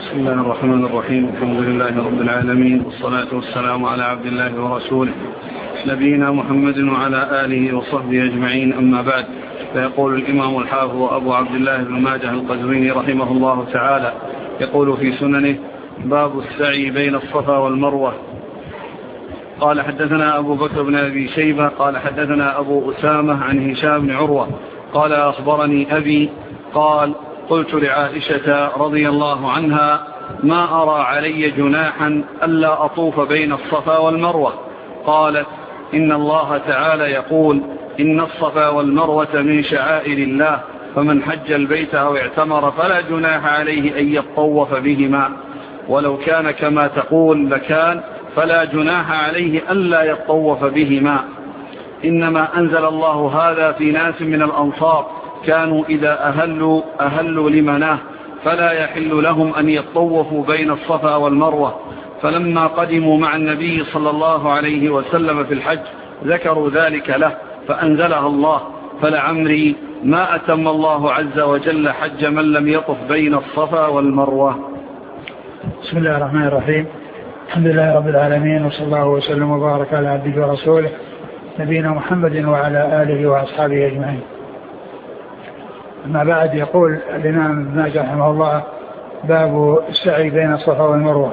بسم الله الرحمن الرحيم. الحمد لله رب العالمين، والصلاة والسلام على عبد الله ورسوله نبينا محمد وعلى آله وصحبه أجمعين، أما بعد. فيقول الإمام الحافظ أبو عبد الله بن ماجه القزويني رحمه الله تعالى يقول في سننه: باب السعي بين الصفا والمروة. قال حدثنا أبو بكر بن أبي شيبة قال حدثنا أبو أسامة عن هشام بن عروة قال أخبرني أبي قال: قلت لعائشة رضي الله عنها: ما أرى علي جناحا ألا أطوف بين الصفا والمروة. قالت: إن الله تعالى يقول: إن الصفا والمروة من شعائر الله، فمن حج البيت أو اعتمر فلا جناح عليه أن يطوف بهما، ولو كان كما تقول لكان، فلا جناح عليه ألا يطوف بهما. إنما أنزل الله هذا في ناس من الأنصار كانوا إذا أهلوا لمناه، فلا يحل لهم أن يطوفوا بين الصفا والمروة. فلما قدموا مع النبي صلى الله عليه وسلم في الحج ذكروا ذلك له، فأنزلها الله: فلعمري ما أتم الله عز وجل حج من لم يطف بين الصفا والمروة. بسم الله الرحمن الرحيم. الحمد لله رب العالمين، وصلى الله وسلم وبارك على عبده ورسوله نبينا محمد وعلى آله وأصحابه أجمعين. أما بعد، يقول الإمام ابن ماجه رحمه الله: باب السعي بين الصفا والمروة.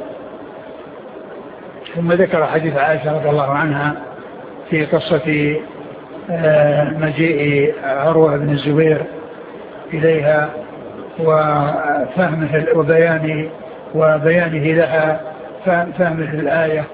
ثم ذكر حديث عائشة رضي الله عنها في قصة مجيء عروة بن الزبير إليها وفهمه وبيانه لها فهمه الآية،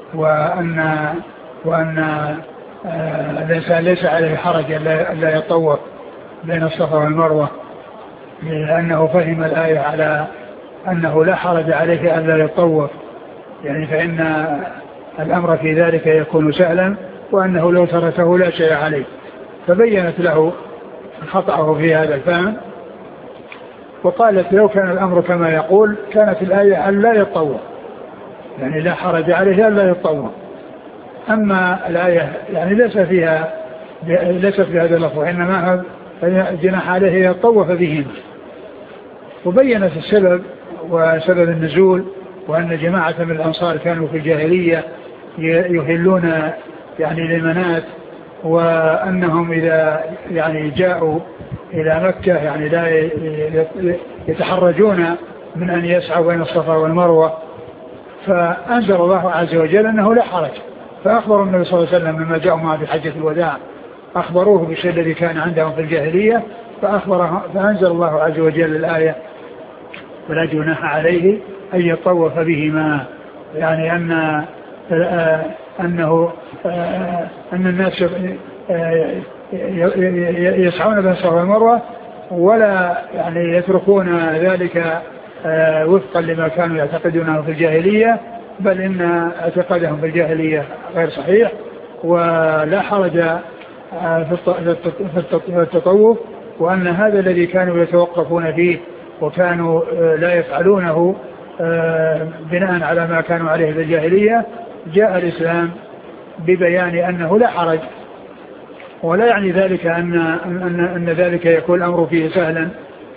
وأن الإنسان ليس عليه حرج ألا يطوف بين الصفا والمروة، لأنه فهم الآية على أنه لا حرج عليه ألا يطوف، يعني فإن الأمر في ذلك يكون سهلا، وأنه لو تركه لا شيء عليه. فبينت له خطأه في هذا الفهم، وقالت: لو كان الأمر كما يقول كانت الآية ألا يطوف، يعني لا حرج عليه ألا يطوف. أما الآية يعني ليس في هذا اللفظ، إنما جناح عليه يطوف بهم. وبينت السبب وسبب النزول، وأن جماعة من الأنصار كانوا في الجاهلية يهلون يعني للمنات، وأنهم إذا يعني جاءوا إلى مكة يعني لا يتحرجون من أن يسعوا بين الصفا والمروة. فأنزل الله عز وجل أنه لا حرج، فأخبر النبي صلى الله عليه وسلم لما جاءوا معه في حجة الوداع، أخبروه بالشيء الذي كان عندهم في الجاهلية، فأنزل الله عز وجل الآية: ولا جناح عليه أن يطوف بهما، يعني أن الناس يسعون بين الصفا والمروة، ولا يعني يتركون ذلك وفقا لما كانوا يعتقدونه في الجاهلية، بل إن اعتقادهم في الجاهلية غير صحيح، ولا حرج في التطوف، وأن هذا الذي كانوا يتوقفون فيه وكانوا لا يفعلونه بناء على ما كانوا عليه في الجاهلية، جاء الإسلام ببيان أنه لا حرج، ولا يعني ذلك أن ذلك يكون الأمر فيه سهلا،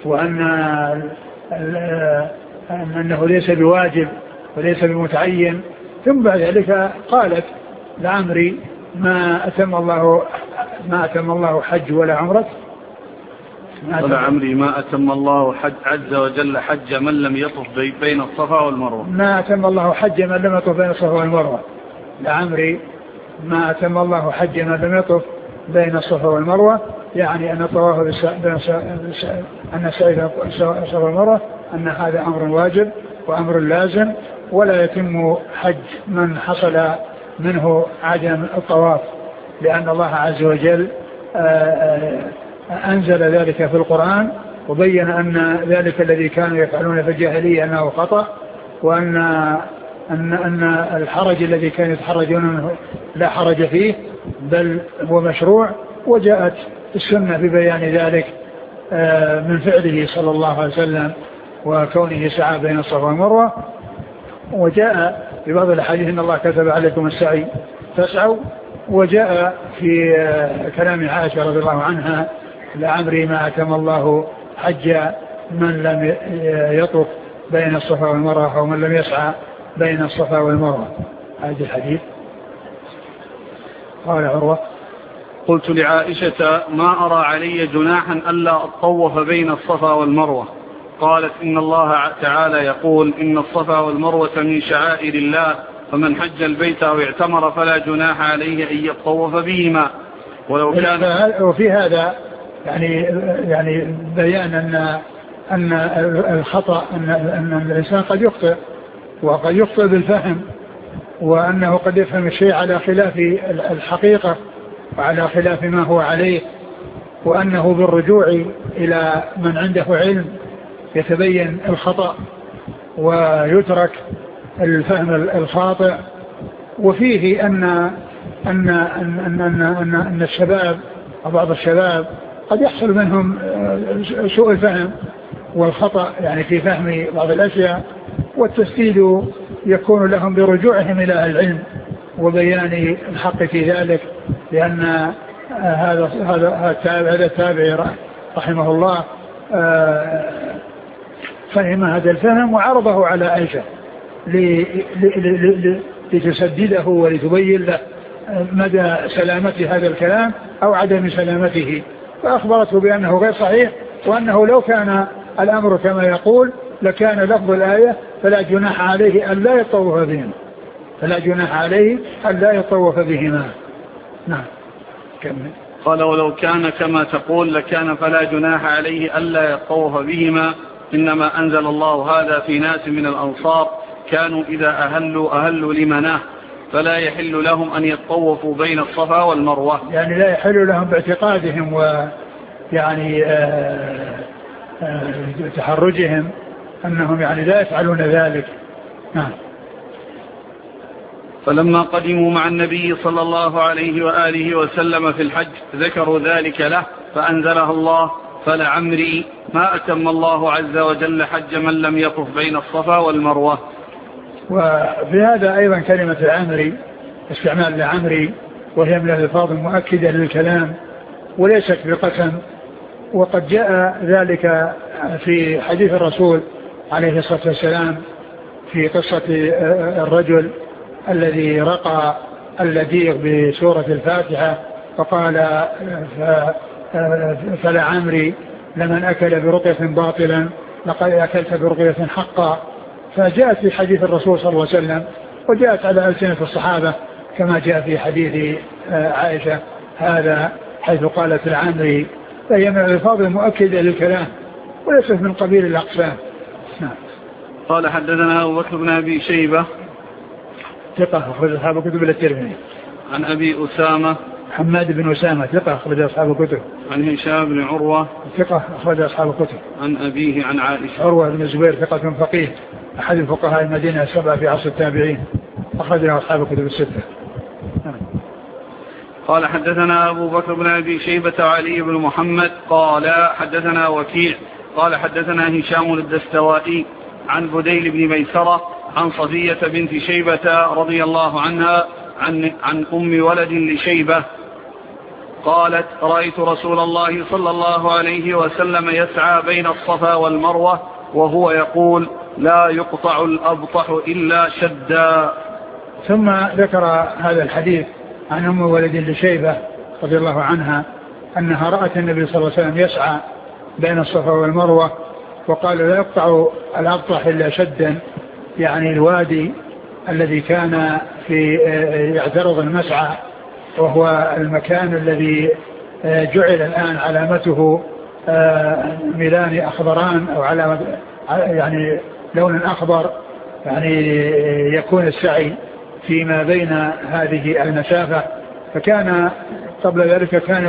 أنه ليس بواجب وليس بمتعين. ثم بعد ذلك قالت: لعمري ما أتم الله حج ولا عمرة. ولعمري ما أتم الله حج عز وجل حج من لم يطف بين الصفا والمروة. ما أتم الله حج من لم يطف بين الصفا والمروة. لعمري ما أتم الله حج من لم يطف بين الصفا والمروة، يعني أن الطواف أن السعي بين الصفا والمروة أن هذا أمر واجب وأمر لازم، ولا يتم حج من حصل منه عدم الطواف، لأن الله عز وجل أنزل ذلك في القرآن، وبين أن ذلك الذي كانوا يفعلون في الجاهلية أنه خطأ، وأن الحرج الذي كانوا يتحرجون منه لا حرج فيه، بل هو مشروع. وجاءت السنة ببيان ذلك من فعله صلى الله عليه وسلم وكونه سعى بين الصفا والمروة. وجاء في بعض الحديث: إن الله كتب عليكم السعي فاسعوا. وجاء في كلام عائشة رضي الله عنها: لعمري ما أتم الله حج من لم يطف بين الصفا والمروة أو من لم يسعى بين الصفا والمروة. هذا الحديث. قال عروة قلت لعائشة ما أرى علي جناحا ألا أطوف بين الصفا والمروة. قالت إن الله تعالى يقول إن الصفا والمروة من شعائر الله فمن حج البيت أو اعتمر فلا جناح عليه أن يطوف بهما. ولو كان وفي هذا يعني بيان أن الخطأ أن الإنسان قد يخطئ وقد يخطئ بالفهم، وأنه قد يفهم الشيء على خلاف الحقيقة وعلى خلاف ما هو عليه، وأنه بالرجوع إلى من عنده علم يتبين الخطأ ويترك الفهم الخاطئ. وفيه أن الشباب أو بعض الشباب قد يحصل منهم سوء الفهم والخطأ يعني في فهم بعض الأشياء، والتسديد يكون لهم برجوعهم إلى العلم وبيان الحق في ذلك، لأن هذا التابعي رحمه الله فهم هذا الفهم وعرضه على عائشة لتسدده ولتبين له مدى سلامة هذا الكلام أو عدم سلامته، فأخبرته بأنه غير صحيح، وأنه لو كان الأمر كما يقول لكان لفظ الآية فلا جناح عليه أن لا يطوف بهما، فلا جناح عليه أن لا يطوف بهما. نعم. كمل. قال ولو كان كما تقول لكان فلا جناح عليه ألا يطوف بهما، إنما أنزل الله هذا في ناس من الأنصار كانوا إذا أهلوا لمناه فلا يحل لهم أن يطوفوا بين الصفا والمروة. يعني لا يحل لهم باعتقادهم ويعني تحرجهم أنهم يعني لا يفعلون ذلك. نعم. فلما قدموا مع النبي صلى الله عليه وآله وسلم في الحج ذكروا ذلك له فأنزلها الله فلعمري ما أتم الله عز وجل حج من لم يطف بين الصفا والمروة. وفي هذا أيضا كلمة العمري استعمال العمري وهي من الألفاظ المؤكدة للكلام وليست بقسم، وقد جاء ذلك في حديث الرسول عليه الصلاة والسلام في قصة الرجل الذي رقى اللديغ بسورة الفاتحة فقال فلعمري لمن أكل برقية باطلا لقد أكلت برقية حقا. فجاءت في حديث الرسول صلى الله عليه وسلم وجاءت على ألسنة الصحابة كما جاء في حديث عائشة هذا حيث قالت العمري، فهي من الألفاظ المؤكدة للكلام وليست من قبيل الأقسام. قال حدثنا أبو بكر بن أبي شيبة ثقة أخرج أصحاب الكتب الترمذي. عن أبي أسامة حماد بن أسامة ثقة أخرج أصحاب الكتب. عن هشام بن عروة ثقة أخرج أصحاب الكتب. عن أبيه عن عائشة. عروة بن الزبير ثقة فقيه أحد الفقهاء المدينة السبعة في عصر التابعين أخرج أصحاب الكتب الستة. قال حدثنا أبو بكر بن أبي شيبة وعلي بن محمد قال حدثنا وكيع قال حدثنا هشام الدستوائي عن بديل بن ميسرة عن صفية بنت شيبة رضي الله عنها عن أم ولد لشيبة قالت رأيت رسول الله صلى الله عليه وسلم يسعى بين الصفا والمروة وهو يقول لا يقطع الأبطح إلا شدا. ثم ذكر هذا الحديث عن أم ولد لشيبة رضي الله عنها أنها رأت النبي صلى الله عليه وسلم يسعى بين الصفا والمروة وقال لا يقطع الأبطح إلا شدا، يعني الوادي الذي كان في يعترض المسعى وهو المكان الذي جعل الآن علامته ميلان أخضران أو علامة يعني لون أخضر، يعني يكون السعي فيما بين هذه المسافة. فكان قبل ذلك كان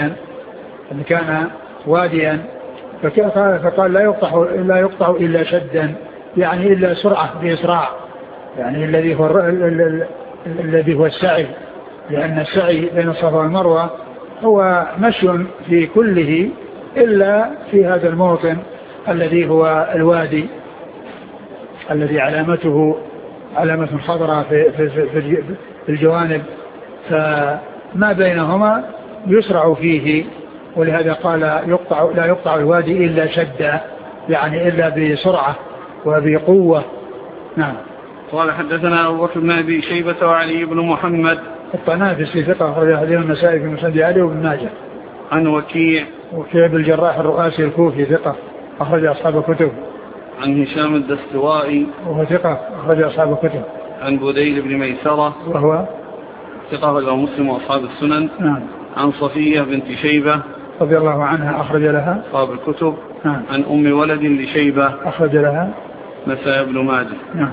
واديا فقال لا يقطع إلا شدا، يعني إلا سرعة بإسراع، يعني الذي هو السعي، لأن السعي بين الصفا والمروة هو مشي في كله إلا في هذا الموطن الذي هو الوادي الذي علامته علامة خضراء في الجوانب، فما بينهما يسرع فيه، ولهذا قال لا يقطع الوادي إلا شدا، يعني إلا بسرعة وبقوة. نعم. قال حدثنا أبو بكر بن أبي شيبة وعلي بن محمد الطنافسي ثقة أخرج حديث النسائي في مسند علي وابن ماجه. عن وكيع بن الجراح الرؤاسي الكوفي ثقة أخرج أصحاب الكتب. عن هشام الدستوائي وهو ثقة أخرج أصحاب الكتب. عن بديل بن ميسرة وهو ثقة أخرج مسلم وأصحاب السنن. نعم. عن صفية بنت شيبة رضي الله عنها أخرج لها أصحاب الكتب. نعم. عن أم ولد لشيبة أخرج لها نسائي بن ماجه. نعم.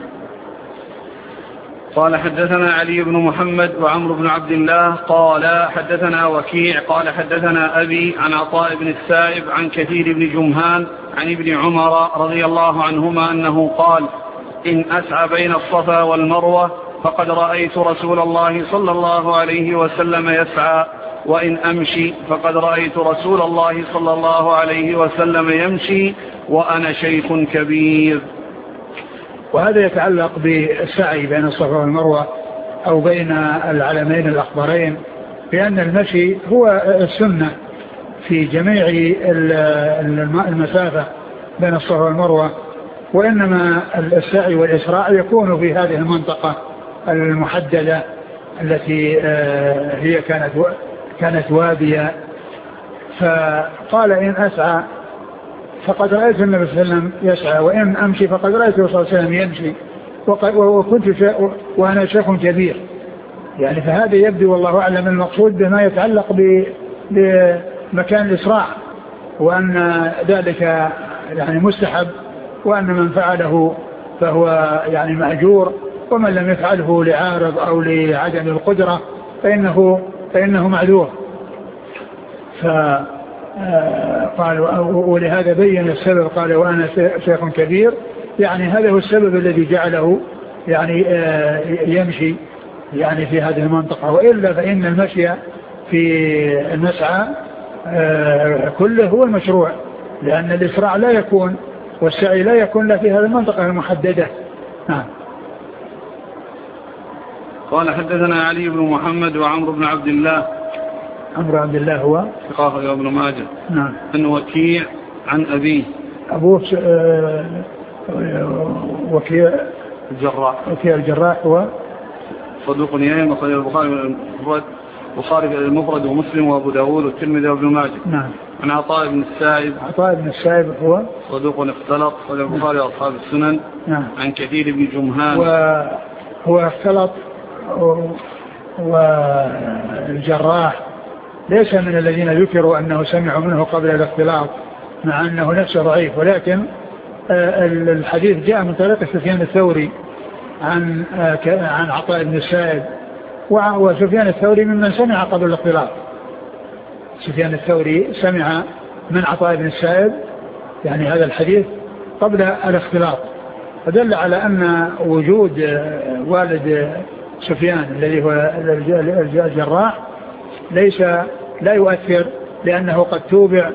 قال حدثنا علي بن محمد وعمرو بن عبد الله قال حدثنا وكيع قال حدثنا أبي عن عطاء بن السائب عن كثير بن جمهان عن ابن عمر رضي الله عنهما أنه قال إن أسعى بين الصفا والمروة فقد رأيت رسول الله صلى الله عليه وسلم يسعى وإن أمشي فقد رأيت رسول الله صلى الله عليه وسلم يمشي وأنا شيخ كبير. وهذا يتعلق بالسعي بين الصفا والمروة أو بين العلمين الأخضرين، بأن المشي هو السنة في جميع المسافة بين الصفا والمروة، وإنما السعي والإسراع يكون في هذه المنطقة المحددة التي هي كانت وادية. فقال إن أسعى فقد رأيت النبي صلى الله عليه وسلم يسعى وإن أمشي فقد رأيت الرسول صلى الله عليه وسلم يمشي وأنا شيخ كبير. يعني فهذا يبدو والله أعلم المقصود بما يتعلق بمكان الإسراع، وأن ذلك يعني مستحب، وأن من فعله فهو يعني مأجور، ومن لم يفعله لعارض أو لعدم القدرة فإنه معذور. قال ولهذا بين السبب، قال وأنا شيخ كبير، يعني هذا هو السبب الذي جعله يعني يمشي يعني في هذه المنطقة. وإلا فإن المشي في المسعى كله هو المشروع، لأن الإسراع لا يكون والسعي لا يكون لا في هذه المنطقة المحددة. نعم. قال حدثنا علي بن محمد وعمرو بن عبد الله. عمرو عبد الله هو ثقة ابن ماجه. نعم. عن وكيع عن أبيه. أبوه وكيع الجراح هو صدوق يهم أخرج البخاري المفرد ومسلم وأبو داود والترمذي وابن ماجه. نعم. عن عطاء بن السائب. عطاء بن السائب هو صدوق اختلط أخرج البخاري وأصحاب السنن. نعم. عن كثير بن جمهان وهو اختلط، والجراح ليس من الذين ذكروا أنه سمعوا منه قبل الاختلاط، مع أنه نفسه ضعيف، ولكن الحديث جاء من طريق سفيان الثوري عن عطاء بن السائب، وسفيان الثوري ممن سمع قبل الاختلاط. سفيان الثوري سمع من عطاء بن السائب يعني هذا الحديث قبل الاختلاط، فدل على أن وجود والد سفيان الذي هو الجراح لا يؤثر، لأنه قد توبع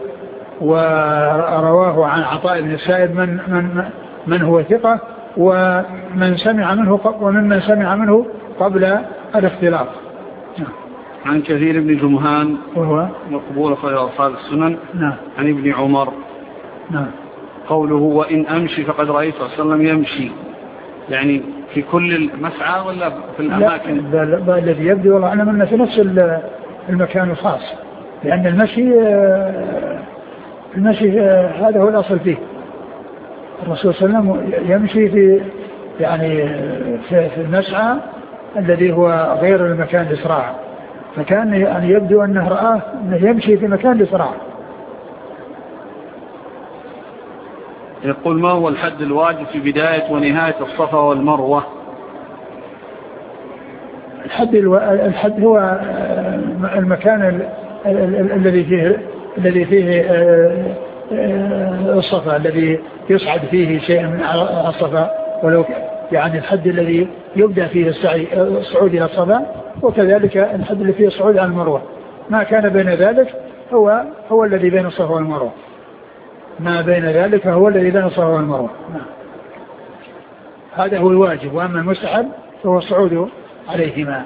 ورواه عن عطاء بن السائب من هو ثقة ومن سمع منه قبل الاختلاط. عن كثير بن جمهان وهو مقبول خير أصحاب السنن. نعم. عن ابن عمر. نعم. قوله وإن أمشي فقد رأيت صلى الله عليه وسلم يمشي، يعني في كل المسعى ولا في الأماكن؟ لا، الذي يبدو والله أعلم أنه في نفس المكان الخاص، لأن المشي هذا هو الأصل فيه. الرسول صلى الله عليه وسلم يمشي في المسعى الذي هو غير المكان الإسراع، فكان يعني يبدو أنه رآه أنه يمشي في مكان الإسراع. يقول ما هو الحد الواجب في بداية ونهاية الصفا والمروة؟ الحد هو المكان الذي فيه الصفا، الذي يصعد فيه شيء من الصفا، ولو يعني الحد الذي يبدأ فيه الصعود إلى الصفا، وكذلك الحد الذي فيه الصعود على المروة. ما كان بين ذلك هو الذي بين الصفا والمروة. ما بين ذلك هو الذي بين الصفا والمروة. هذا هو الواجب، وأما المستحب فهو الصعود عليهما.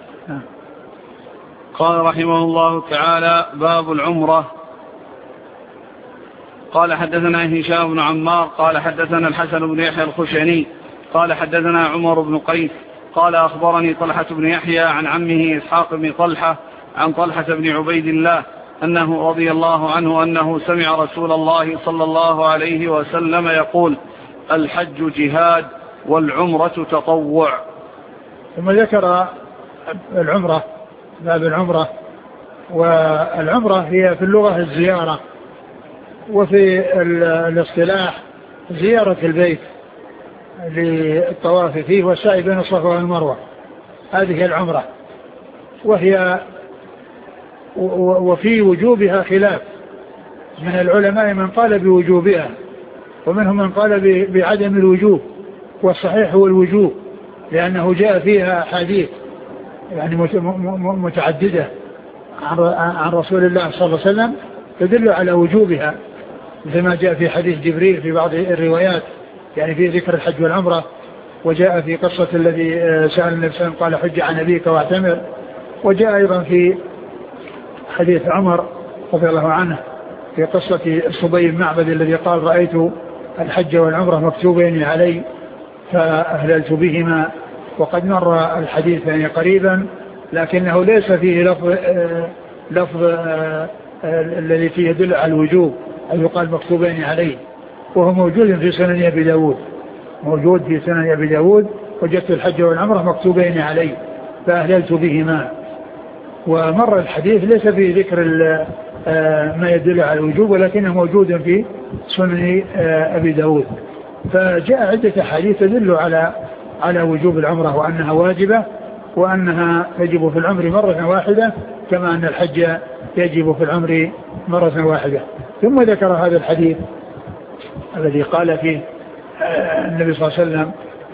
قال رحمه الله تعالى: باب العمرة. قال حدثنا هشام بن عمار قال حدثنا الحسن بن يحيى الخشني قال حدثنا عمر بن قيس قال أخبرني طلحة بن يحيى عن عمه إسحاق بن طلحة عن طلحة بن عبيد الله أنه رضي الله عنه أنه سمع رسول الله صلى الله عليه وسلم يقول الحج جهاد والعمرة تطوع. ثم ذكر العمرة، باب العمرة. والعمرة هي في اللغة الزيارة، وفي الاصطلاح زيارة البيت للطواف فيه والسعي بين الصفا والمروة. هذه العمرة، وفي وجوبها خلاف من العلماء، من قال بوجوبها ومنهم من قال بعدم الوجوب، والصحيح هو الوجوب، لأنه جاء فيها حديث يعني متعددة عن رسول الله صلى الله عليه وسلم تدل على وجوبها، مثل ما جاء في حديث جبريل في بعض الروايات، يعني في ذكر الحج والعمرة. وجاء في قصة الذي سأل النبي صلى الله عليه وسلم قال حج عن أبيك واعتمر. وجاء أيضا في حديث عمر رضي الله عنه في قصة صبي بن معبد الذي قال رأيت الحج والعمرة مكتوبين علي فأهللت بهما. وقد مر الحديث يعني قريبا، لكنه ليس فيه لفظ الذي فيه يدل على الوجوب، أي يقال مكتوبين علي، وهو موجود في سنن أبي داود، موجود في سنن أبي داود. وجدت الحج والعمرة مكتوبين علي فأهللت بهما. ومر الحديث ليس فيه ذكر ما يدل على الوجوب، ولكنه موجود في سنن أبي داود. فجاء عدة حديث تدل على وجوب العمرة وأنها واجبة، وأنها تجب في العمر مرة واحدة كما أن الحج يجب في العمر مرة واحدة. ثم ذكر هذا الحديث الذي قال فيه النبي صلى الله عليه وسلم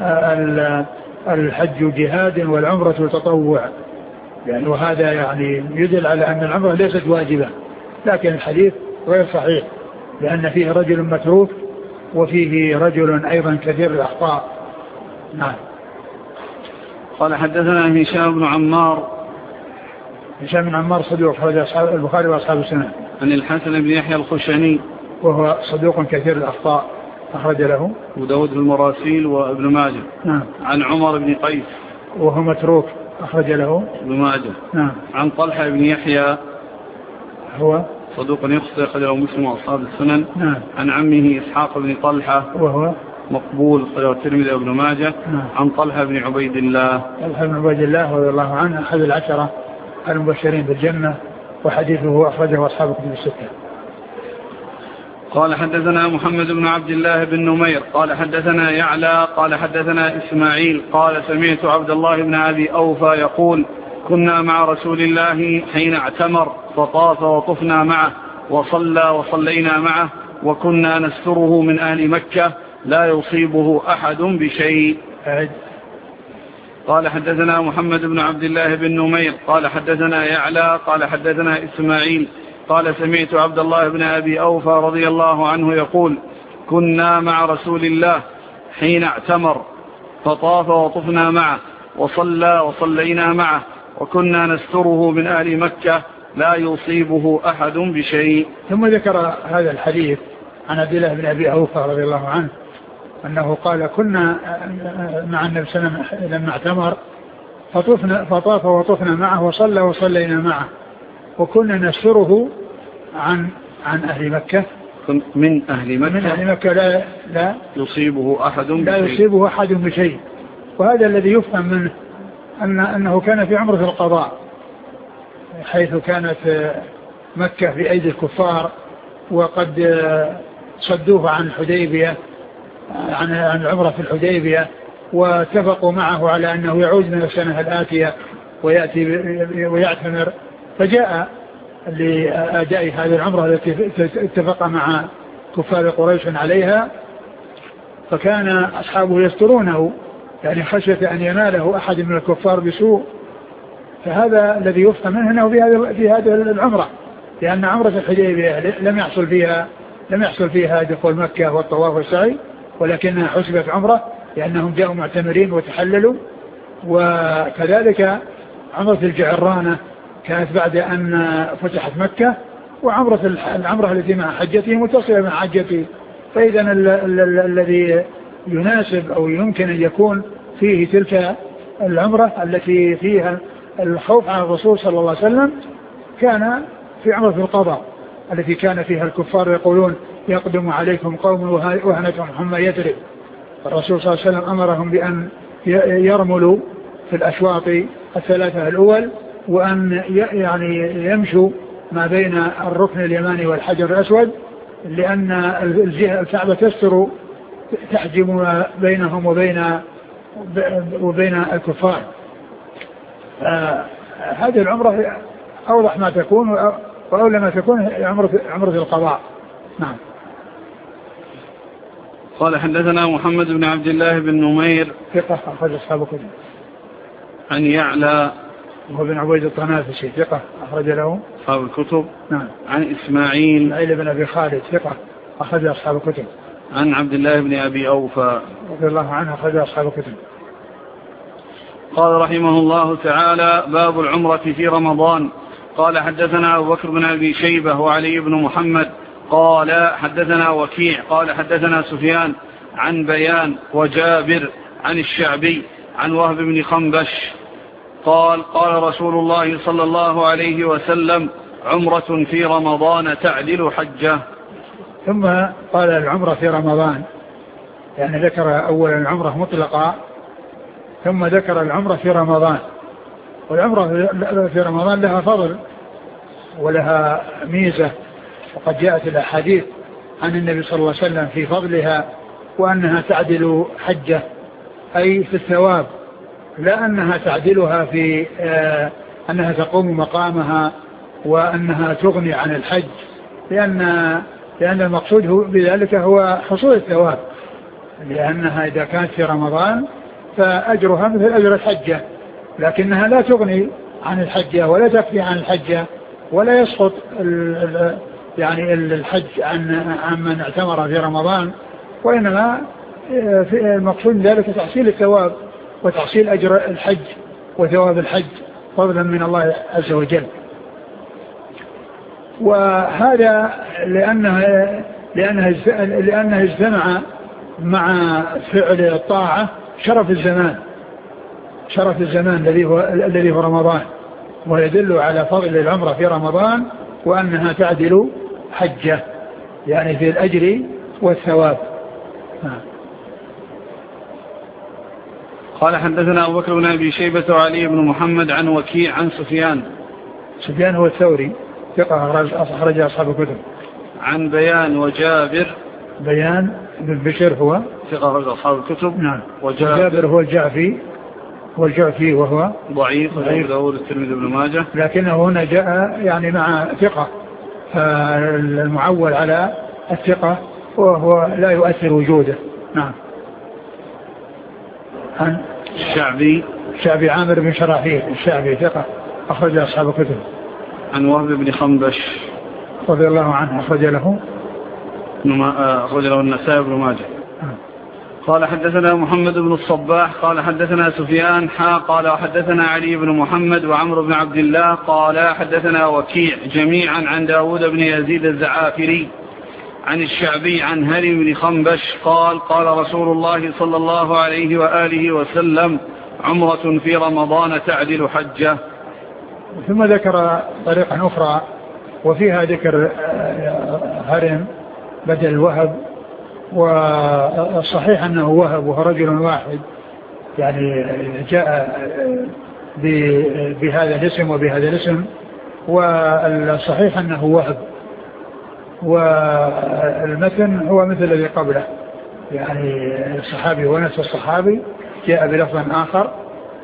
الحج جهاد والعمرة تطوع، يعني وهذا يعني يدل على أن العمرة ليست واجبة، لكن الحديث غير صحيح لأن فيه رجل متروك وفيه رجل أيضا كثير الأخطاء. نعم. قال حدثنا هشام بن عمار. هشام بن عمار صدوق أخرج أصحاب البخاري وأصحاب السنن. عن الحسن بن يحيى الخشني وهو صدوق كثير الأخطاء أخرج له أبو داود في المراسيل وابن ماجه. نعم. عن عمر بن قيس وهو متروك أخرج له ابن ماجه. نعم. عن طلحة بن يحيى هو صدوق يخطئ أخرجه مسلم وأصحاب السنن. نعم. عن عمه إسحاق بن طلحة وهو مقبول أخرجه الترمذي وابن ماجه. نعم. عن طلحة بن عبيد الله. طلحة بن عبيد الله رضي الله عنه أحد العشرة المبشرين بالجنة، وحديثه أخرجه أصحاب الكتب الستة. قال حدثنا محمد بن عبد الله بن نمير قال حدثنا يعلى قال حدثنا إسماعيل قال سمعت عبد الله بن أبي أوفى يقول كنا مع رسول الله حين اعتمر فطاف وطفنا معه وصلى وصلينا معه وكنا نستره من أهل مكة لا يصيبه أحد بشيء. قال حدثنا محمد بن عبد الله بن نمير قال حدثنا يعلى قال حدثنا إسماعيل قال سمعت عبد الله بن أبي أوفى رضي الله عنه يقول كنا مع رسول الله حين اعتمر فطاف وطفنا معه وصلى وصلينا معه وكنا نستره من أهل مكة لا يصيبه أحد بشيء. ثم ذكر هذا الحديث عن عبد الله بن أبي أوفى رضي الله عنه أنه قال كنا مع النبي صلى الله عليه وسلم لما اعتمر فطاف وطفنا معه وصلى وصلينا معه وكنا نستره عن أهل مكة من أهل مكة لا يصيبه أحد بشيء. وهذا الذي يفهم منه أنه كان في عمرة القضاء، حيث كانت مكة في أيدي الكفار وقد صدوه عن الحديبية عن العمرة في الحديبية، واتفقوا معه على أنه يعود من السنة الآتية ويأتي ويعتمر، فجاء لأداء هذه العمرة التي اتفق مع كفار قريش عليها، فكان أصحابه يسترونه يعني خشية أن يناله أحد من الكفار بسوء. فهذا الذي يفهم منه أنه في هذه العمرة، لأن عمرة الحديبية لم يحصل فيها دخول مكة والطواف والسعي، ولكنها حسبت عمرة لأنهم جاءوا معتمرين وتحللوا. وكذلك عمرة الجعرانة كانت بعد أن فتحت مكة، العمرة التي مع حجته متصلة مع حجته. فإذا الذي يناسب أو يمكن أن يكون فيه تلك العمرة التي فيها الخوف على الرسول صلى الله عليه وسلم كان في عمرة القضاء التي كان فيها الكفار يقولون يقدم عليكم قوم وهنتهم حمى يثرب. الرسول صلى الله عليه وسلم أمرهم بأن يرملوا في الأشواط الثلاثة الأول وأن يعني يمشوا ما بين الركن اليماني والحجر الأسود لأن الكعبة تستر تحجم بينهم وبين الكفار. هذه العمرة أوضح ما تكون وأولى ما تكون عمرة القضاء. نعم. قال حدثنا محمد بن عبد الله بن نمير ثقة أخرج أصحاب الكتب. عن يعلى وهو بن عبيد الطنافسي ثقة أخرج له أصحاب الكتب. نعم. عن إسماعيل بن أبي خالد ثقة أخرج أصحاب الكتب. عن عبد الله بن أبي أوفى رضي الله عنه أخرج أصحاب الكتب. قال رحمه الله تعالى: باب العمرة في رمضان. قال حدثنا أبو بكر بن أبي شيبة وعلي بن محمد قال حدثنا وكيع قال حدثنا سفيان عن بيان وجابر عن الشعبي عن وهب بن خنبش قال: قال رسول الله صلى الله عليه وسلم: عمرة في رمضان تعدل حجة. ثم قال العمرة في رمضان، يعني ذكر أولا العمرة مطلقة ثم ذكر العمرة في رمضان. والعمرة في رمضان لها فضل ولها ميزة، وقد جاءت الأحاديث عن النبي صلى الله عليه وسلم في فضلها وأنها تعدل حجة، أي في الثواب، لا أنها تعدلها في أنها تقوم مقامها وأنها تغني عن الحج، لأن المقصود بذلك هو حصول الثواب، لأنها إذا كانت في رمضان فأجرها مثل أجر الحجة، لكنها لا تغني عن الحجة ولا تكفي عن الحجة ولا يسقط يعني الحج عن من اعتمر في رمضان، وإنما المقصود ذلك تحصيل الثواب وتحصيل أجر الحج وثواب الحج فضلا من الله عز وجل. وهذا لأنه اجتمع مع فعل الطاعة شرف الزمان الذي هو رمضان، ويدل على فضل العمرة في رمضان وأنها تعدل حجة، يعني في الأجر والثواب. قال حدثنا أبو بكر بن أبي شيبة وعلي بن محمد عن وكيع عن سفيان هو الثوري ثقة أخرج أصحاب الكتب. عن بيان وجابر، بيان بن بشر هو ثقة أخرج أصحاب الكتب. نعم. وجابر هو الجعفي وهو ضعيف أبو داود الترمذي بن ماجه، لكنه هنا جاء يعني مع ثقة، فالمعول على الثقة وهو لا يؤثر وجوده. نعم. عن الشعبي عامر بن شراحيل الشعبي ثقة أخرج أصحاب الكتب. عن وهب بن خنبش رضي الله عنه أخرج له النسائي بن ماجه. قال حدثنا محمد بن الصباح قال حدثنا سفيان قال وحدثنا علي بن محمد وعمر بن عبد الله قال حدثنا وكيع جميعا عن داود بن يزيد الزعافري عن الشعبي عن هري بن خنبش قال: قال رسول الله صلى الله عليه وآله وسلم: عمرة في رمضان تعدل حجة. ثم ذكر طريقة أخرى وفيها ذكر هرم بدل وهب، والصحيح أنه وهب وهو رجل واحد، يعني جاء بهذا الاسم وبهذا الاسم، والصحيح أنه وهب، والمتن هو مثل الذي قبله، يعني الصحابي ونفس الصحابي جاء بلفظ آخر.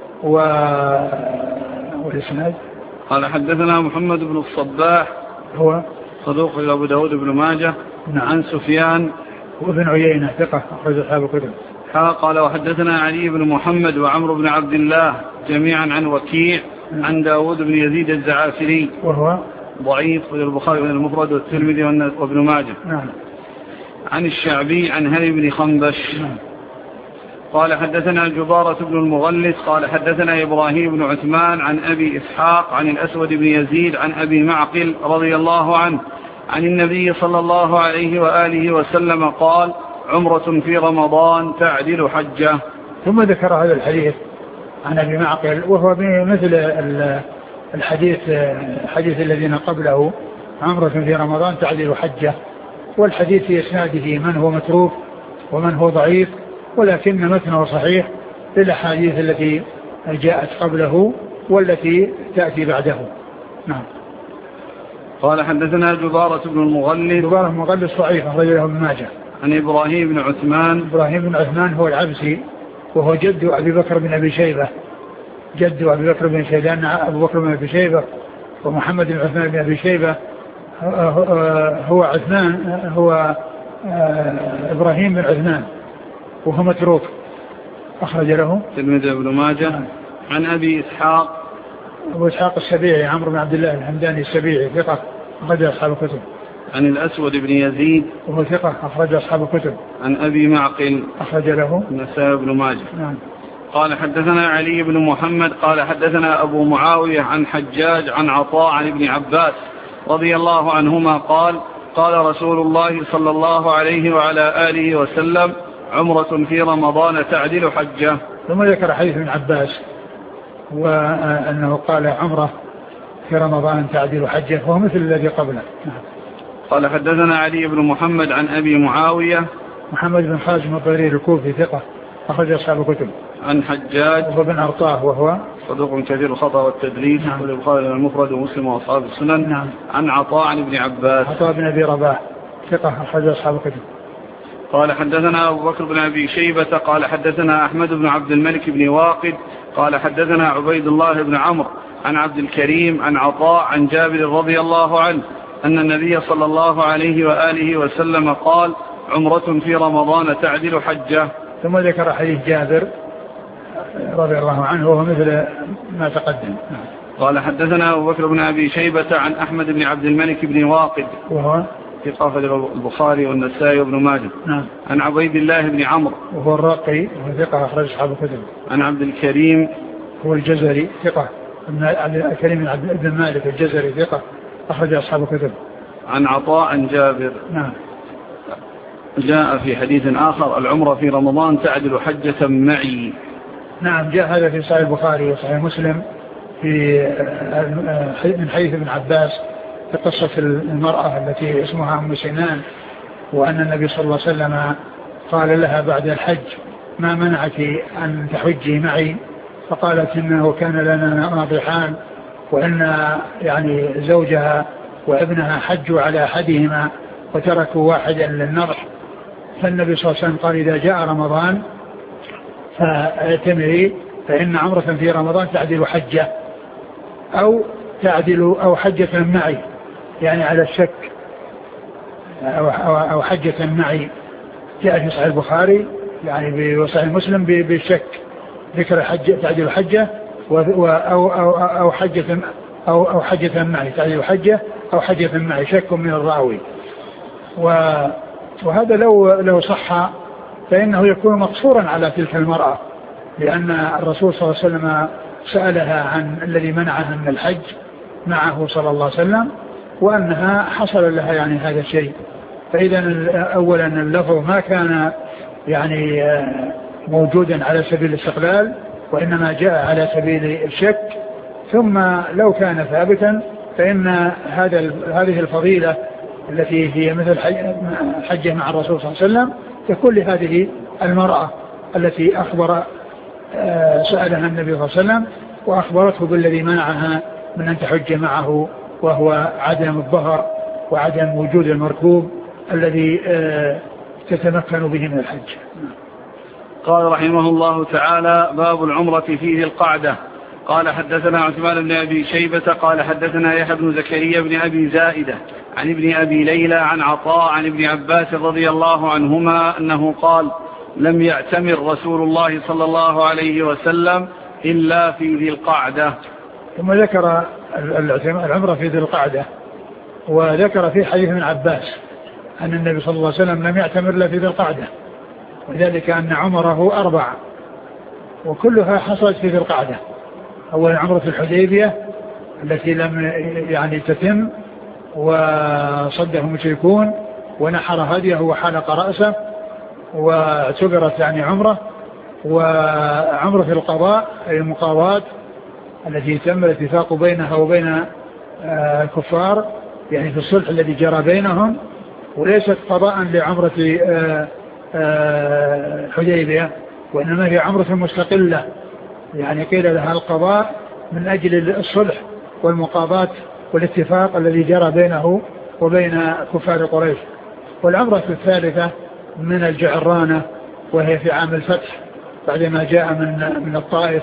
والإسناد قال حدثنا محمد بن الصباح هو صدوق أبو داود بن ماجه. نعم. عن سفيان وابن عيينة ثقة أخرج أصحاب الكتب. قال وحدثنا علي بن محمد وعمر بن عبد الله جميعا عن وكيع عن داود بن يزيد الزعافري وهو ضعيف البخاري المفرد والترمذي وابن ماجه. نعم. عن الشعبي عن هري بن خنبش. نعم. قال حدثنا جبارة بن المغلس قال حدثنا إبراهيم بن عثمان عن أبي إسحاق عن الأسود بن يزيد عن أبي معقل رضي الله عنه عن النبي صلى الله عليه وآله وسلم قال عمرة في رمضان تعدل حجة. ثم ذكر هذا الحديث عن أبي معقل وهو مثل الحديث الذين قبله عمرة في رمضان تعدل حجة، والحديث في إسناده من هو متروك ومن هو ضعيف، ولكن متنه صحيح للأحاديث التي جاءت قبله والتي تأتي بعده. نعم. قال حدثنا جبارة بن المغلس. جبارة بن المغلس ضعيف أخرج له ابن ماجه. عن إبراهيم بن عثمان. إبراهيم بن عثمان هو العبسي وهو جد أبي بكر بن أبي شيبة، جد أبي بكر بن شيبة، لأن أبو بكر بن أبي شيبة ومحمد بن عثمان بن أبي شيبة هو عثمان، هو إبراهيم بن عثمان وهو متروك أخرج له الترمذي وابن ماجه. عن أبي إسحاق. أبو إسحاق السبيعي عمرو بن عبد الله الحمداني السبيعي ثقة أخرج أصحاب الكتب. عن الأسود بن يزيد وهو ثقة أخرج أصحاب الكتب. عن أبي معقل أخرج له النسائي وابن ماجه. نعم. قال حدثنا علي بن محمد قال حدثنا أبو معاوية عن حجاج عن عطاء عن ابن عباس رضي الله عنهما قال قال رسول الله صلى الله عليه وعلى آله وسلم عمرة في رمضان تعدل حجة. ثم ذكر حديث ابن عباس وأنه قال عمرة في رمضان تعدل حجة وهو مثل الذي قبله. قال حدثنا علي بن محمد عن أبي معاوية محمد بن خازم الضرير الكوفي ثقة أخرج أصحاب الكتب. عن حجاج وهو بن أرطاه وهو صدوق كثير الخطأ والتدليس. نعم. والبخاري المفرد ومسلم وأصحاب السنن. نعم. عن عطاء عن ابن عباس. عطاء بن أبي رباح ثقة أخرج أصحاب الكتب. قال حدثنا أبو بكر بن أبي شيبة قال حدثنا أحمد بن عبد الملك بن واقد قال حدثنا عبيد الله بن عمرو عن عبد الكريم عن عطاء عن جابر رضي الله عنه أن النبي صلى الله عليه وآله وسلم قال عمرة في رمضان تعدل حجة. ثم ذكر حديث جابر رضي الله عنه وهو مثل ما تقدم. قال حدثنا أبو بكر بن أبي شيبة عن أحمد بن عبد الملك بن واقد وهو في قافة البخاري والنسائي وابن ماجه. نعم. عن عبيد الله بن عمرو وهو الرقي وهو ثقة أخرج أصحاب الكتب. عن عبد الكريم هو الجزري ثقة، عبد الكريم بن مالك الجزري ثقة أخرج أصحاب الكتب. عن عطاء عن جابر. نعم. جاء في حديث آخر العمرة في رمضان تعدل حجة معي. نعم جاء هذا في صحيح البخاري وصحيح مسلم في من حديث ابن عباس في قصة المرأة التي اسمها أم سنان، وأن النبي صلى الله عليه وسلم قال لها بعد الحج ما منعك أن تحجي معي؟ فقالت إنه كان لنا ناضحان وإن يعني زوجها وابنها حجوا على أحدهما وتركوا واحدا للنضح. فالنبي صلى الله عليه وسلم قال إذا جاء رمضان فاعتمري فإن عمرة في رمضان تعدل حجة أو حجة معي، يعني على الشك أو حجة معي. جاء في صحيح البخاري يعني بصحيح مسلم بالشك ذكر حجة تعدل حجة أو حجة معي تعدل حجة أو حجة معي، شك من الراوي. وهذا لو صح فإنه يكون مقصورا على تلك المرأة، لأن الرسول صلى الله عليه وسلم سألها عن الذي منعها من الحج معه صلى الله عليه وسلم وأنها حصل لها يعني هذا الشيء. فإذا أولا اللفظ ما كان يعني موجودا على سبيل الاستقلال وإنما جاء على سبيل الشك، ثم لو كان ثابتا فإن هذه الفضيلة التي هي مثل حجة مع الرسول صلى الله عليه وسلم تكون لهذه المرأة التي سألها النبي صلى الله عليه وسلم وأخبرته بالذي منعها من أن تحج معه، وهو عدم الظهر وعدم وجود المركوب الذي تتمكن به من الحج. قال رحمه الله تعالى باب العمرة في ذي القعدة. قال حدثنا عثمان بن أبي شيبة قال حدثنا يحيى بن زكريا بن أبي زائدة عن ابن أبي ليلى عن عطاء عن ابن عباس رضي الله عنهما أنه قال لم يعتمر رسول الله صلى الله عليه وسلم إلا في ذي القعدة. ثم ذكر العمرة في ذي القعدة، وذكر في حديث ابن عباس أن النبي صلى الله عليه وسلم لم يعتمر إلا في ذي القعدة، وذلك أن عمره 4 وكلها حصلت في ذي القعدة. أولا عمرة الحديبية التي لم يعني تتم وصده المشركون ونحر هديه وحلق رأسه واعتبرت يعني عمره، وعمرة القضاء أي المقاضاة التي تم الاتفاق بينها وبين الكفار يعني في الصلح الذي جرى بينهم، وليست قضاء لعمرة حديبية وإنما هي عمرة مستقلة، يعني قيل لها القضاء من أجل الصلح والمقاضاة والاتفاق الذي جرى بينه وبين كفار قريش. والعمرة الثالثة من الجعرانة وهي في عام الفتح بعدما جاء من الطائف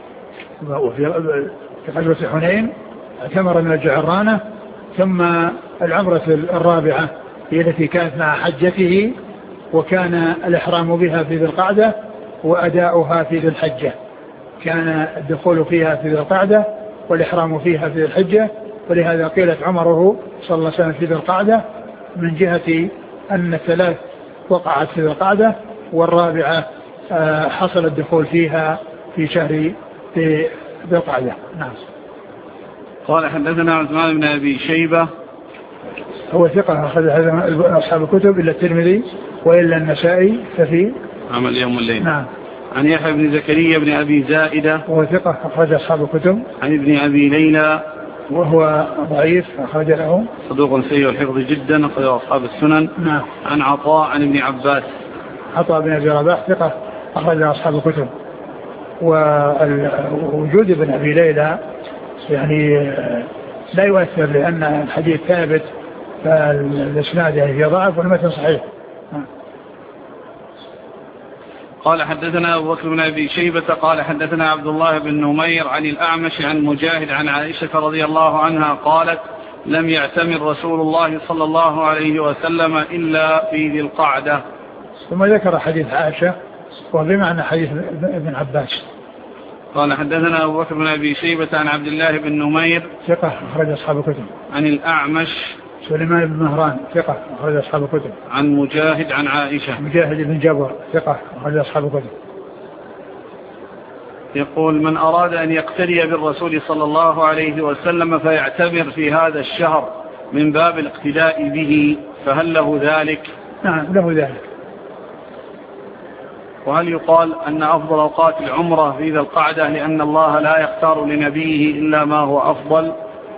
في غزوة حنين اعتمر من الجعرانة. ثم العمرة الرابعة هي التي كانت مع حجته وكان الإحرام بها في ذي القعدة وأداؤها في ذي الحجة، كان الدخول فيها في ذي القعدة والإحرام فيها في ذي الحجة، ولهذا قيلت عمره صلى الله عليه وسلم في ذي القعدة من جهة أن الثلاث وقعت في ذي القعدة والرابعة حصل الدخول فيها في شهر ذي القعدة. نعم. قال حدثنا عثمان بن أبي شيبة هو ثقة أخذ هذا أصحاب الكتب إلا الترمذي وإلا النسائي ففي عمل يوم الليل. نعم. عن يحيى بن زكريا بن أبي زائدة وهو ثقة أخرج أصحاب الكتب. عن ابن أبي ليلى وهو ضعيف أخرج له صدوق سيء الحفظ جدا أخرج أصحاب السنن. نعم. عن عطاء عن ابن عباس عطاء بن أبي رباح ثقة أخرج أصحاب الكتب. ووجود ابن أبي ليلى يعني لا يؤثر لأن الحديث ثابت فالإسناد يعني في ضعف والمتن صحيح. قال حدثنا أبو بكر بن أبي شيبة قال حدثنا عبد الله بن نمير عن الأعمش عن مجاهد عن عائشة رضي الله عنها قالت لم يعتمر رسول الله صلى الله عليه وسلم إلا في ذي القعدة. ثم ذكر حديث عائشة وبمعنى حديث ابن عباس. قال حدثنا أبو بكر بن أبي شيبة عن عبد الله بن نمير ثقة أخرج أصحاب الكتب. عن الأعمش سليمان بن مهران ثقة أخرج أصحاب الكتب. عن مجاهد عن عائشة مجاهد بن جبر ثقة أخرج أصحاب الكتب. يقول من أراد أن يقتدي بالرسول صلى الله عليه وسلم فيعتبر في هذا الشهر من باب الاقتداء به فهل له ذلك؟ نعم له ذلك. وهل يقال أن أفضل أوقات العمرة في ذي القعدة لأن الله لا يختار لنبيه إلا ما هو أفضل؟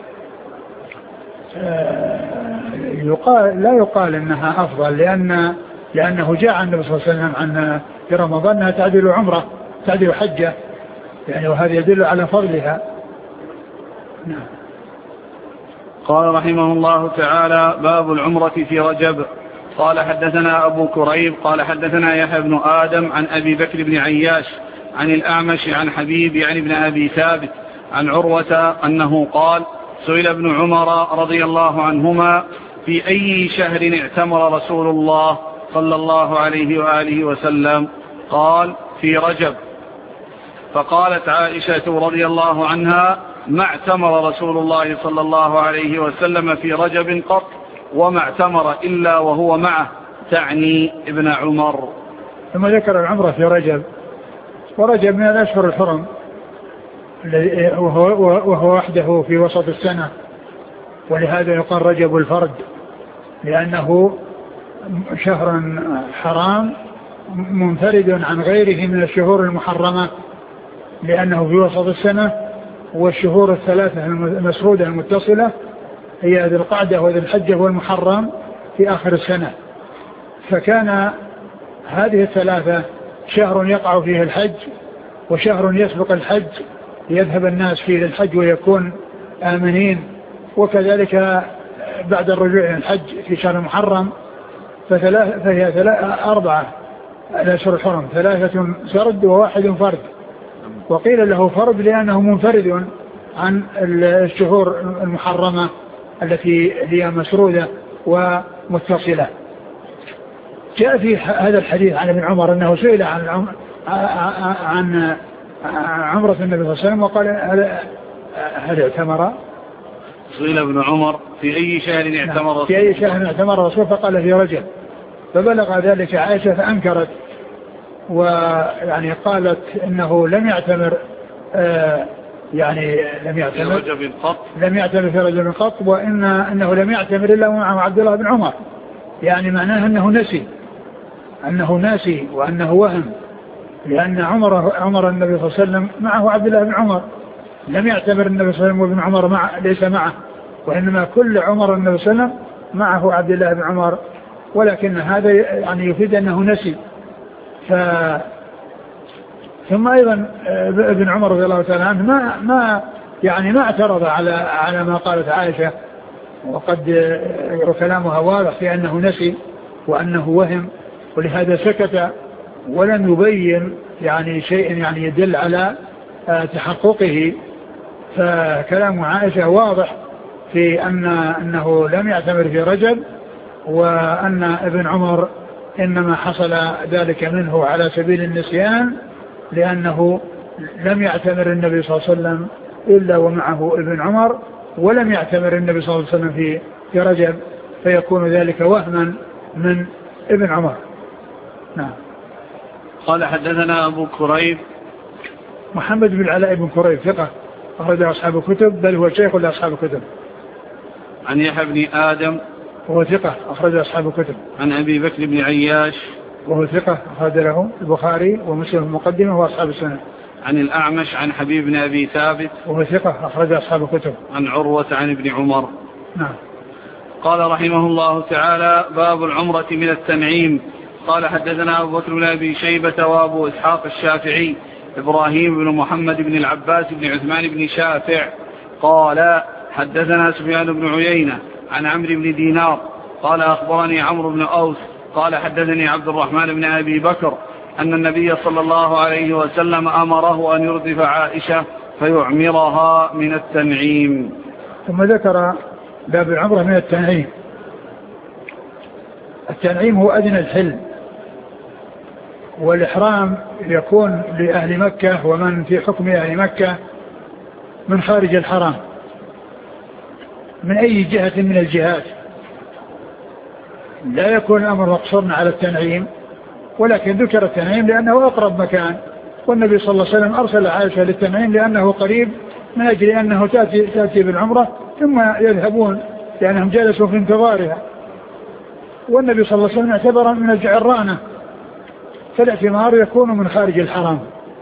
لا يقال إنها أفضل لأنه جاء عن النبي صلى الله عليه وسلم عن في رمضان أنها تعدل عمرة تعدل حجة يعني وهذا يدل على فضلها. نعم. قال رحمه الله تعالى باب العمرة في رجب. قال حدثنا أبو كريب قال حدثنا يحيى بن آدم عن أبي بكر بن عياش عن الأعمش عن حبيب يعني ابن أبي ثابت عن عروة أنه قال سئل ابن عمر رضي الله عنهما في أي شهر اعتمر رسول الله صلى الله عليه وآله وسلم قال في رجب. فقالت عائشة رضي الله عنها ما اعتمر رسول الله صلى الله عليه وسلم في رجب قط وما اعتمر إلا وهو معه تعني ابن عمر. ثم ذكر العمرة في رجب ورجب من الأشهر الحرم وهو وحده في وسط السنة ولهذا يقال رجب الفرد لأنه شهر حرام منفرد عن غيره من الشهور المحرمة لأنه في وسط السنة والشهور الثلاثة المسرودة المتصلة هي ذي القعدة وذي الحجة والمحرم في آخر السنة. فكان هذه الثلاثة شهر يقع فيه الحج وشهر يسبق الحج يذهب الناس فيه للحج ويكون آمنين وكذلك بعد الرجوع إلى الحج في شهر محرم فهي 4 الأشهر الحرم 3 سرد و1 فرد وقيل له فرد لأنه منفرد عن الشهور المحرمة التي هي مسرودة ومتصلة. جاء في هذا الحديث عن ابن عمر أنه سئل عن عمرة النبي صلى الله عليه وسلم وقال هل اعتمر؟ سئل ابن عمر في أي شهر اعتمر في أي شهر اعتمر الرسول فقال في رجب. فبلغ ذلك عائشة فأنكرت ويعني قالت إنه لم يعتمر يعني لم يعتمر في رجب قط، وإنه لم يعتمر إلا معه عبد الله بن عمر، يعني معناه أنه ناسي وأنه وهم، لأن عمر النبي صلى الله عليه وسلم معه عبد الله بن عمر، لم يعتمر النبي صلى الله عليه وسلم وابن عمر ليس معه، وإنما كل عمر النبي صلى الله عليه وسلم معه عبد الله بن عمر، ولكن هذا يعني يفيد أنه نسي. ثم أيضا ابن عمر رضي الله تعالى عنه ما اعترض على ما قالت عائشة، وقد كلامها واضح في أنه نسي وأنه وهم، ولهذا سكت ولم يبين يعني شيء يعني يدل على تحققه. فكلام عائشة واضح في أنه لم يعتمر في رجب، وأن ابن عمر إنما حصل ذلك منه على سبيل النسيان، لأنه لم يعتمر النبي صلى الله عليه وسلم إلا ومعه ابن عمر، ولم يعتمر النبي صلى الله عليه وسلم في رجب، فيكون ذلك وهما من ابن عمر. نعم. قال حدثنا أبو كريب محمد بن العلاء بن كريب ثقة أخرج أصحاب الكتب، بل هو شيخ لأصحاب الكتب. عن يحيى بن آدم وهو ثقة أخرج أصحاب الكتب. عن أبي بكر بن عياش وهو ثقة أخرج له البخاري ومسلم المقدمة وأصحاب السنة. عن الأعمش عن حبيب بن أبي ثابت وهو ثقة أخرج أصحاب الكتب. عن عروة عن ابن عمر. نعم. قال رحمه الله تعالى: باب العمرة من التنعيم. قال حدثنا أبو بكر بن أبي شيبة وأبو إسحاق الشافعي إبراهيم بن محمد بن العباس بن عثمان بن شافع قال حدثنا سفيان بن عيينة عن عمرو بن دينار قال أخبرني عمرو بن أوس قال حدثني عبد الرحمن بن أبي بكر أن النبي صلى الله عليه وسلم أمره أن يردف عائشة فيعمرها من التنعيم. ثم ذكر باب العمرة من التنعيم. التنعيم هو أدنى الحل، والإحرام يكون لأهل مكة ومن في حكم أهل مكة من خارج الحرام من أي جهة من الجهات. لا يكون الأمر مقصورا على التنعيم، ولكن ذكر التنعيم لأنه أقرب مكان، والنبي صلى الله عليه وسلم أرسل عائشة للتنعيم لأنه قريب، من أجل أنه تأتي بالعمرة ثم يذهبون لأنهم جلسوا في انتظارها. والنبي صلى الله عليه وسلم اعتبر من الجعرانة، فالاعتمار يكون من خارج الحرام،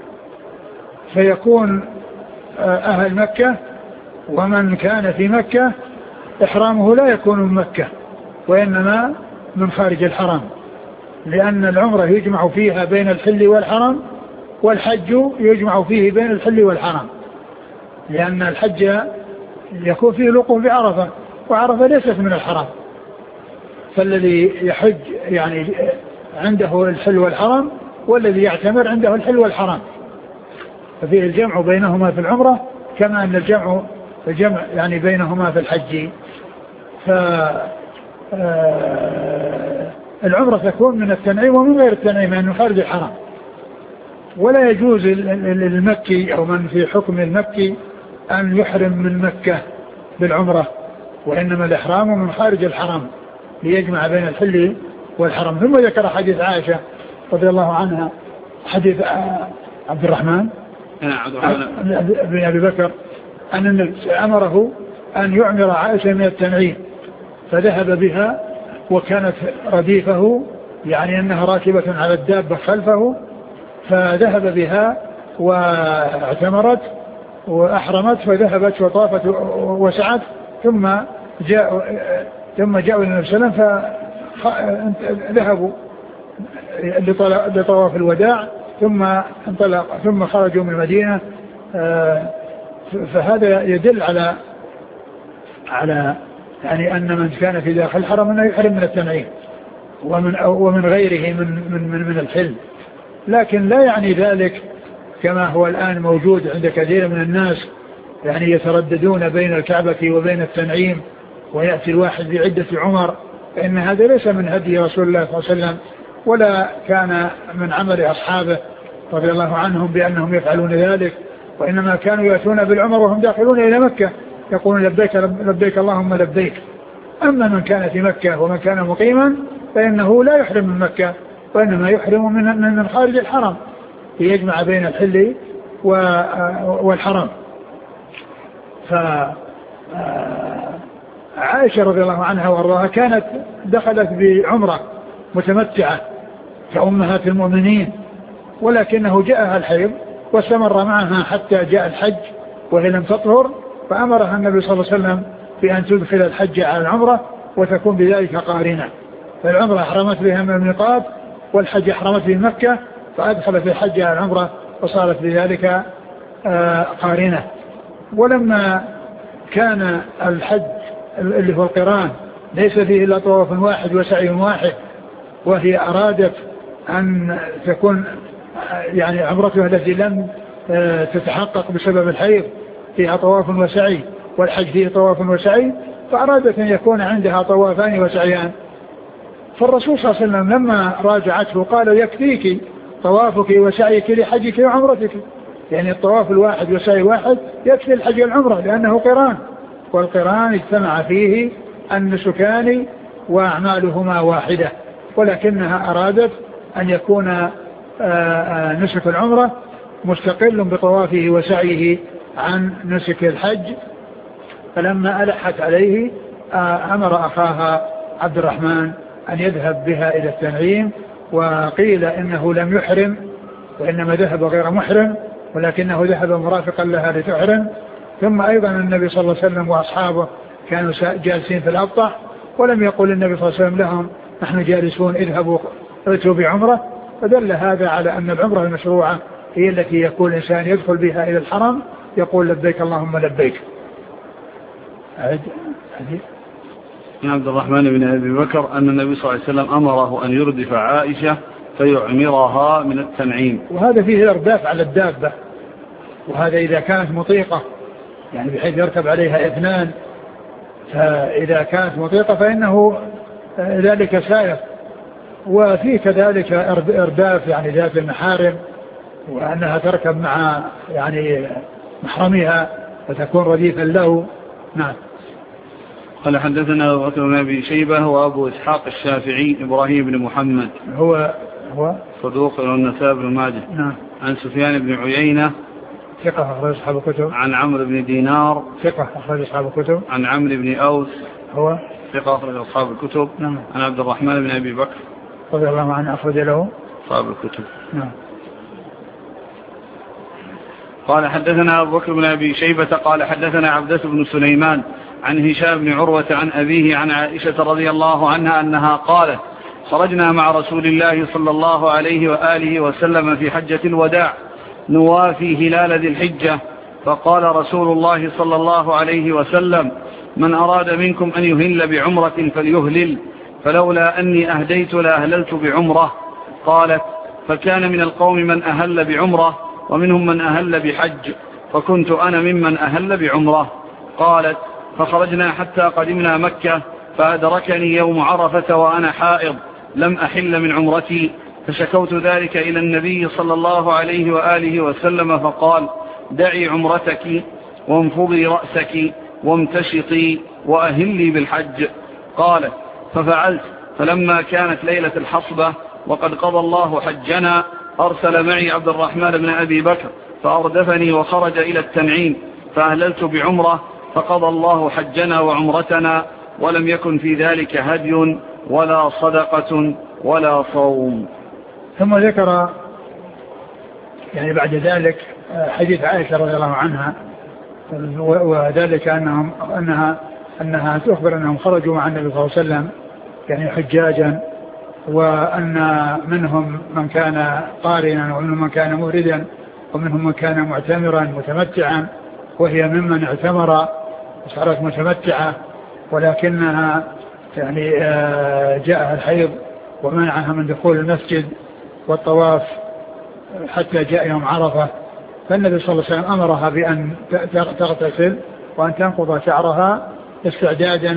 فيكون أهل مكة ومن كان في مكة إحرامه لا يكون من مكة وإنما من خارج الحرام، لأن العمرة يجمع فيها بين الحل والحرم، والحج يجمع فيه بين الحل والحرم، لأن الحج يكون فيه الوقوف بعرفة، وعرفة ليست من الحرام، فالذي يحج يعني عنده الحل والحرم، والذي يعتمر عنده الحل والحرم، ففيه الجمع بينهما في العمرة كما أن الجمع يعني بينهما في الحج. العمرة تكون من التنعيم ومن غير التنعيم، يعني من خارج الحرام، ولا يجوز للمكي أو من في حكم المكي أن يحرم من مكة بالعمرة، وإنما الإحرام من خارج الحرام ليجمع بين الحل والحرم. ثم ذكر حديث عائشة رضي الله عنها، حديث عبد الرحمن بن أبي بكر أن النبي أمره أن يعمر عائشة من التنعيم، فذهب بها وكانت رديفه، يعني أنها راكبة على الدابة خلفه، فذهب بها واعتمرت وأحرمت، فذهبت وطافت وسعت، ثم جاءوا إلى النبي صلى الله عليه وسلم فذهبوا لطواف الوداع، ثم خرجوا من المدينة. فهذا يدل على يعني أن من كان في داخل الحرم أنه يحرم من التنعيم ومن غيره من الحل، لكن لا يعني ذلك كما هو الآن موجود عند كثير من الناس، يعني يترددون بين الكعبة وبين التنعيم، ويأتي الواحد بعدة عمر، فإن هذا ليس من هدي رسول الله صلى الله عليه وسلم، ولا كان من عمل أصحابه رضي الله عنهم بأنهم يفعلون ذلك، وإنما كانوا يأتون بالعمر وهم داخلون إلى مكة يقولون لبيك لبيك اللهم لبيك. أما من كان في مكة ومن كان مقيما فإنه لا يحرم من مكة وإنما يحرم من خارج الحرم ليجمع بين الحل والحرم. فعائشة رضي الله عنها وارضاها كانت دخلت بعمرة متمتعة كأمهات المؤمنين، ولكنه جاءها الحيض واستمر معها حتى جاء الحج وهي لم تطهر، فأمرها النبي صلى الله عليه وسلم بأن تدخل الحج على العمرة وتكون بذلك قارنة. فالعمرة أحرمت بها من الميقات والحج أحرمت به مكة، فأدخلت الحج على العمرة وصارت بذلك قارنة. ولما كان الحج اللي هو القران ليس فيه إلا طواف واحد وسعي واحد، وهي أرادت أن تكون يعني عمرتها التي لم تتحقق بسبب الحيض فيها طواف وسعي والحج فيه طواف وسعي، فأرادت أن يكون عندها طوافان وسعيان. فالرسول صلى الله عليه وسلم لما راجعته قال يكفيك طوافك وسعيك لحجك وعمرتك، يعني الطواف الواحد وسعي واحد يكفي الحج والعمرة لأنه قران، والقران اجتمع فيه النسكان وأعمالهما واحدة، ولكنها أرادت أن يكون نسك العمرة مستقل بطوافه وسعيه عن نسك الحج. فلما ألحت عليه أمر أخاها عبد الرحمن أن يذهب بها إلى التنعيم، وقيل إنه لم يحرم وإنما ذهب غير محرم، ولكنه ذهب مرافقا لها لتحرم. ثم أيضا النبي صلى الله عليه وسلم وأصحابه كانوا جالسين في الأبطح، ولم يقل النبي صلى الله عليه وسلم لهم نحن جالسون اذهبوا ائتوا بعمرة، فدل هذا على أن العمرة المشروعة هي التي يكون الإنسان يدخل بها إلى الحرم يقول لبيك اللهم لبيك. عن عبد الرحمن بن أبي بكر أن النبي صلى الله عليه وسلم أمره أن يردف عائشة فيعمرها من التنعيم. وهذا فيه الإرداف على الدابة، وهذا إذا كانت مطيقة يعني بحيث يركب عليها اثنان، فإذا كانت مطيقة فإنه ذلك سائر. وفيه كذلك إرداف يعني ذات المحارم، وأنها تركب مع يعني محرمها فتكون رديفا له. نعم. قال حدثنا أبو بكر بن أبي شيبة وأبو إسحاق الشافعي إبراهيم بن محمد هو صدوق والنسائي بن ماجه. نعم. عن سفيان بن عيينة ثقة أخرج أصحاب الكتب. عن عمرو بن دينار ثقة أخرج أصحاب الكتب. عن عمرو بن أوس هو ثقة أخرج أصحاب الكتب. نعم. عن عبد الرحمن بن أبي بكر رضي الله عنه أخرج له أصحاب الكتب. نعم. قال حدثنا أبو بكر بن أبي شيبة قال حدثنا عبدة بن سليمان عن هشام بن عروة عن أبيه عن عائشة رضي الله عنها أنها قالت خرجنا مع رسول الله صلى الله عليه وآله وسلم في حجة الوداع نوافي هلال ذي الحجة، فقال رسول الله صلى الله عليه وسلم من أراد منكم أن يهل بعمرة فليهلل، فلولا أني أهديت لأهللت بعمرة. قالت فكان من القوم من أهل بعمرة ومنهم من أهل بحج، فكنت أنا ممن أهل بعمرة. قالت فخرجنا حتى قدمنا مكة فأدركني يوم عرفة وأنا حائض لم أحل من عمرتي، فشكوت ذلك إلى النبي صلى الله عليه وآله وسلم فقال دعي عمرتك وانفضي رأسك وامتشطي وأهلي بالحج. قالت ففعلت، فلما كانت ليلة الحصبة وقد قضى الله حجنا أرسل معي عبد الرحمن بن أبي بكر فأردفني وخرج إلى التنعيم فأهللت بعمرة، فقضى الله حجنا وعمرتنا ولم يكن في ذلك هدي ولا صدقة ولا صوم. ثم ذكر يعني بعد ذلك حديث عائشة رضي الله عنها، وذلك أنها تخبر أنهم خرجوا مع النبي صلى الله عليه وسلم يعني حجاجا، وأن منهم من كان قارنا ومنهم من كان مفردا ومنهم من كان معتمرا متمتعا، وهي ممن اعتمر وصارت متمتعة، ولكنها يعني جاءها الحيض ومنعها من دخول المسجد والطواف حتى جاء يوم عرفة، فالنبي صلى الله عليه وسلم أمرها بأن تغتسل وأن تنقض شعرها استعدادا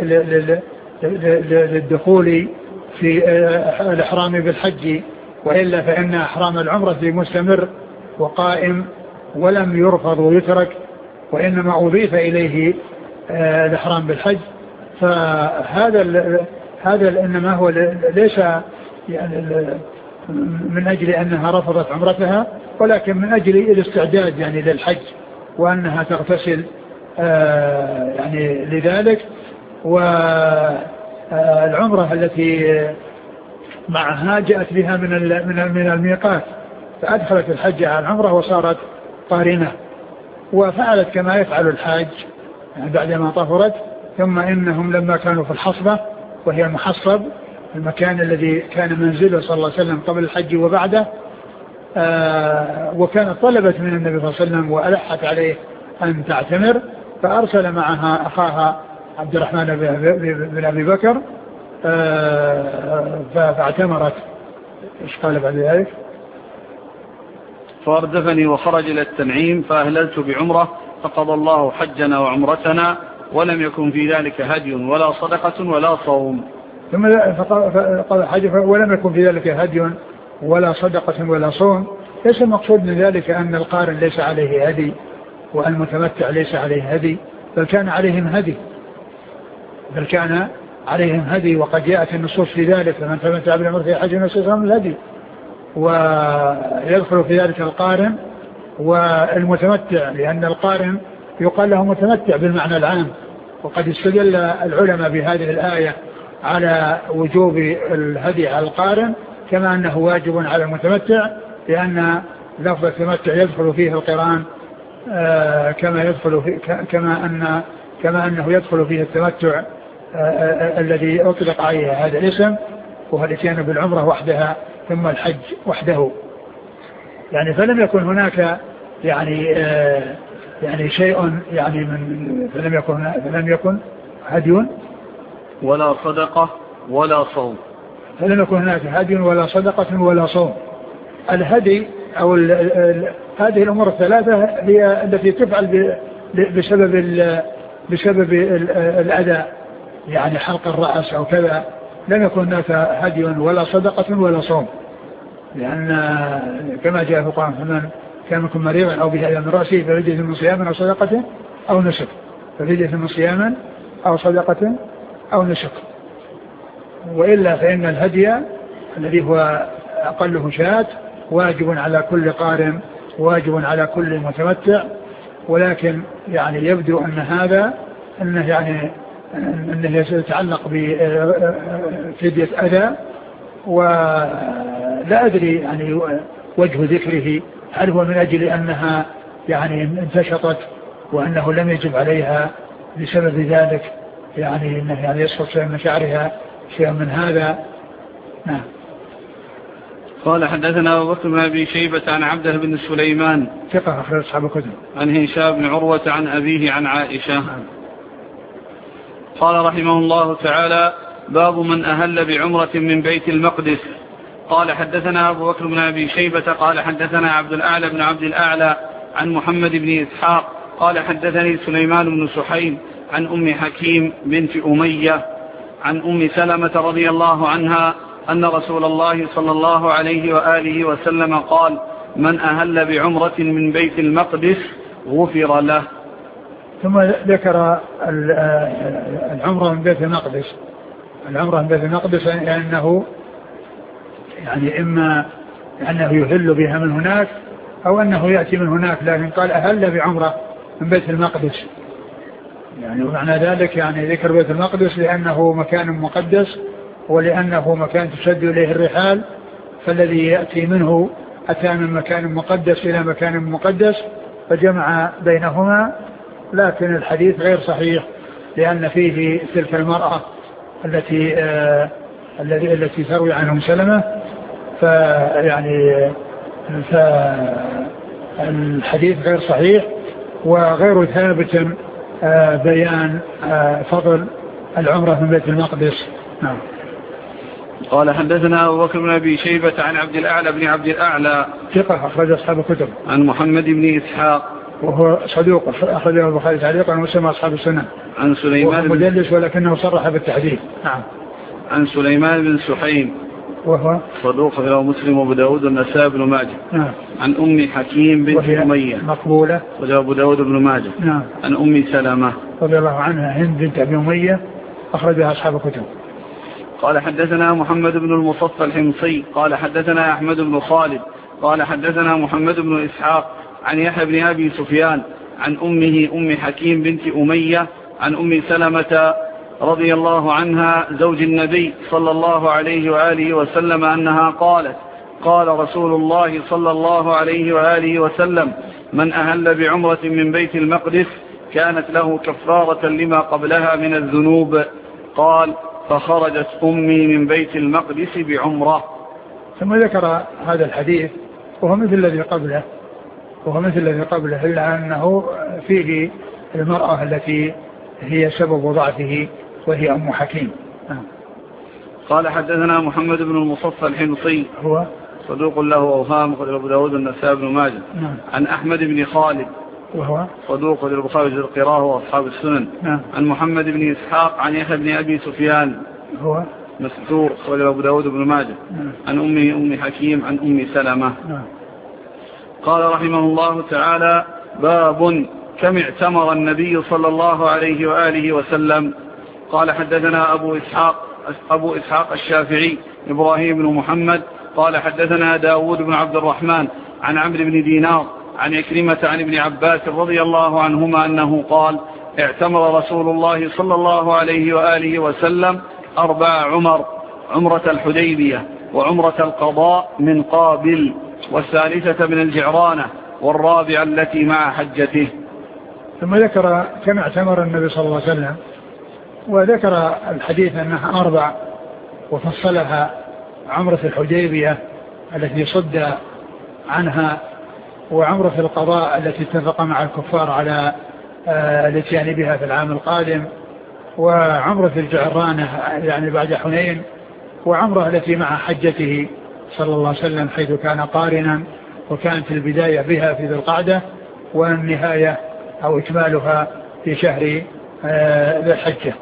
للدخول في الإحرام بالحج، وإلا فإن إحرام العمرة مستمر وقائم ولم يرفض ويترك، وإنما أضيف إليه الإحرام بالحج. فهذا إنما هو ليس يعني من أجل أنها رفضت عمرتها، ولكن من أجل الاستعداد يعني للحج، وأنها تغتسل يعني لذلك. والعمرة التي معها جاءت بها من الميقات، فأدخلت الحج على العمرة وصارت قارنة، وفعلت كما يفعل الحاج يعني بعدما طهرت. ثم إنهم لما كانوا في الحصبة، وهي المحصب، المكان الذي كان منزله صلى الله عليه وسلم قبل الحج وبعده، وكانت طلبت من النبي صلى الله عليه وسلم وألحت عليه أن تعتمر، فأرسل معها أخاها عبد الرحمن بن أبي بكر فاعتمرت. إيش قال بعد ذلك؟ فأردفني وخرج إلى التنعيم فأهللت بعمرة فقضى الله حجنا وعمرتنا ولم يكن في ذلك هدي ولا صدقة ولا صوم. ثم فقضى حج ولم يكن في ذلك هدي ولا صدقة ولا صوم. ليس المقصود من ذلك أن القارن ليس عليه هدي والمتمتع ليس عليه هدي، بل كان عليهم هدي، وقد جاءت النصوص في ذلك: فمن تمتع بالعمرة في حج نسك من الهدي، ويدخل في ذلك القارن والمتمتع، لأن القارن يقال له متمتع بالمعنى العام. وقد استدل العلماء بهذه الآية على وجوب الهدي على القارن كما أنه واجب على المتمتع، لأن لفظ التمتع يدخل فيه القران كما أنه يدخل فيه التمتع الذي أطلق عليه هذا الاسم، وهو الاتيان بالعمرة وحدها ثم الحج وحده. يعني فلم يكن هناك يعني شيء يعني فلم يكن هدي ولا صدقة ولا صوم. فلم يكن هناك هدي ولا صدقة ولا صوم. الهدي أو هذه الأمور الثلاثة هي التي تفعل بسبب الأذى، يعني حلق الرأس أو كذا. لم يكن هناك هدي ولا صدقة ولا صوم، لأن كما جاء في القرآن: فمن كان منكم مريضا أو به أذى من رأسه ففدية من صيام أو صدقة أو نسك، ففدية من صيام أو صدقة أو نسك. وإلا فإن الهدي الذي هو أقله شاة واجب على كل قارن، واجب على كل متمتع. ولكن يعني يبدو أن هذا أنه يتعلق بفدية أذى، ولا أدري يعني وجه ذكره، هل هو من أجل أنها يعني انتشطت وأنه لم يجب عليها بسبب ذلك، يعني أنه يعني يسقط شيء من شعرها، شيء من هذا. نعم. قال حدثنا أبو بكر بن أبي شيبة عن عبده بن سليمان ثقة أخرج أصحاب الكتب. عن هشام بن عروة عن أبيه عن عائشة. قال رحمه الله تعالى: باب من أهل بعمرة من بيت المقدس. قال حدثنا أبو بكر بن أبي شيبة قال حدثنا عبد الأعلى بن عبد الأعلى عن محمد بن إسحاق قال حدثني سليمان بن سحيم عن أم حكيم بنت أمية عن أم سلمة رضي الله عنها أن رسول الله صلى الله عليه وآله وسلم قال: من أهل بعمرة من بيت المقدس غفر له. ثم ذكر العمرة من بيت المقدس. العمرة من بيت المقدس لأنه يعني إما أنه يهل بها من هناك أو أنه يأتي من هناك، لكن قال أهل بعمرة من بيت المقدس، يعني معنى ذلك يعني ذكر بيت المقدس لأنه مكان مقدس، ولأنه مكان تشد إليه الرحال، فالذي يأتي منه أتى من مكان مقدس إلى مكان مقدس، فجمع بينهما. لكن الحديث غير صحيح، لأن فيه تلك المرأة التي تروي عنهم سلمة، فالحديث غير صحيح وغير ثابت بيان فضل العمرة من بيت المقدس. نعم. قال حدثنا أبو بكر بن أبي شيبة عن عبد الأعلى بن عبد الأعلى ثقة أخرج أصحاب الكتب. عن محمد بن إسحاق وهو صدوق أخرجه البخاري تعليقا ومسلم أصحاب السنة. عن سليمان بن مدلس ولكنه صرح بالتحديث. نعم. عن سليمان بن سحيم وهو صدوق أخرجه مسلم وأبو داود والنسائي بن ماجه. نعم. عن أم حكيم بنت أمية مقبولة وأبو داود بن ماجه. نعم. عن أم سلمة رضي الله عنها هند بنت أبي أمية أخرجها أصحاب الكتب. قال حدثنا محمد بن المصفى الحمصي قال حدثنا أحمد بن خالد قال حدثنا محمد بن إسحاق عن يحيى بن أبي سفيان عن أمه أم حكيم بنت أمية عن أم سلمة رضي الله عنها زوج النبي صلى الله عليه وآله وسلم أنها قالت قال رسول الله صلى الله عليه وآله وسلم من أهل بعمرة من بيت المقدس كانت له كفارة لما قبلها من الذنوب. قال فخرجت أمي من بيت المقدس بعمرة. ثم ذكر هذا الحديث وهو مثل الذي قبله إلا أنه فيه المرأة التي هي سبب ضعفه وهي أم حكيم. قال حدثنا محمد بن المصفى الحمصي هو صدوق له أوهام قال أبو داود النسائي بن ماجه. عن أحمد بن خالد وهو صدوق قال البخاري القراءة وأصحاب السنن. عن محمد بن إسحاق عن يحيى بن أبي سفيان هو مستور قال أبو داود بن ماجه. عن أمه أم حكيم عن أم سلمة. قال رحمه الله تعالى باب كم اعتمر النبي صلى الله عليه وآله وسلم. قال حدثنا أبو إسحاق الشافعي إبراهيم بن محمد قال حدثنا داود بن عبد الرحمن عن عمرو بن دينار عن عكرمة عن ابن عباس رضي الله عنهما أنه قال اعتمر رسول الله صلى الله عليه وآله وسلم 4 عمر: عمرة الحديبية وعمرة القضاء من قابل والثالثة من الجعرانة والرابعة التي مع حجته. ثم ذكر كم اعتمر النبي صلى الله عليه وسلم وذكر الحديث أنها 4 وفصلها عمرة الحديبية التي صد عنها وعمرة القضاء التي اتفق مع الكفار على الاتيان بها في العام القادم وعمرة الجعرانة يعني بعد حنين وعمرة التي مع حجته صلى الله عليه وسلم حيث كان قارنا وكانت البداية بها في ذي القعدة والنهاية أو إكمالها في شهر ذي الحجة.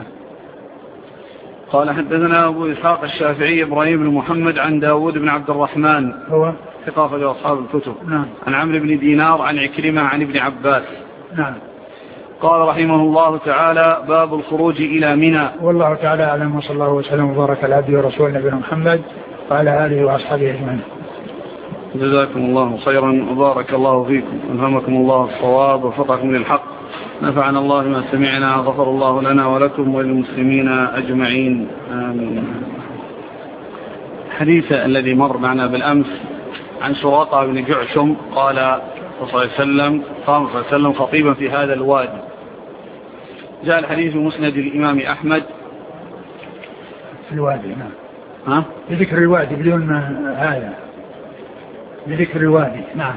قال حدثنا أبو إسحاق الشافعي إبراهيم بن محمد عن داود بن عبد الرحمن هو ثقافة أصحاب الكتب. عن عمرو بن دينار عن عكرمة عن ابن عباس. قال رحمه الله تعالى باب الخروج إلى منى. والله تعالى أعلم وصلى الله وسلم وبارك على عبده ورسوله نبينا محمد وعلى آله وأصحابه أجمعين. جزاكم الله خيرا وبارك الله فيكم ألهمكم الله الصواب ووفقكم للحق نفعنا الله ما سمعنا غفر الله لنا ولكم وللمسلمين أجمعين آمين. الحديث الذي مر معنا بالأمس عن سراقة بن جعشم قال صلى الله عليه وسلم قام صلى الله عليه وسلم خطيبا في هذا الوادي. جاء الحديث مسند الإمام أحمد في الوادي. نعم بذكر الوادي بدون هذا بذكر الوادي. نعم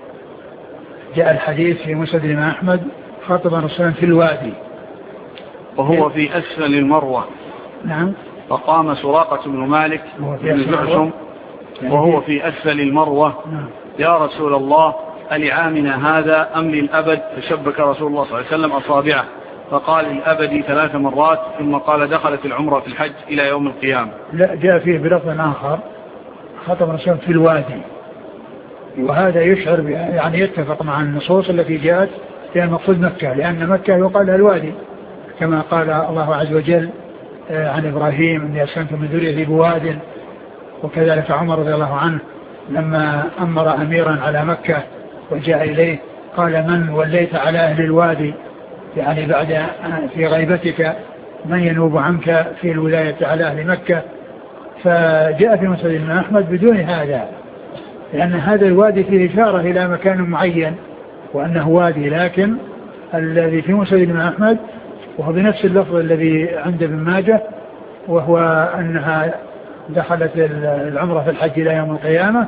جاء الحديث في مسند الإمام أحمد خاطبا رسولا في الوادي وهو في أسفل المروة. نعم فقام سراقة بن مالك بن جعشم وهو في أسفل المروة. يا رسول الله ألعامنا هذا أم للأبد؟ فشبك رسول الله صلى الله عليه وسلم أصابعه فقال للأبد 3 مرات ثم قال دخلت العمرة في الحج إلى يوم القيامة. لا جاء فيه بلفظ آخر خطب رسول في الوادي وهذا يشعر يعني يتفق مع النصوص التي جاءت في المقصود مكة لأن مكة يقال لها الوادي كما قال الله عز وجل عن إبراهيم إني أسكنت من ذريتي بواد. وكذلك عمر رضي الله عنه لما أمر أميرا على مكة وجاء إليه قال من وليت على أهل الوادي يعني بعد في غيبتك من ينوب عنك في الولاية على أهل مكة. فجاء في مسند الإمام أحمد بدون هذا لأن هذا الوادي فيه إشارة إلى مكان معين وأنه وادي لكن الذي في مسند الإمام أحمد وهو بنفس اللفظ الذي عند ابن ماجه وهو أنها دخلت العمرة في الحج إلى يوم القيامة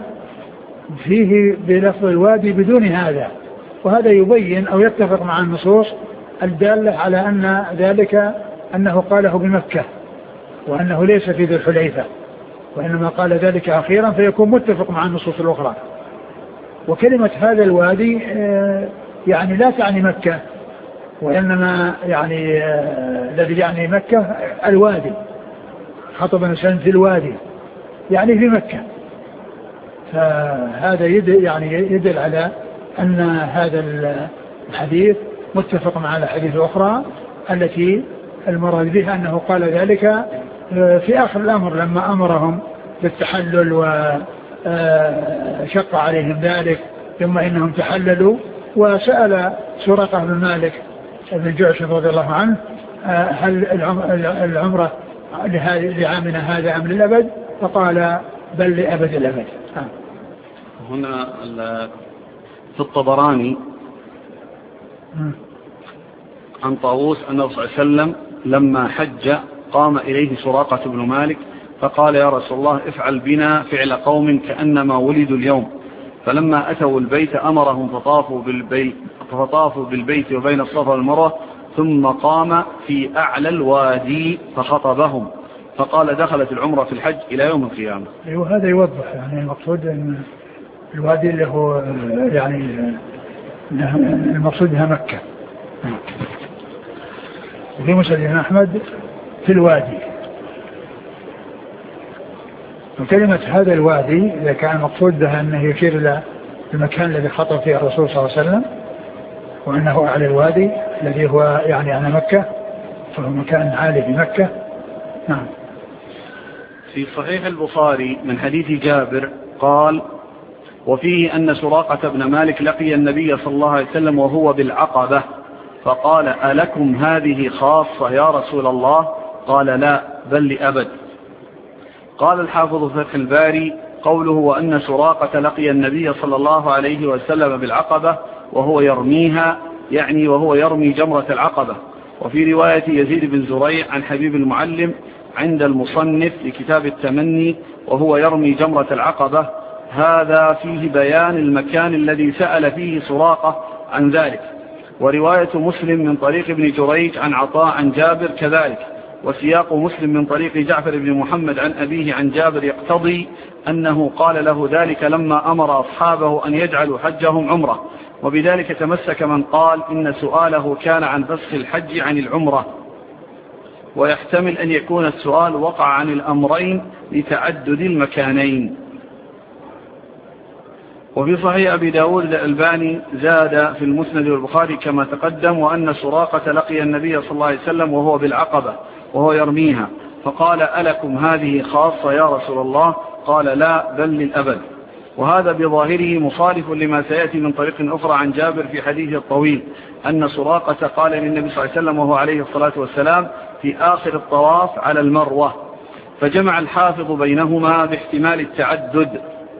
فيه بلفظ الوادي بدون هذا. وهذا يبين أو يتفق مع النصوص الدالة على أن ذلك أنه قاله بمكة وأنه ليس في ذي الحليفة وإنما قال ذلك أخيرا فيكون متفق مع النصوص الأخرى. وكلمة هذا الوادي يعني لا تعني مكة وإنما يعني الذي يعني مكة الوادي خطب نسان في الوادي يعني في مكة. فهذا يدل على أن هذا الحديث متفق مع الحديث الأخرى التي المراد بها أنه قال ذلك في آخر الأمر لما أمرهم بالتحلل وشق عليهم ذلك، ثم إنهم تحللوا، وسأل سراقة بن مالك بن جعشم رضي الله عنه هل العمرة لعامنا هذا أم للأبد؟ فقال بل لأبد الأبد. هنا في الطبراني عن طاووس أنه صلى الله عليه وسلم لما حج قام إليه سراقة بن مالك فقال يا رسول الله افعل بنا فعل قوم كأنما ولدوا اليوم، فلما أتوا البيت أمرهم فطافوا بالبيت وبين الصفا والمروة، ثم قام في أعلى الوادي فخطبهم فقال دخلت العمرة في الحج إلى يوم القيامة. وهذا يوضح يعني المقصود أن الوادي اللي هو يعني المقصود بها مكة. وفي مسند أحمد في الوادي، وكلمة هذا الوادي إذا كان المقصود بها أنه يشير إلى المكان الذي خطب فيه الرسول صلى الله عليه وسلم، وأنه أعلى الوادي الذي هو يعني على مكة، فهو مكان عالي في مكة. نعم. في صحيح البخاري من حديث جابر قال وفيه أن سراقة بن مالك لقي النبي صلى الله عليه وسلم وهو بالعقبة فقال ألكم هذه خاصة يا رسول الله؟ قال لا بل لأبد. قال الحافظ فتح الباري قوله وأن سراقة لقي النبي صلى الله عليه وسلم بالعقبة وهو يرميها، يعني وهو يرمي جمرة العقبة. وفي رواية يزيد بن زريع عن حبيب المعلم عند المصنف لكتاب التمني وهو يرمي جمرة العقبة، هذا فيه بيان المكان الذي سأل فيه سراقة عن ذلك. ورواية مسلم من طريق ابن جريج عن عطاء عن جابر كذلك، وسياق مسلم من طريق جعفر بن محمد عن أبيه عن جابر يقتضي أنه قال له ذلك لما أمر أصحابه أن يجعلوا حجهم عمرة، وبذلك تمسك من قال إن سؤاله كان عن فسخ الحج عن العمرة، ويحتمل أن يكون السؤال وقع عن الأمرين لتعدد المكانين. وفي صحيح أبي داود الألباني زاد في المسند والبخاري كما تقدم وأن سراقة لقي النبي صلى الله عليه وسلم وهو بالعقبة وهو يرميها فقال ألكم هذه خاصة يا رسول الله؟ قال لا بل للأبد. وهذا بظاهره مخالف لما سيأتي من طريق أخرى عن جابر في حديث الطويل أن سراقة قال للنبي صلى الله عليه وسلم وهو عليه الصلاة والسلام في آخر الطواف على المروة، فجمع الحافظ بينهما باحتمال التعدد،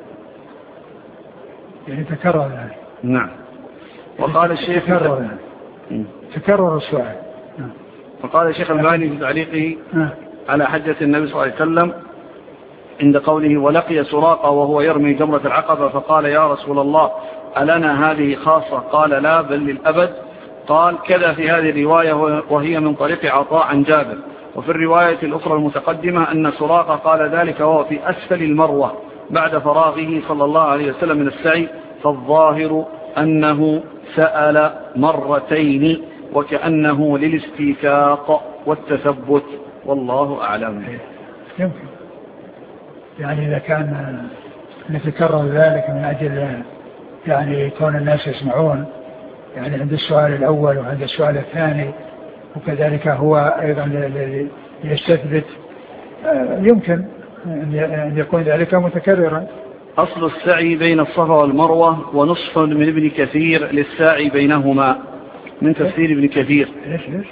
يعني تكرر يعني. نعم. وقال الشيخ تكرر السؤال. وقال الشيخ الباني في تعليقه على حجة النبي صلى الله عليه وسلم عند قوله ولقي سراقة وهو يرمي جمرة العقبة فقال يا رسول الله ألنا هذه خاصة؟ قال لا بل للأبد. قال كذا في هذه الرواية وهي من طريق عطاء عن جابر. وفي الرواية الأخرى المتقدمة أن سراقة قال ذلك وهو في أسفل المروة بعد فراغه صلى الله عليه وسلم من السعي، فالظاهر أنه سأل مرتين وكأنه للاستيثاق والتثبت، والله أعلم. يمكن يعني إذا كان نتكرر ذلك من أجل يعني كون الناس يسمعون يعني عند السؤال الأول وعند السؤال الثاني، وكذلك هو أيضا يستثبت، يمكن أن يكون ذلك متكررا. أصل السعي بين الصفا والمروة ونصف من ابن كثير للسعي بينهما من تفسير ابن كثير. ليش؟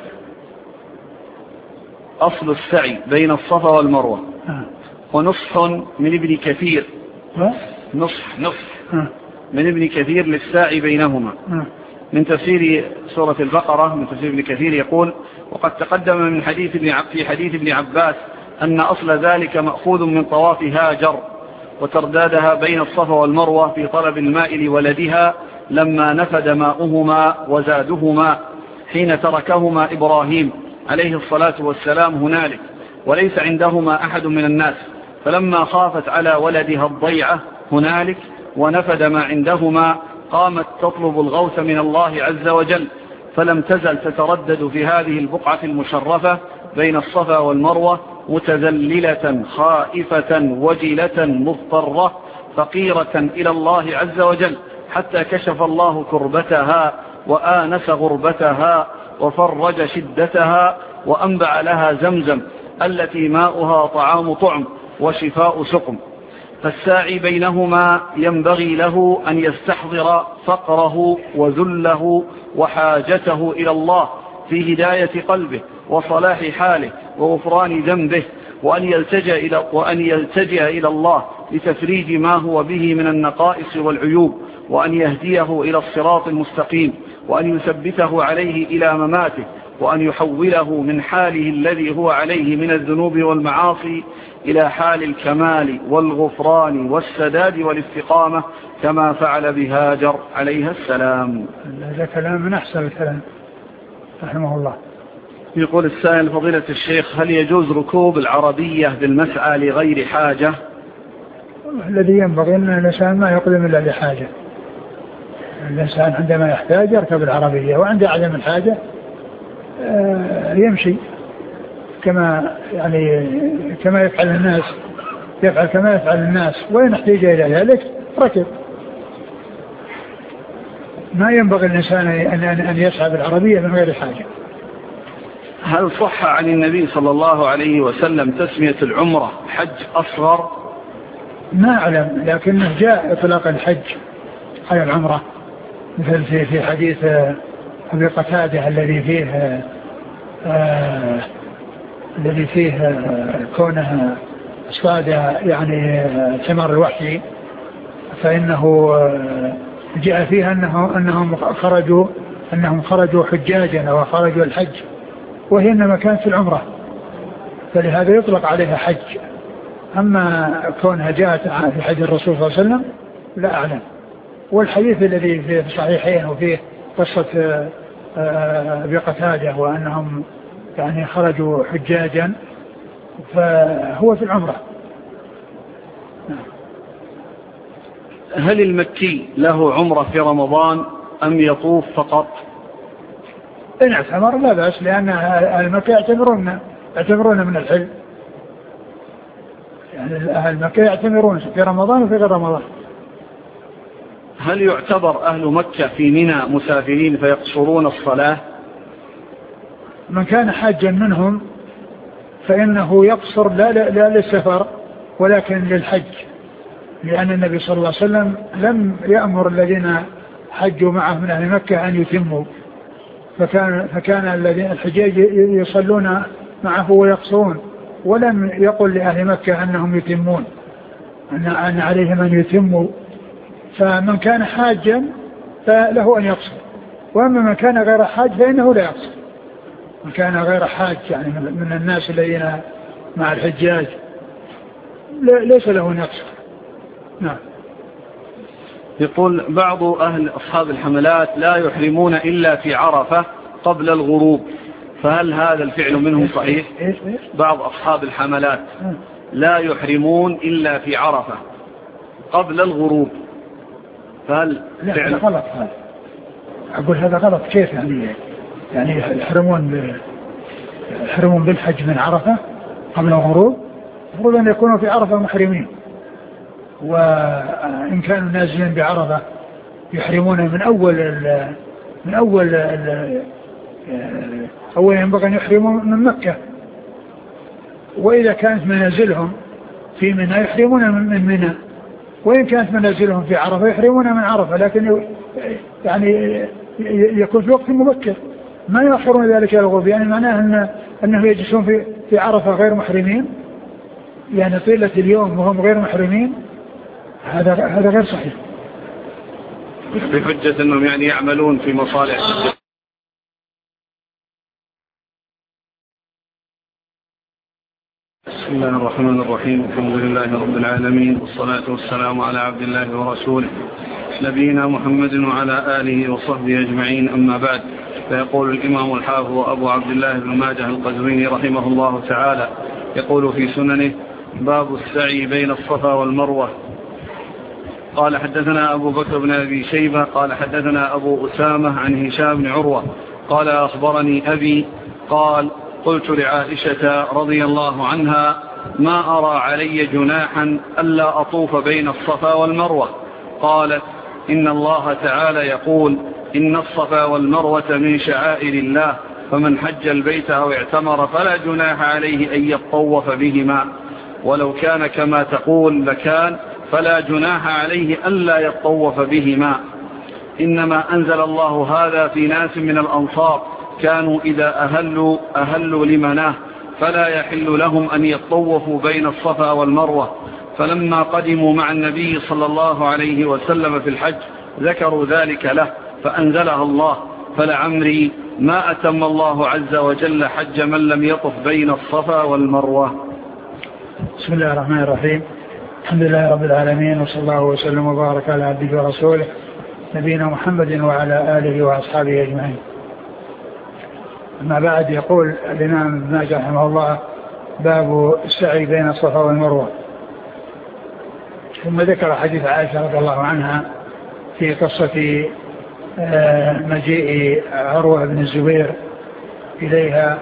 أصل السعي بين الصفا والمروة ونصف من ابن كثير، نصف من ابن كثير للسعي بينهما من تفسير سورة البقرة. من تفسير ابن كثير يقول وقد تقدم من في حديث ابن عباس أن أصل ذلك مأخوذ من طواف هاجر وتردادها بين الصفا والمروة في طلب الماء لولدها لما نفد ماؤهما وزادهما حين تركهما إبراهيم عليه الصلاة والسلام هنالك وليس عندهما أحد من الناس، فلما خافت على ولدها الضيعة هنالك ونفد ما عندهما قامت تطلب الغوث من الله عز وجل، فلم تزل تتردد في هذه البقعة المشرفة بين الصفا والمروة متذللة خائفة وجلة مضطرة فقيرة إلى الله عز وجل، حتى كشف الله كربتها وآنس غربتها وفرج شدتها وأنبع لها زمزم التي ماؤها طعام طعم وشفاء سقم. فالساعي بينهما ينبغي له أن يستحضر فقره وذله وحاجته إلى الله في هداية قلبه وصلاح حاله وغفران ذنبه، وأن يلتجئ إلى الله لتفريج ما هو به من النقائص والعيوب، وأن يهديه إلى الصراط المستقيم، وأن يثبته عليه إلى مماته، وأن يحوله من حاله الذي هو عليه من الذنوب والمعاصي إلى حال الكمال والغفران والسداد والاستقامة كما فعل بهاجر عليها السلام. هذا كلام من أحسن الكلام رحمه الله. يقول السائل: فضيلة الشيخ، هل يجوز ركوب العربية بالمسعى لغير حاجة؟ الذي ينبغي أن الإنسان ما يقدم إلا لحاجة. الإنسان عندما يحتاج يركب العربية، وعند عدم الحاجة يمشي كما يفعل الناس، كما يفعل الناس، وإن احتاج إلى ذلك ركب. ما ينبغي الإنسان أن يسعى بالعربية من غير حاجة. هل صح عن النبي صلى الله عليه وسلم تسمية العمرة حج أصغر؟ ما أعلم، لكنه جاء إطلاق الحج على العمرة، مثل في حديث أبي قتادة الذي فيه كونه اصطاد يعني ثمر الوحي، فإنه جاء فيها أنهم خرجوا حجاجا أو خرجوا الحج، وهي إنما كانت في العمرة، فلهذا يطلق عليها حج. أما كونها جاءت في حج الرسول صلى الله عليه وسلم لا أعلم. والحديث الذي في الصحيحين وفيه قصة أبي قتادة وأنهم يعني خرجوا حجاجا، فهو في العمرة. هل المكي له عمرة في رمضان أم يطوف فقط؟ إن اعتمر لا بأس، لأن المكي يعتمرون من الحل، يعني أهل مكة يعتمرون في رمضان وفي غير رمضان. هل يعتبر أهل مكة في منى مسافرين فيقصرون الصلاة؟ من كان حاجا منهم فإنه يقصر لا للسفر ولكن للحج، لأن النبي صلى الله عليه وسلم لم يأمر الذين حجوا معه من أهل مكة أن يتموا، فكان الذين الحجاج يصلون معه ويقصرون، ولم يقل لأهل مكة أنهم يتمون، أن عليهم أن يتموا. فمن كان حاجا فله أن يقصر، وأما من كان غير حاج فإنه لا يقصر. من كان غير حاج يعني من الناس الذين مع الحجاج ليس له أن يقصر. نعم. يقول بعض أصحاب الحملات لا يحرمون إلا في عرفة قبل الغروب، فهل هذا الفعل منهم صحيح؟ بعض أصحاب الحملات لا يحرمون إلا في عرفة قبل الغروب، فهل فعل غلط؟ هذا أقول هذا غلط. كيف يعني يحرمون بالحج من عرفة قبل الغروب؟ المفروض أن يكونوا في عرفة محرمين، وإن كانوا نازلين بعرفة يحرمون من أول ينبغي أن يحرموا من مكة، وإذا كانت منازلهم في منى يحرمون من منى، وإن كانت منازلهم في عرفة يحرمون من عرفة، لكن يعني يكون في وقت مبكر، ما يؤخرون ذلك إلى الغروب، يعني معناه أنه يجلسون في عرفة غير محرمين، يعني طيلة اليوم وهم غير محرمين. هذا غير صحيح، بحجة أنهم يعني يعملون في مصالح. بسم الله الرحمن الرحيم، الحمد لله رب العالمين، والصلاة والسلام على عبد الله ورسوله نبينا محمد وعلى آله وصحبه أجمعين، أما بعد. فيقول الإمام الحافظ أبو عبد الله بن ماجه القزويني رحمه الله تعالى، يقول في سننه: باب السعي بين الصفا والمروة. قال حدثنا أبو بكر بن أبي شيبة قال حدثنا أبو أسامة عن هشام بن عروة قال أخبرني أبي قال: قلت لعائشة رضي الله عنها: ما أرى علي جناحا ألا أطوف بين الصفا والمروة. قالت: إن الله تعالى يقول: إن الصفا والمروة من شعائر الله، فمن حج البيت أو اعتمر فلا جناح عليه أن يطوف بهما، ولو كان كما تقول لكان فلا جناح عليه ألا يطوف بهما. إنما أنزل الله هذا في ناس من الأنصار كانوا إذا أهلوا لمناه فلا يحل لهم أن يطوفوا بين الصفا والمروة، فلما قدموا مع النبي صلى الله عليه وسلم في الحج ذكروا ذلك له فأنزلها الله: فلعمري ما أتم الله عز وجل حج من لم يطف بين الصفا والمروة. بسم الله الرحمن الرحيم. الحمد لله رب العالمين، وصلى الله وسلم وبارك على عبده ورسوله نبينا محمد وعلى آله وأصحابه أجمعين. أما بعد، يقول الإمام ابن ماجه رحمه الله: باب السعي بين الصفا والمروة. ثم ذكر حديث عائشة رضي الله عنها في قصة مجيء عروة بن الزبير إليها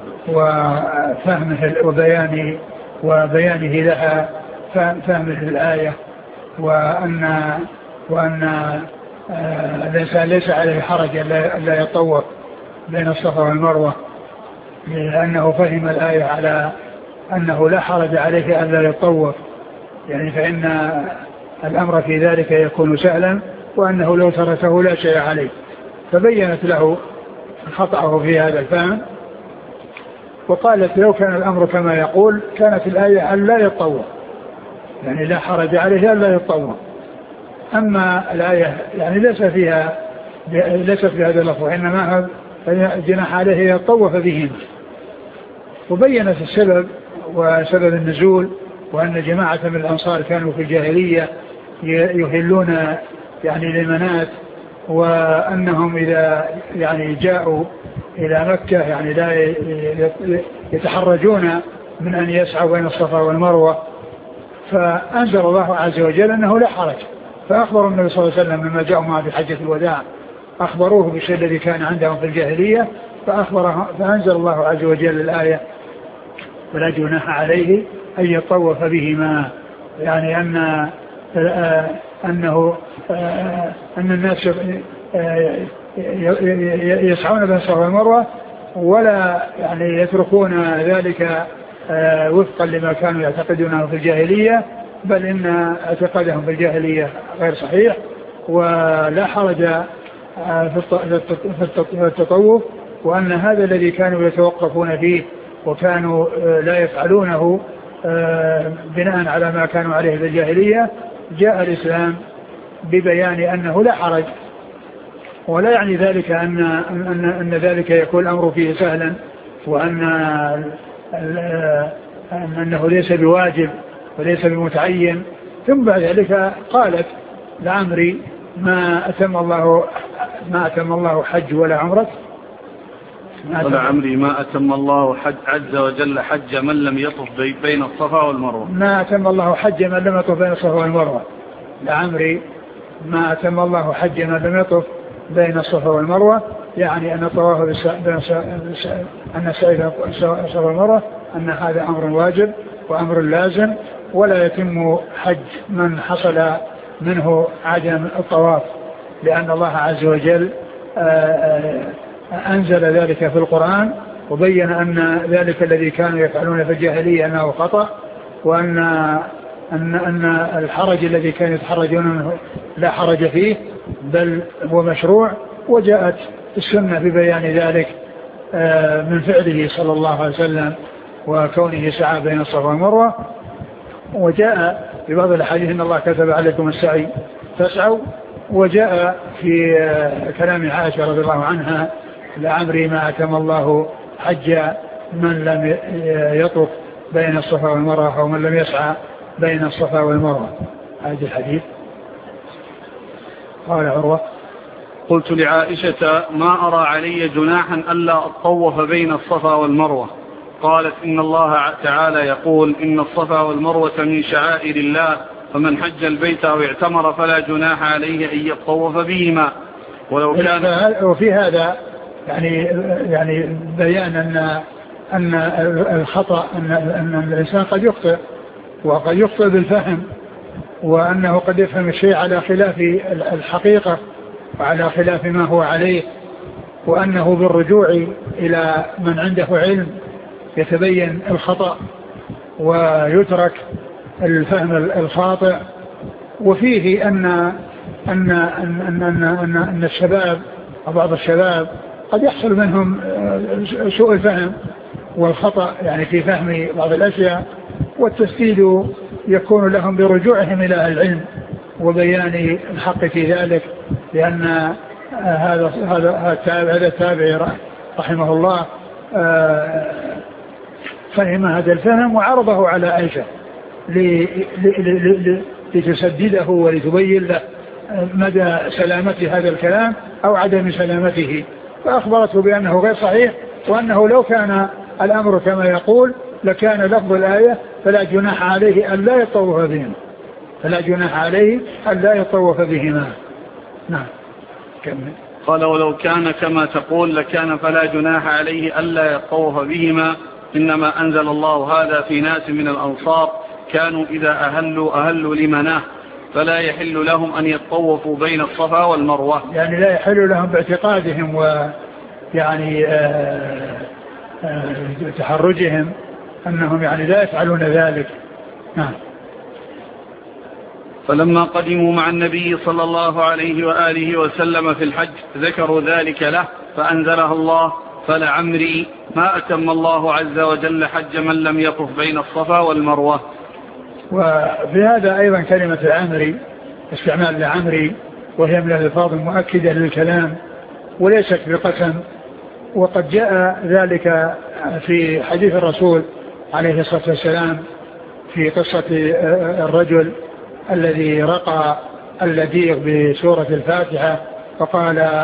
وفهمه وبيانه لها فهمه الآية، وأن الإنسان ليس عليه حرج ألا يطوف بين الصفا والمروة، لأنه فهم الآية على أنه لا حرج عليه ألا يطوف، يعني فإن الأمر في ذلك يكون سهلا، وأنه لو تركه لا شيء عليه. فبينت له خطأه في هذا الفهم، وقالت لو كان الأمر كما يقول كانت الآية أن لا يطوف، يعني لا حرج عليه ألا يطوف. أما الآية يعني ليست في هذا اللفظ، إنما جناح عليه يطوف بهما. وبينت السبب وسبب النزول، وأن جماعة من الأنصار كانوا في الجاهلية يهلون يعني للمنات، وأنهم إذا يعني جاءوا إلى مكة يعني لا يتحرجون من أن يسعوا بين الصفا والمروة. فأنزل الله عز وجل أنه لا حرج، فأخبروا النبي صلى الله عليه وسلم لما جاءوا معه في حجة الوداع، أخبروه بالشيء الذي كان عندهم في الجاهلية، فأنزل الله عز وجل الآية: ولا جناح عليه أن يطوف بهما، يعني أن الناس يسعون بين الصفا والمروة ولا يعني يتركون ذلك وفقا لما كانوا يعتقدونه في الجاهلية، بل إن اعتقادهم في الجاهلية غير صحيح، ولا حرج في التطوف، وأن هذا الذي كانوا يتوقفون فيه وكانوا لا يفعلونه بناء على ما كانوا عليه في الجاهلية، جاء الإسلام ببيان أنه لا حرج، ولا يعني ذلك أن ذلك يكون الأمر فيه سهلا، أنه ليس بواجب وليس بمتعين. ثم بعد ذلك قالت: لعمري ما أتم الله حج ولا عمرة. ولعمري ما أتم الله حج عز وجل حج من لم يطف بين الصفا والمروة. ما أتم الله حج من لم يطف بين الصفا والمروة. لعمري ما أتم الله حج من لم يطف بين الصفا والمروة، يعني أن الطواف أن السعي بين الصفا والمروة أن هذا أمر واجب وأمر لازم، ولا يتم حج من حصل منه عدم الطواف، لأن الله عز وجل أنزل ذلك في القرآن، وبين أن ذلك الذي كانوا يفعلون في الجاهلية أنه خطأ، وأن الحرج الذي كانوا يتحرجون منه لا حرج فيه بل هو مشروع. وجاءت السنة ببيان ذلك من فعله صلى الله عليه وسلم وكونه سعى بين الصفا والمروة. وجاء في بعض الحديث إن الله كتب عليكم السعي فاسعوا. وجاء في كلام عائشة رضي الله عنها: لعمري ما أتم الله حج من لم يطف بين الصفا والمروة أو من لم يسعى بين الصفا والمروة. هذا الحديث. قال عروة: قلت لعائشة: ما أرى علي جناحا ألا أطوف بين الصفا والمروة. قالت: إن الله تعالى يقول: إن الصفا والمروة من شعائر الله، فمن حج البيت أو اعتمر فلا جناح عليه أن يطوف بهما. ولو كان وفي هذا يعني بيان أن الخطأ أن الإنسان قد يخطئ، وقد يخطئ بالفهم، وأنه قد يفهم الشيء على خلاف الحقيقة وعلى خلاف ما هو عليه، وأنه بالرجوع إلى من عنده علم يتبين الخطأ ويترك الفهم الخاطئ. وفيه أن الشباب أو بعض الشباب قد يحصل منهم سوء الفهم والخطأ يعني في فهم بعض الأشياء، والتسديد يكون لهم برجوعهم إلى العلم وبيان الحق في ذلك، لأن هذا التابعي رحمه الله فهم هذا الفهم وعرضه على عائشة لتسدده ولتبين له مدى سلامة هذا الكلام أو عدم سلامته، فأخبرته بأنه غير صحيح، وأنه لو كان الأمر كما يقول لكان لفظ الآية فلا جناح عليه أن لا يطوف بهما، فلا جناح عليه أن لا يطوف بهما. نعم. كمل. قال ولو كان كما تقول لكان فلا جناح عليه ألا يطوف بهما، إنما أنزل الله هذا في ناس من الأنصار كانوا إذا أهلوا لمناه فلا يحل لهم أن يطوفوا بين الصفا والمروة. يعني لا يحل لهم باعتقادهم ويعني تحرجهم أنهم يعني لا يفعلون ذلك. نعم. فلما قدموا مع النبي صلى الله عليه وآله وسلم في الحج ذكروا ذلك له فأنزلها الله فلعمري ما أتم الله عز وجل حج من لم يطف بين الصفا والمروة. وفي هذا أيضا كلمة العمري استعمال العمري وهي من الألفاظ المؤكدة للكلام وليست بقسم، وقد جاء ذلك في حديث الرسول عليه الصلاة والسلام في قصة الرجل الذي رقى اللديغ بسورة الفاتحة فقال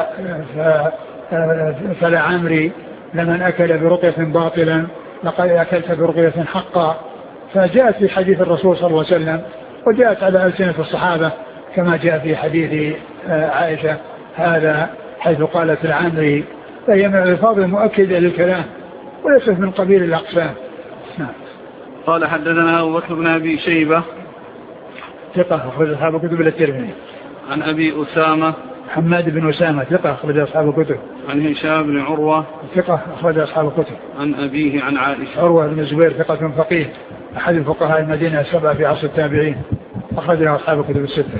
فلعمري لمن أكل برقية باطلا لقد أكلت برقية حقا. فجاءت في حديث الرسول صلى الله عليه وسلم وجاءت على ألسنة الصحابة كما جاء في حديث عائشة هذا حيث قالت العمري، فهي من الألفاظ المؤكدة للكلام وليست من قبيل الأقسام. نعم. قال حدثنا أبو بكر بن أبي شيبة ثقة أخرج أصحاب الكتب إلا الترمذي. عن أبي أسامة حماد بن أسامة ثقة أخرج أصحاب الكتب. عن هشام بن عروة ثقة أخرج أصحاب الكتب. عن أبيه عن عائشة. عروة بن الزبير ثقة فقيه أحد الفقهاء المدينة السبعة في عصر التابعين أخرج أصحاب الكتب الستة.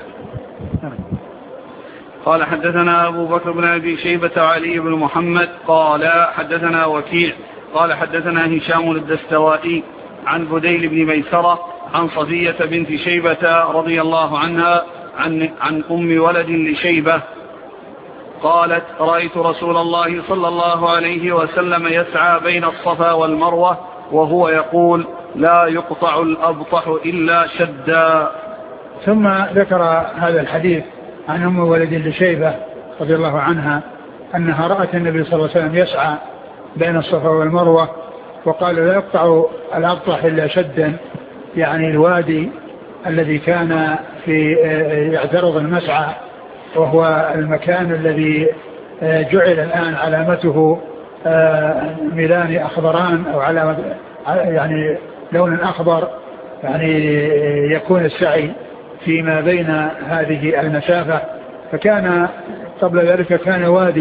قال حدثنا أبو بكر بن أبي شيبة وعلي بن محمد قال حدثنا وكيع قال حدثنا هشام الدستوائي عن بديل بن ميسرة عن صفية بنت شيبة رضي الله عنها عن أم ولد لشيبة قالت رأيت رسول الله صلى الله عليه وسلم يسعى بين الصفا والمروة وهو يقول لا يقطع الأبطح إلا شدا. ثم ذكر هذا الحديث عن أم ولد لشيبة رضي الله عنها أنها رأت النبي صلى الله عليه وسلم يسعى بين الصفا والمروة وقال لا يقطع الأبطح إلا شدا، يعني الوادي الذي كان في يعترض المسعى وهو المكان الذي جعل الآن علامته ميلان أخضران أو علامة يعني لون أخضر، يعني يكون السعي فيما بين هذه المسافة. فكان قبل ذلك كان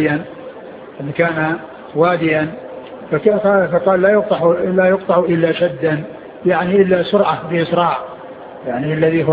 واديا فقال لا يقطع إلا شدا، يعني إلا سرعة بإسراع، يعني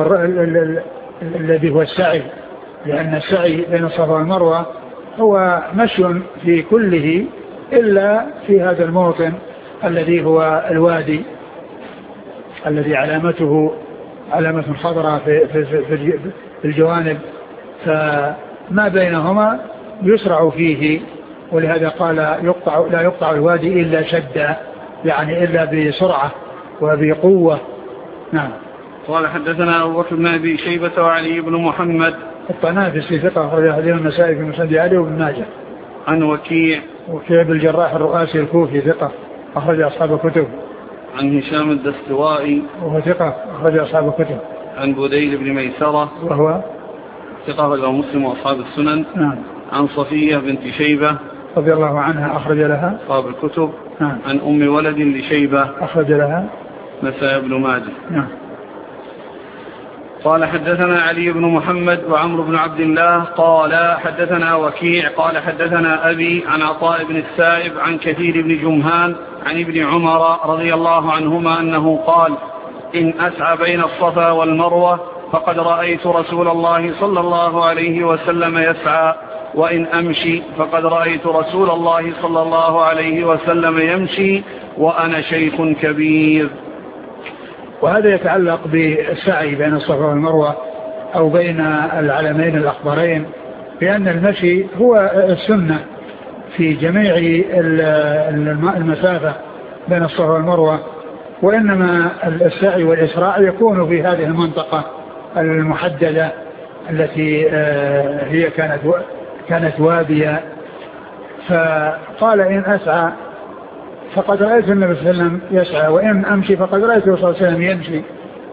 الذي هو السعي، لأن السعي بين الصفا والمروة هو مشي في كله إلا في هذا الموطن الذي هو الوادي الذي علامته علامة خضراء في الجوانب، فما بينهما يسرع فيه، ولهذا قال لا يقطع الوادي إلا شدا، يعني إلا بسرعة وبقوة. نعم. قال حدثنا أبو بكر بن أبي شيبة وعلي بن محمد الطنافسي ثقة أخرج حديث النسائي في مسند علي وابن ماجه. عن وكيع بن الجراح الرؤاسي الكوفي ثقة أخرج أصحاب الكتب. عن هشام الدستوائي وهو ثقة أخرج أصحاب الكتب. عن بديل بن ميسرة وهو ثقة أخرج مسلم وأصحاب السنن. نعم. عن صفية بنت شيبة رضي الله عنها أخرج لها أصحاب الكتب. نعم. عن أم ولد لشيبة أخرج لها نسائي بن ماجه. نعم. قال حدثنا علي بن محمد وعمرو بن عبد الله قال حدثنا وكيع قال حدثنا أبي عن عطاء بن السائب عن كثير بن جمهان عن ابن عمر رضي الله عنهما أنه قال إن أسعى بين الصفا والمروة فقد رأيت رسول الله صلى الله عليه وسلم يسعى، وإن أمشي فقد رأيت رسول الله صلى الله عليه وسلم يمشي وأنا شيخ كبير. وهذا يتعلق بالسعي بين الصفا والمروة أو بين العلمين الأخضرين، بأن المشي هو السنة في جميع المسافة بين الصفا والمروة، وإنما السعي والإسراع يكون في هذه المنطقة المحددة التي هي كانت وادية. فقال إن أسعى فقد رأيت النبي صلى الله عليه وسلم يسعى، وإن أمشي فقد رأيت الرسول صلى الله عليه وسلم يمشي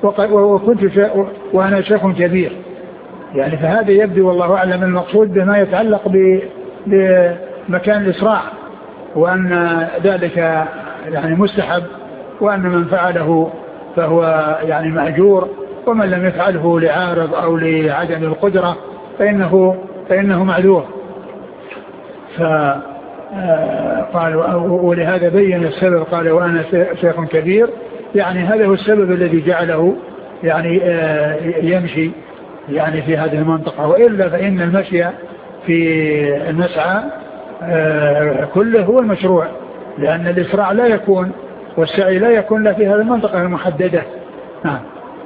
وأنا شيخ كبير. يعني فهذا يبدو والله أعلم المقصود بما يتعلق بمكان الإسراع، وأن ذلك يعني مستحب، وأن من فعله فهو يعني مأجور، ومن لم يفعله لعارض أو لعدم القدرة فإنه معذور. قال ولهذا بين السبب، قال وأنا شيخ كبير، يعني هذا هو السبب الذي جعله يعني يمشي يعني في هذه المنطقة. وإلا فإن المشي في المسعى كله هو المشروع، لأن الإسراع لا يكون والسعي لا يكون له في هذه المنطقة المحددة. نعم.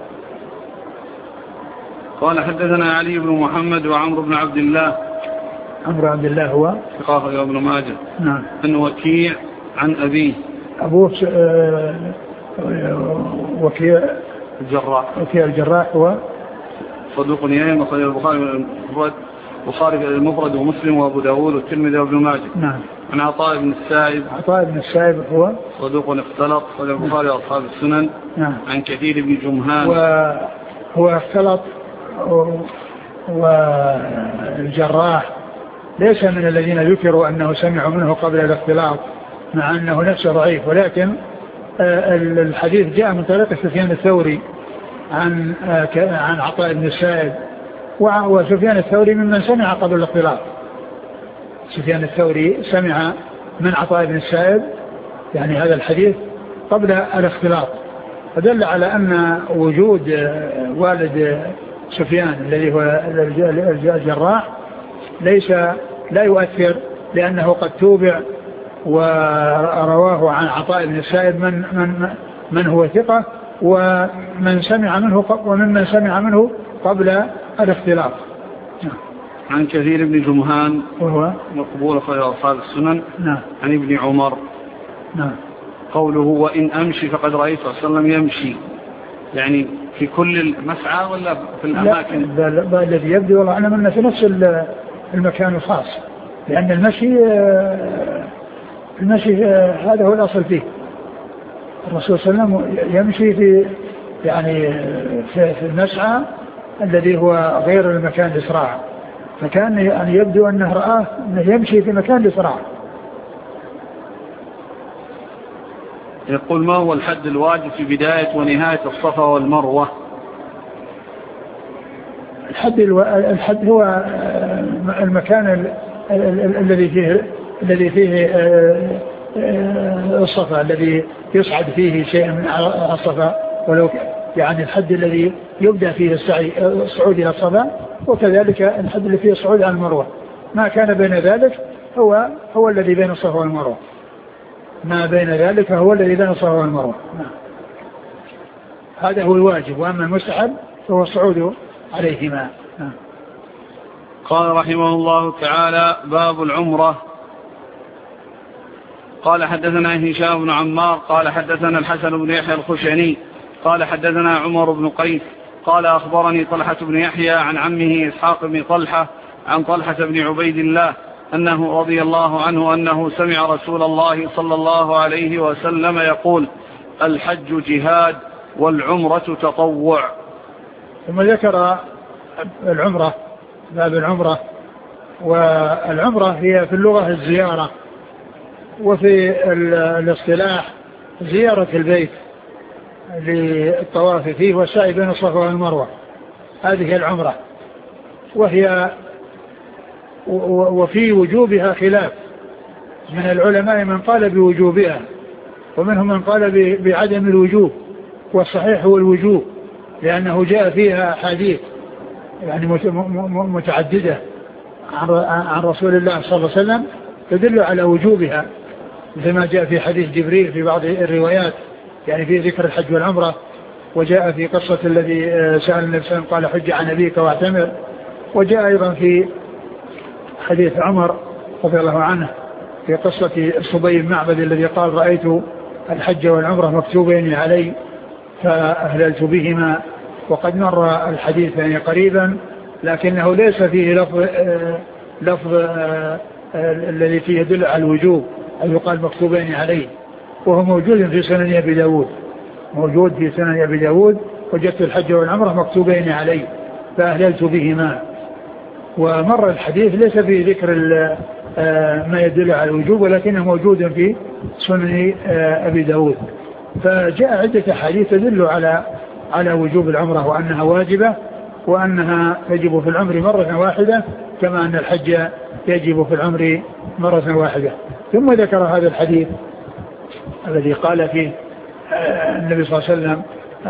قال حدثنا علي بن محمد وعمرو بن عبد الله. عمرو عبد الله هو ثقافة ابن ماجه. نعم. عن وكيع عن أبيه. أبوه وكيع الجراح هو صدوق يهم، وخرج البخاري المفرد ومسلم وأبو داود والترمذي وابن ماجه. نعم. عن عطاء بن السائب. عطاء بن السائب هو صدوق اختلط، خرج البخاري وأصحاب السنن. نعم. عن كثير بن جمهان وهو اختلط، والجراح ليس من الذين ذكروا أنه سمعوا منه قبل الاختلاط، مع أنه نفسه ضعيف، ولكن الحديث جاء من طريق سفيان الثوري عن عطاء بن السائب، وسفيان الثوري ممن سمع قبل الاختلاط. سفيان الثوري سمع من عطاء بن السائب يعني هذا الحديث قبل الاختلاط، فدل على أن وجود والد سفيان الذي هو الجراح لا يؤثر، لأنه قد توبع ورواه عن عطاء بن السائب من هو ثقة، ومن سمع منه قبل الاختلاط. عن كثير بن جمهان وهو مقبول خير أصحاب السنن. نعم. عن ابن عمر. نعم. قوله وإن أمشي فقد رأيت صلى الله عليه وسلم يمشي، يعني في كل المسعى ولا في الأماكن؟ الذي يبدو والله أعلم أنه في نفس المكان الخاص، لأن المشي هذا هو الأصل فيه. الرسول صلى الله عليه وسلم يمشي في المسعى الذي هو غير المكان الإسراع، فكان يعني يبدو أنه رآه أنه يمشي في مكان الإسراع. يقول ما هو الحد الواجب في بداية ونهاية الصفا والمروة؟ الحد هو المكان الذي فيه الصفا، الذي يصعد فيه شيء من الصفا، ولو يعني الحد الذي يبدأ فيه الصعود إلى الصفا، وكذلك الحد الذي فيه الصعود على المروة. ما كان بين ذلك هو الذي بين الصفا والمروة. ما بين ذلك هو الذي بين الصفا والمروة. هذا هو الواجب، وأما المستحب فهو الصعود عليهما. قال رحمه الله تعالى باب العمرة. قال حدثنا هشام بن عمار قال حدثنا الحسن بن يحيى الخشني قال حدثنا عمر بن قيس قال أخبرني طلحة بن يحيى عن عمه إسحاق بن طلحة عن طلحة بن عبيد الله أنه رضي الله عنه أنه سمع رسول الله صلى الله عليه وسلم يقول الحج جهاد والعمرة تطوع. ثم ذكر العمرة، باب العمرة. والعمرة هي في اللغة الزيارة، وفي الاصطلاح زيارة البيت للطواف فيه والسعي بين الصفا والمروة. هذه العمرة، وفي وجوبها خلاف من العلماء، من قال بوجوبها ومنهم من قال بعدم الوجوب، والصحيح هو الوجوب، لأنه جاء فيها حديث يعني متعددة عن رسول الله صلى الله عليه وسلم تدل على وجوبها، مثل ما جاء في حديث جبريل في بعض الروايات يعني في ذكر الحج والعمرة، وجاء في قصة الذي سأل النبي صلى الله عليه وسلم قال حج عن أبيك واعتمر، وجاء أيضا في حديث عمر رضي الله عنه في قصة صبي بن معبد الذي قال رأيت الحج والعمرة مكتوبين علي فأهللت بهما، وقد مر الحديث يعني قريبا، لكنه ليس فيه لفظ الذي فيه يدل على الوجوب أو يقال مكتوبين عليه، وهو موجود في سنن أبي داود، موجود في سنن أبي داود، وجدت الحج والعمرة مكتوبين عليه فأهللت بهما. ومر الحديث ليس فيه ذكر ما يدل على الوجوب، ولكنه موجود في سنن أبي داود. فجاء عدة حديث تدل على وجوب العمرة وأنها واجبة، وأنها تجب في العمر مرة واحدة، كما أن الحج يجب في العمر مرة واحدة. ثم ذكر هذا الحديث الذي قال فيه النبي صلى الله عليه وسلم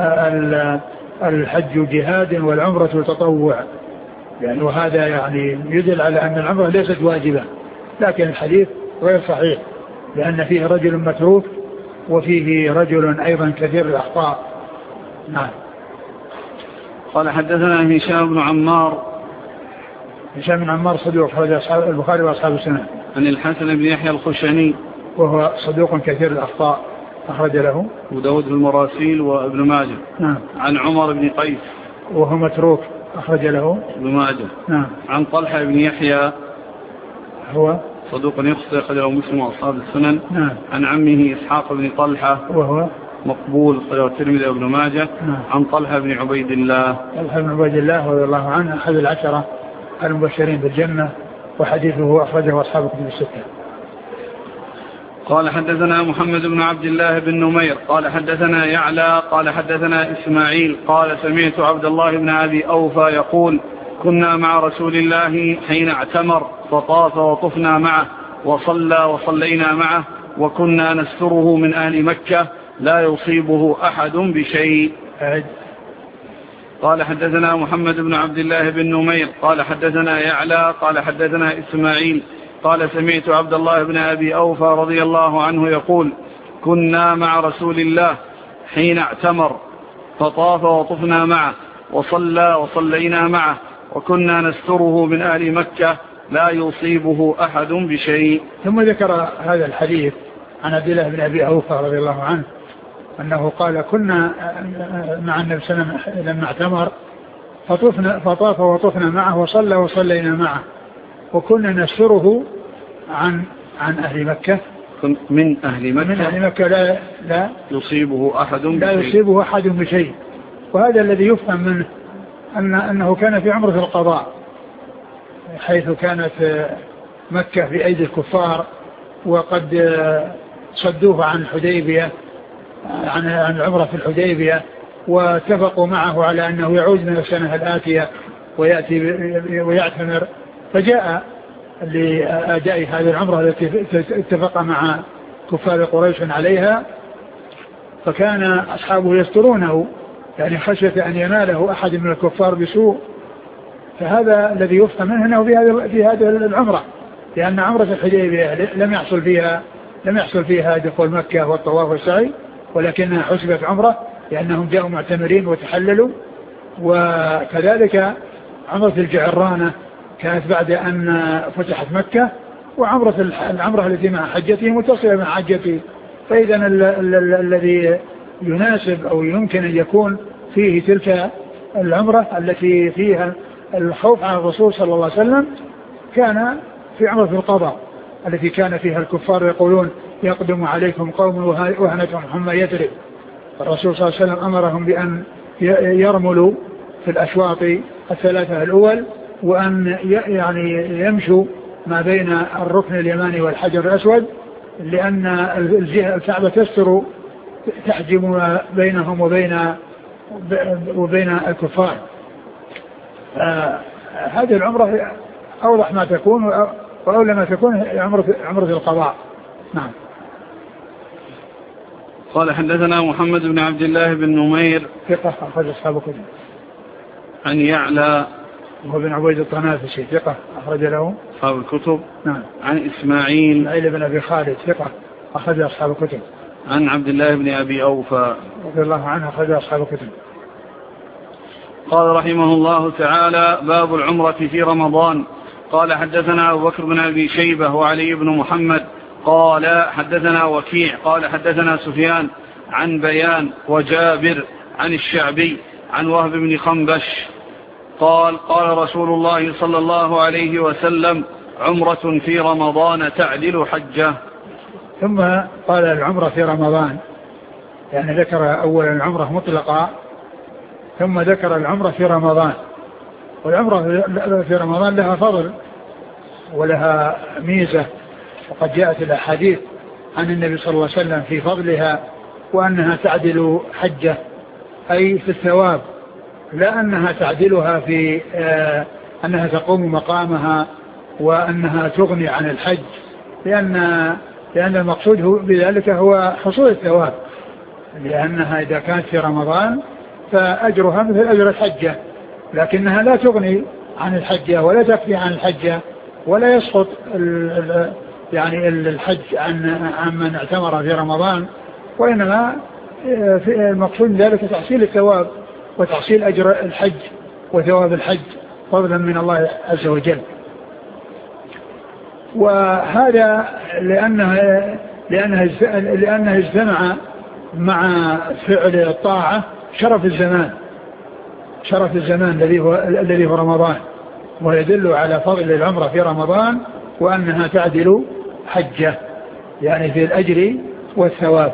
الحج جهاد والعمرة تطوع، يعني وهذا يعني يدل على أن العمرة ليست واجبة، لكن الحديث غير صحيح، لأن فيه رجل متروك وفيه رجل أيضا كثير الأخطاء. نعم. قال حدثنا هشام بن عمار. هشام بن عمار صدوق أخرج أصحاب البخاري وأصحاب السنن. عن الحسن بن يحيى الخشني وهو صدوق كثير الأخطاء أخرج له أبو داود في المراسيل وابن ماجه. نعم. عن عمر بن قيس وهو متروك أخرج له ابن ماجه. نعم. عن طلحة بن يحيى هو صدوق يخطئ أخرج له مسلم وأصحاب السنن. نعم. عن عمه إسحاق بن طلحة وهو مقبول أخرج له الترمذي وابن ماجه. نعم. عن طلحة بن عبيد الله. طلحة بن عبيد الله رضي الله عنه أحد العشرة المبشرين بالجنة، وحديثه أخرجه أصحاب كتب الستة. قال حدثنا محمد بن عبد الله بن نمير قال حدثنا يعلى قال حدثنا إسماعيل قال سمعت عبد الله بن أبي أوفى يقول كنا مع رسول الله حين اعتمر فطاف وطفنا معه وصلى وصلينا معه وكنا نستره من أهل مكة لا يصيبه أحد بشيء. قال حدثنا محمد بن عبد الله بن نمير قال حدثنا يعلى قال حدثنا إسماعيل قال سمعت عبد الله بن أبي أوفى رضي الله عنه يقول كنا مع رسول الله حين اعتمر فطاف وطفنا معه وصلى وصلينا معه وكنا نستره من أهل مكة لا يصيبه أحد بشيء. ثم ذكر هذا الحديث عن عبد الله بن أبي أوفى رضي الله عنه أنه قال كنا مع النبي صلى الله عليه وسلم لما اعتمر فطاف وطفنا معه وصلى وصلينا معه وكنا نستره عن أهل مكة من أهل مكة لا يصيبه أحد بشيء. وهذا الذي يفهم منه أنه كان في عمرة القضاء، حيث كانت مكة في أيدي الكفار وقد صدوه عن الحديبية عن العمرة في الحديبية، واتفقوا معه على أنه يعود من السنة الآتية ويأتي ويعتمر، فجاء لأداء هذه العمرة التي اتفق مع كفار قريش عليها، فكان أصحابه يسترونه يعني خشية أن يناله أحد من الكفار بسوء. فهذا الذي يفهم منه أنه في هذه العمرة، لأن عمرة الحديبية لم يحصل فيها دخول مكة والطواف والسعي، ولكنها حسبت عمرة لأنهم جاءوا معتمرين وتحللوا. وكذلك عمرة الجعرانة كانت بعد أن فتحت مكة، العمرة التي مع حجته متصلة مع حجته. فإذا الذي يناسب أو يمكن أن يكون فيه تلك العمرة التي فيها الخوف على الرسول صلى الله عليه وسلم كان في عمرة القضاء التي كان فيها الكفار يقولون يقدم عليكم قوم وهنتهم حمى يثرب، الرسول صلى الله عليه وسلم أمرهم بأن يرملوا في الأشواط الثلاثة الأول، وأن يعني يمشوا ما بين الركن اليماني والحجر الأسود، لأن الكعبة تستر تحجم بينهم وبين الكفار. هذه العمرة أوضح ما تكون وأولى ما تكون عمرة القضاء. نعم. قال حدثنا محمد بن عبد الله بن نمير ثقة أخرج أصحاب الكتب. عن يعلى وهو بن عبيد الطنافسي ثقة أخرج له أصحاب الكتب. نعم. عن إسماعيل بن أبي خالد ثقة أخرج أصحاب الكتب. عن عبد الله بن أبي أوفى رضي الله عنه أخرج أصحاب الكتب. قال رحمه الله تعالى: باب العمرة في رمضان. قال حدثنا أبو بكر بن أبي شيبة وعلي بن محمد قال حدثنا وكيع قال حدثنا سفيان عن بيان وجابر عن الشعبي عن وهب بن خنبش قال: قال رسول الله صلى الله عليه وسلم: عمرة في رمضان تعدل حجة. ثم قال العمرة في رمضان، يعني ذكر أولا العمرة مطلقة ثم ذكر العمرة في رمضان. والعمرة في رمضان لها فضل ولها ميزة، وقد جاءت الأحاديث عن النبي صلى الله عليه وسلم في فضلها وأنها تعدل حجة، أي في الثواب، لا أنها تعدلها في أنها تقوم مقامها وأنها تغني عن الحج، لأن المقصود بذلك هو حصول الثواب، لأنها إذا كانت في رمضان فأجرها مثل أجر الحجة، لكنها لا تغني عن الحجة ولا تكفي عن الحجة ولا يسقط يعني الحج عن من اعتمر في رمضان، وإنما المقصود ذلك تحصيل الثواب وتحصيل أجر الحج وثواب الحج فضلا من الله عز وجل. وهذا لأنه اجتمع مع فعل الطاعة شرف الزمان الذي هو رمضان، ويدل على فضل العمرة في رمضان وأنها تعدل حجة، يعني في الأجر والثواب.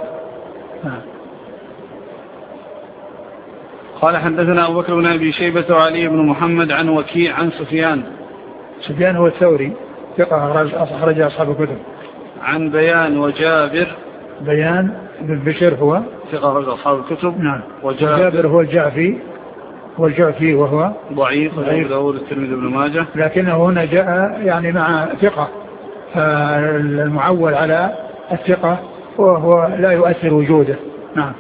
قال حدثنا أبو بكر بن أبي شيبة وعلي بن محمد عن وكيع عن سفيان هو الثوري ثقة أخرج أصحاب الكتب. عن بيان وجابر بن بشر هو ثقة أخرج أصحاب الكتب. نعم. وجابر هو الجعفي وهو ضعيف أبو داود الترمذي بن ماجه، لكنه هنا جاء يعني مع ثقة، فالمعول على الثقة وهو لا يؤثر وجوده. نعم.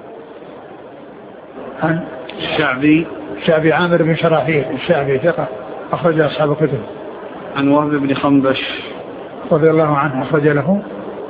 عن الشعبي عامر بن شراحيل الشعبي ثقة أخرج أصحاب الكتب. عن وهب بن خنبش رضي الله عنه أخرج له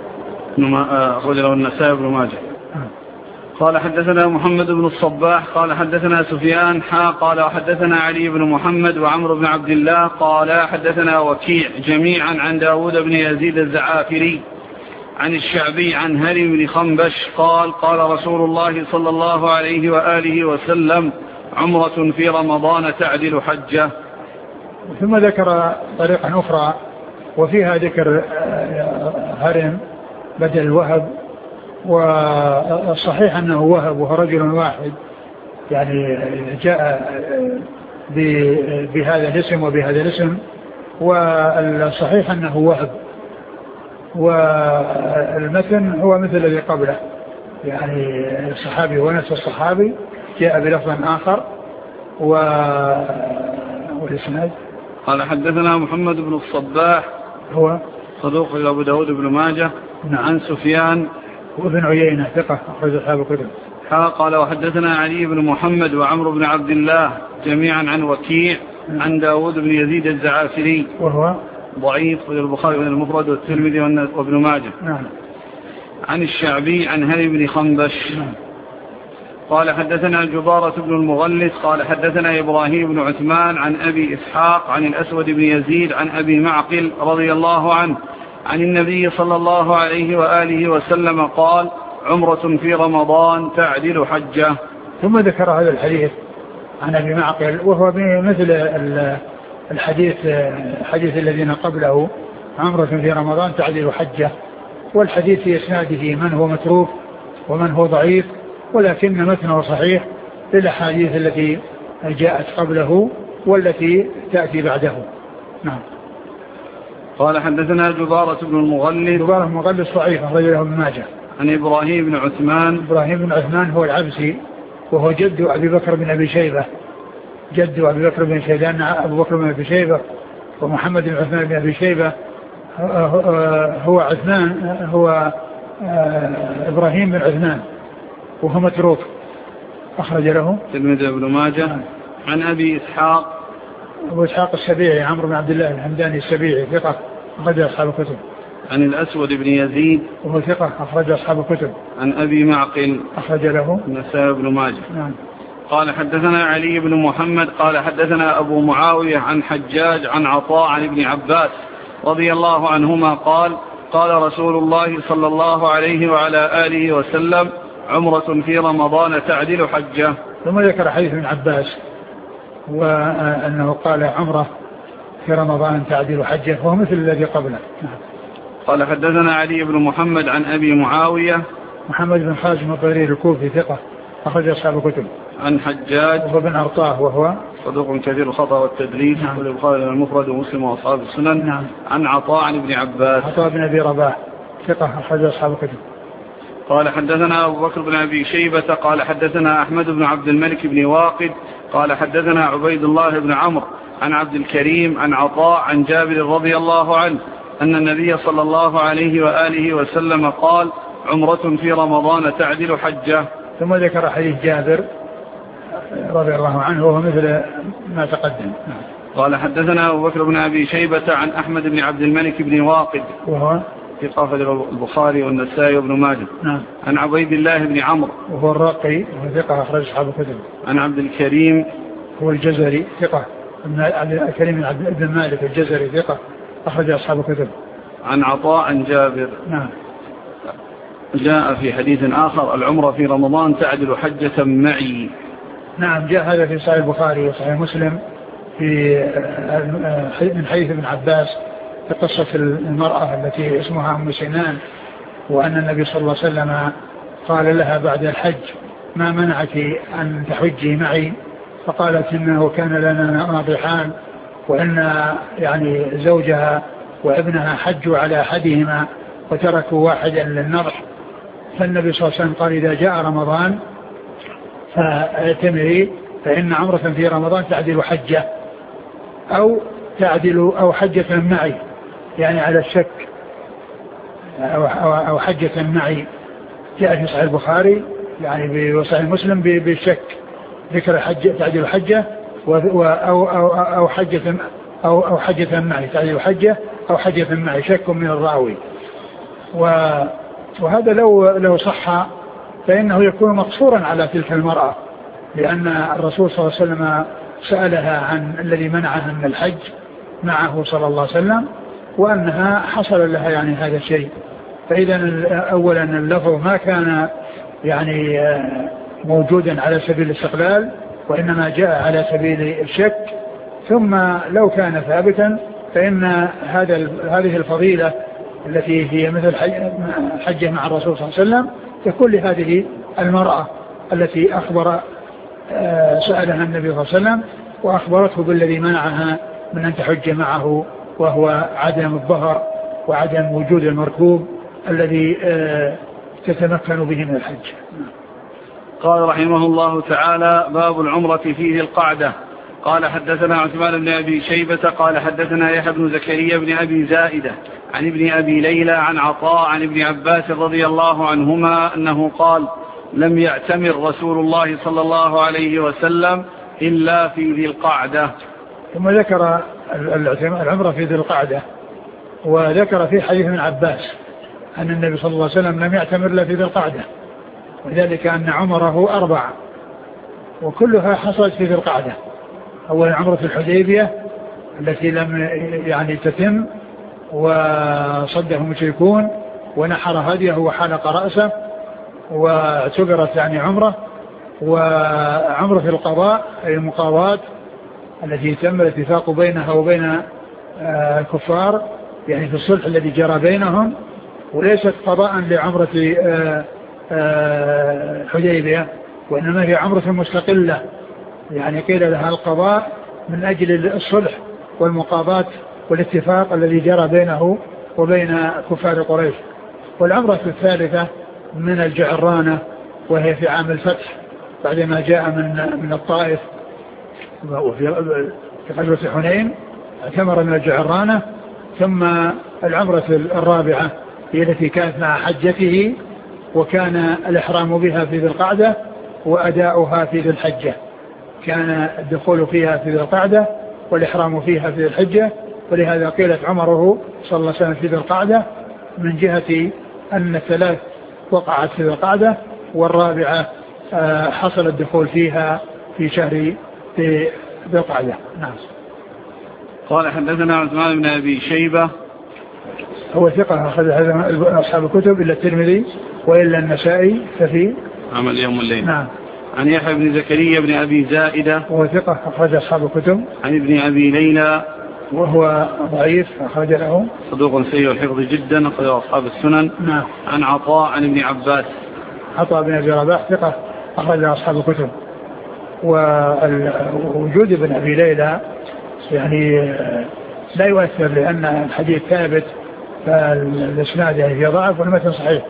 النسائي بن ماجه. قال حدثنا محمد بن الصباح قال حدثنا سفيان قال وحدثنا علي بن محمد وعمر بن عبد الله قال حدثنا وكيع جميعا عن داود بن يزيد الزعافري عن الشعبي عن هري بن خنبش قال: قال رسول الله صلى الله عليه وآله وسلم: عمرة في رمضان تعدل حجة. ثم ذكر طريقا أخرى وفيها ذكر هرم بدل الوهب، والصحيح أنه وهب وهو رجل واحد، يعني جاء بهذا الاسم وبهذا الاسم، والصحيح أنه وهب، والمثل هو مثل الذي قبله، يعني الصحابي ونفس الصحابي جاء بلفظ آخر. والإسناد قال حدثنا محمد بن الصباح هو صدوق أبو داود بن ماجه. نعم. عن سفيان وابن عيينة ثقة أخرج أصحاب الكتب. قال وحدثنا علي بن محمد وعمر بن عبد الله جميعا عن وكيع عن داود بن يزيد الزعافري وهو ضعيف في البخاري بن المفرد والترمذي وابن ماجه. نعم. عن الشعبي عن هري بن خنبش. نعم. قال حدثنا جبارة بن المغلث قال حدثنا إبراهيم بن عثمان عن أبي إسحاق عن الأسود بن يزيد عن أبي معقل رضي الله عنه عن النبي صلى الله عليه وآله وسلم قال: عمرة في رمضان تعدل حجة. ثم ذكر هذا الحديث عن أبي معقل وهو مثل الحديث الذين قبله: عمرة في رمضان تعدل حجة. والحديث في إسناده من هو متروك ومن هو ضعيف، ولكن متنه صحيح للأحاديث التي جاءت قبله والتي تأتي بعده. نعم. قال حدثنا جبارة بن المغلث ضعيف أخرج له ابن ماجه. عن إبراهيم بن عثمان هو العبسي وهو جد أبي بكر بن أبي شيبة جد أبي بكر بن شيبان أبو بكر بن أبي شيبة ومحمد بن عثمان بن أبي شيبة هو عثمان هو إبراهيم بن عثمان وهو متروك أخرج له الترمذي بن ماجه. عن أبي إسحاق أبو إسحاق السبيعي عمرو بن عبد الله الحمداني السبيعي ثقة أخرج أصحاب الكتب. عن الأسود بن يزيد وهو ثقة أخرج أصحاب الكتب. عن أبي معقل أخرج له النسائي بن ماجه. نعم. قال حدثنا علي بن محمد قال حدثنا أبو معاوية عن حجاج عن عطاء عن ابن عباس رضي الله عنهما قال قال رسول الله صلى الله عليه وعلى آله وسلم عمرة في رمضان تعدل حجة. ثم ذكر حديث ابن عباس وأنه قال عمرة في رمضان تعدل حجة وهو مثل الذي قبله. قال حدثنا علي بن محمد عن أبي معاوية محمد بن خازم الضرير الكوفي ثقة أخرج أصحاب الكتب. عن حجاج وهو بن أرطاه وهو صدوق كثير الخطأ والتدليس. نعم. والبخاري المفرد ومسلم وأصحاب السنن. نعم. عن عطاء عن ابن عباس عطاء بن أبي رباح ثقة أخرج أصحاب الكتب. قال حدثنا أبو بكر بن أبي شيبة قال حدثنا أحمد بن عبد الملك بن واقد قال حدثنا عبيد الله بن عمرو عن عبد الكريم عن عطاء عن جابر رضي الله عنه أن النبي صلى الله عليه وآله وسلم قال عمرة في رمضان تعدل حجة. ثم ذكر حديث جابر رضي الله عنه وهو مثل ما تقدم. قال حدثنا أبو بكر بن أبي شيبة عن أحمد بن عبد الملك بن واقد وهو في قافة البخاري والنسائي وابن ماجه. نعم. عن عبيد الله بن عمرو وهو الراقي وهو ثقة أخرج أصحاب الكتب. عن عبد الكريم هو الجزري ثقة عبد الكريم بن عبد المالك الجزري ثقة أخرج أصحاب الكتب. عن عطاء عن جابر. نعم. جاء في حديث آخر العمرة في رمضان تعدل حجة معي. نعم جاء هذا في صحيح البخاري وصحيح مسلم في من حديث ابن عباس في قصة المرأة التي اسمها أم سنان وأن النبي صلى الله عليه وسلم قال لها بعد الحج ما منعك أن تحجي معي فقالت إنه كان لنا ناضحان وأن يعني زوجها وابنها حجوا على أحدهما وتركوا واحدا للنضح فالنبي صلى الله عليه وسلم قال إذا جاء رمضان فاعتمري فإن عمرة في رمضان تعدل حجة أو حجة معي يعني على الشك أو حجة معي. جاء في صحيح البخاري يعني بصحيح مسلم بالشك ذكر حجة تعدل حجة أو حجة معي تعدل حجة أو حجة معي شك من الراوي. وهذا لو صح فإنه يكون مقصورا على تلك المرأة لأن الرسول صلى الله عليه وسلم سألها عن الذي منعها من الحج معه صلى الله عليه وسلم وأنها حصل لها يعني هذا الشيء. فإذا أولا اللفظ ما كان يعني موجودا على سبيل الاستقلال وإنما جاء على سبيل الشك ثم لو كان ثابتا فإن هذه الفضيلة التي هي مثل حجة مع الرسول صلى الله عليه وسلم تكون لهذه المرأة التي سألها النبي صلى الله عليه وسلم وأخبرته بالذي منعها من أن تحج معه وهو عدم الظهر وعدم وجود المركوب الذي تتمكن به من الحج. قال رحمه الله تعالى باب العمرة في ذي القعدة. قال حدثنا عثمان بن أبي شيبة قال حدثنا يحيى بن زكريا بن أبي زائدة عن ابن أبي ليلى عن عطاء عن ابن عباس رضي الله عنهما أنه قال لم يعتمر رسول الله صلى الله عليه وسلم إلا في ذي القعدة. ثم ذكر العمرة في ذي القعدة وذكر في حديث ابن عباس أن النبي صلى الله عليه وسلم لم يعتمر إلا في ذي القعدة وذلك أن عمره 4 وكلها حصلت في ذي القعدة. أولا عمرة الحديبية التي لم يعني تتم وصده المشركون ونحر هديه وحلق رأسه واعتبرت يعني عمرة. وعمرة القضاء أي المقاضاة التي تم الاتفاق بينها وبين الكفار يعني في الصلح الذي جرى بينهم وليست قضاء لعمرة حديبية وإنما هي عمرة مستقلة يعني قيل لها القضاء من أجل الصلح والمقاضاة والاتفاق الذي جرى بينه وبين كفار قريش. والعمرة الثالثة من الجعرانة وهي في عام الفتح بعدما جاء من الطائف وفي غزوة حنين اعتمر من الجعرانة. ثم العمرة الرابعة هي التي كانت مع حجته، وكان الإحرام بها في ذي القعدة وأداؤها في ذي الحجة. كان الدخول فيها في ذي القعدة والإحرام فيها في ذي الحجة، ولهذا قيلت عمره صلى الله عليه وسلم في ذي القعدة، من جهة أن الثلاث وقعت في ذي القعدة، والرابعة حصل الدخول فيها في شهر ذي القعدة. نعم. قال حدثنا عثمان بن أبي شيبة هو ثقة أخرج أصحاب الكتب إلا الترمذي وإلا النسائي ففي عمل يوم الليل. نعم. عن يحيى بن زكريا بن أبي زائدة وهو ثقة أخرج أصحاب الكتب. عن ابن أبي ليلى وهو ضعيف أخرج له صدوق سيء الحفظ جدا أخرج أصحاب السنن. نعم. عن عطاء عن ابن عباس عطاء بن أبي رباح ثقة أخرج أصحاب الكتب. ووجود ابن أبي ليلى يعني لا يؤثر، لأن الحديث ثابت، فالإسناد يعني في ضعف والمتن صحيح.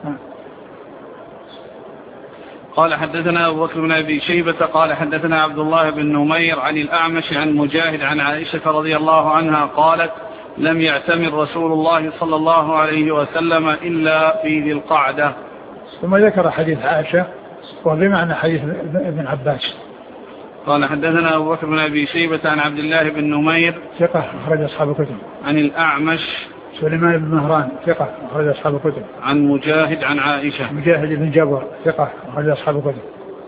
قال حدثنا أبو بكر بن أبي شيبة قال حدثنا عبد الله بن نمير عن الأعمش عن مجاهد عن عائشة رضي الله عنها قالت لم يعتمر رسول الله صلى الله عليه وسلم إلا في ذي القعدة. ثم ذكر حديث عائشة وبمعنى حديث ابن عباس. قال حدثنا أبو بكر بن أبي شيبة عن عبد الله بن نمير ثقة أخرج أصحاب الكتب. عن الأعمش سليمان بن مهران ثقة أخرج أصحاب الكتب. عن مجاهد عن عائشة مجاهد بن جبر ثقة أخرج أصحاب الكتب.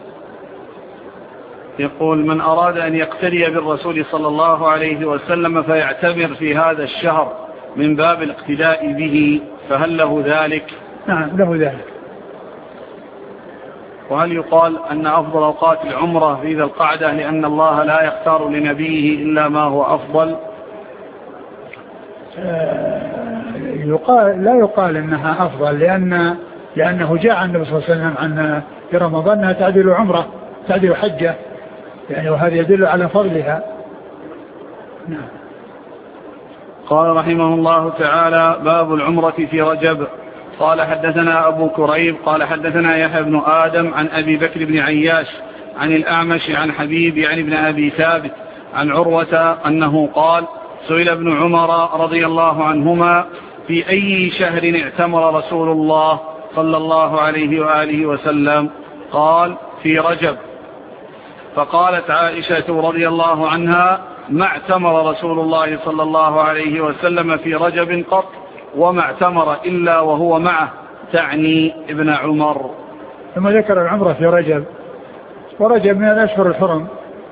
يقول من أراد أن يقتدي بالرسول صلى الله عليه وسلم فيعتبر في هذا الشهر من باب الاقتداء به فهل له ذلك؟ نعم له ذلك. وهل يقال أن أفضل أوقات العمرة في ذي القعدة لأن الله لا يختار لنبيه إلا ما هو أفضل؟ لا يقال أنها أفضل، لأنه جاء عن النبي صلى الله عليه وسلم عن في رمضان أنها تعدل عمرة تعدل حجة يعني، وهذا يدل على فضلها. نعم. قال رحمه الله تعالى باب العمرة في رجب. قال حدثنا أبو كريب قال حدثنا يحيى بن آدم عن أبي بكر بن عياش عن الأعمش عن حبيب يعني ابن أبي ثابت عن عروة أنه قال سئل ابن عمر رضي الله عنهما في أي شهر اعتمر رسول الله صلى الله عليه وآله وسلم؟ قال في رجب. فقالت عائشة رضي الله عنها ما اعتمر رسول الله صلى الله عليه وسلم في رجب قط وما اعتمر إلا وهو معه، تعني ابن عمر. ثم ذكر العمرة في رجب، ورجب من الأشهر الحرم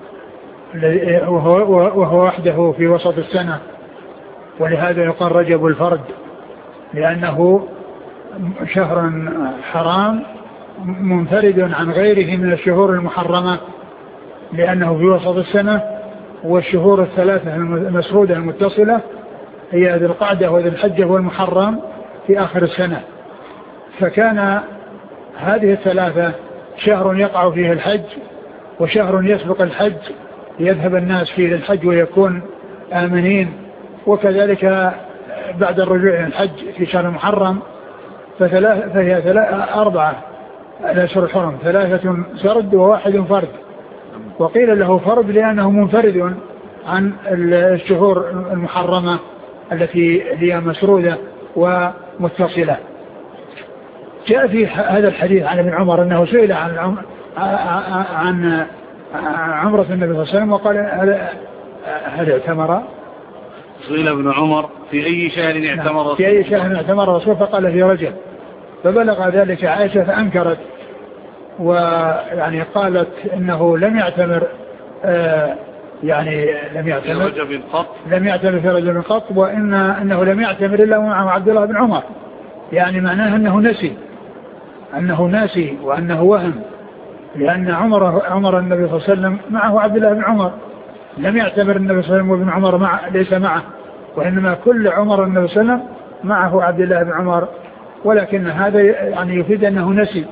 وهو وحده في وسط السنة، ولهذا يقال رجب الفرد، لأنه شهر حرام منفرد عن غيره من الشهور المحرمة، لأنه في وسط السنة، والشهور الثلاثة المسرودة المتصلة هي ذي القعدة وذي الحجة والمحرم في آخر السنة. فكان هذه الثلاثة شهر يقع فيه الحج، وشهر يسبق الحج يذهب الناس فيه للحج ويكون آمنين، وكذلك بعد الرجوع إلى الحج في شهر المحرم فهي أربعة الأشهر الحرم، ثلاثة سرد وواحد فرد، وقيل له فرد لأنه منفرد عن الشهور المحرمة التي هي مسرودة ومتصلة. جاء في هذا الحديث عن ابن عمر أنه سئل عن عمرة النبي صلى الله عليه وسلم وقال هل اعتمر؟ سئل ابن عمر في أي شهر اعتمر رسول؟ في أي شهر اعتمر رسول؟ فقال في رجب. فبلغ ذلك عائشة فأنكرت، ويعني قالت إنه لم يعتمر لم يعتمر في رجب قط، وإنه لم يعتمر إلا مع عبد الله بن عمر، يعني معناه أنه ناسي وأنه وهم، لأن عمر النبي صلى الله عليه وسلم معه عبد الله بن عمر، لم يعتمر النبي صلى الله عليه وسلم وابن عمر ليس معه، وإنما كل عمر النبي صلى الله عليه وسلم معه عبد الله بن عمر، ولكن هذا يعني يفيد أنه نسي.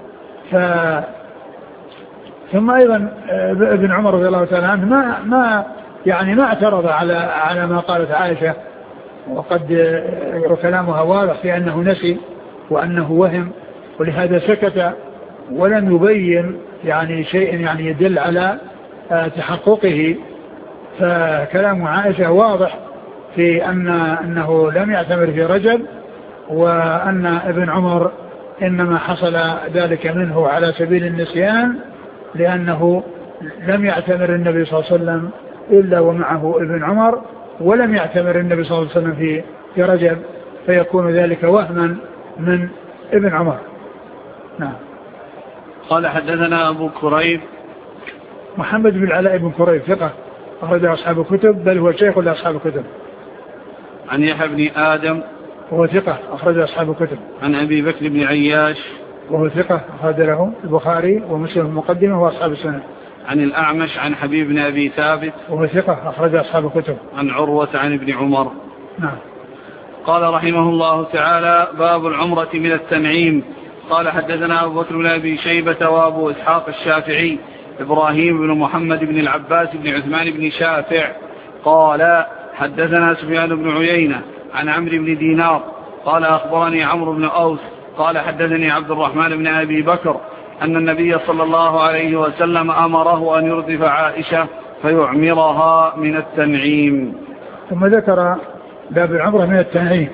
ثم أيضا ابن عمر رضي الله تعالى عنه ما اعترض على ما قالت عائشة، وقد كلامها واضح في أنه نسي وأنه وهم، ولهذا سكت ولم يبين يعني شيء يعني يدل على تحققه، فكلام عائشة واضح في أنه لم يعتمر في رجب، وأن ابن عمر إنما حصل ذلك منه على سبيل النسيان، لأنه لم يعتمر النبي صلى الله عليه وسلم إلا ومعه ابن عمر، ولم يعتمر النبي صلى الله عليه وسلم في رجب، فيكون ذلك وهما من ابن عمر. نعم. قال حدثنا أبو كريب محمد بن العلاء بن كريب ثقة أخرج أصحاب الكتب، بل هو شيخ لأصحاب الكتب. عن يحيى بن آدم وهو ثقة أخرج أصحاب الكتب. عن أبي بكر بن عياش وهو ثقة أخرج له البخاري ومسلم المقدمة وأصحاب السنة. عن الأعمش عن حبيب بن أبي ثابت وهو ثقة أخرج أصحاب الكتب. عن عروة عن ابن عمر. نعم. قال رحمه الله تعالى: باب العمرة من التنعيم. قال حدثنا أبو بكر بن أبي شيبة وأبو إسحاق الشافعي إبراهيم بن محمد بن العباس بن عثمان بن شافع قال حدثنا سفيان بن عيينة عن عمرو بن دينار قال أخبرني عمرو بن أوس قال حدثني عبد الرحمن بن أبي بكر أن النبي صلى الله عليه وسلم أمره أن يردف عائشة فيعمرها من التنعيم. ثم ذكر باب العمرة من التنعيم.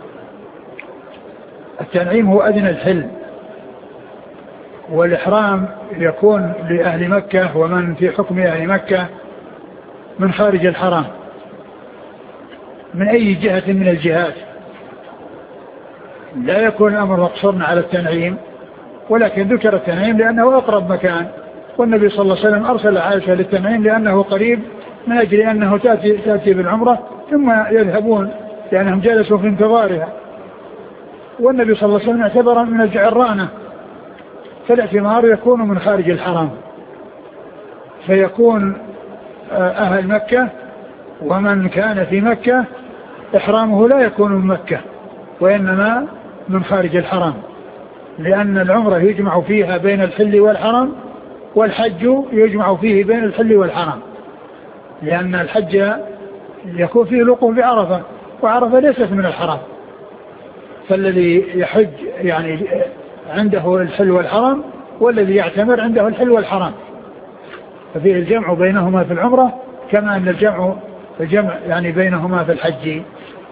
التنعيم هو أدنى الحل، والإحرام يكون لأهل مكة ومن في حكم أهل مكة من خارج الحرام من أي جهة من الجهات. لا يكون الأمر مقصورا على التنعيم، ولكن ذكر التنعيم لأنه أقرب مكان، والنبي صلى الله عليه وسلم أرسل عائشة للتنعيم لأنه قريب، من أجل أنه تأتي بالعمرة ثم يذهبون لأنهم جلسوا في انتظارها. والنبي صلى الله عليه وسلم اعتبر من الجعرانة، فالاعتمار يكون من خارج الحرام، فيكون أهل مكة ومن كان في مكة إحرامه لا يكون من مكة وإنما من خارج الحرام، لأن العمرة يجمع فيها بين الحل والحرم، والحج يجمع فيه بين الحل والحرم، لأن الحج يكون فيه الوقوف بعرفة، وعرفة ليست من الحرام، فالذي يحج يعني عنده الحل والحرم، والذي يعتمر عنده الحل والحرام، ففيه الجمع بينهما في العمرة كما أن الجمع يعني بينهما في الحج.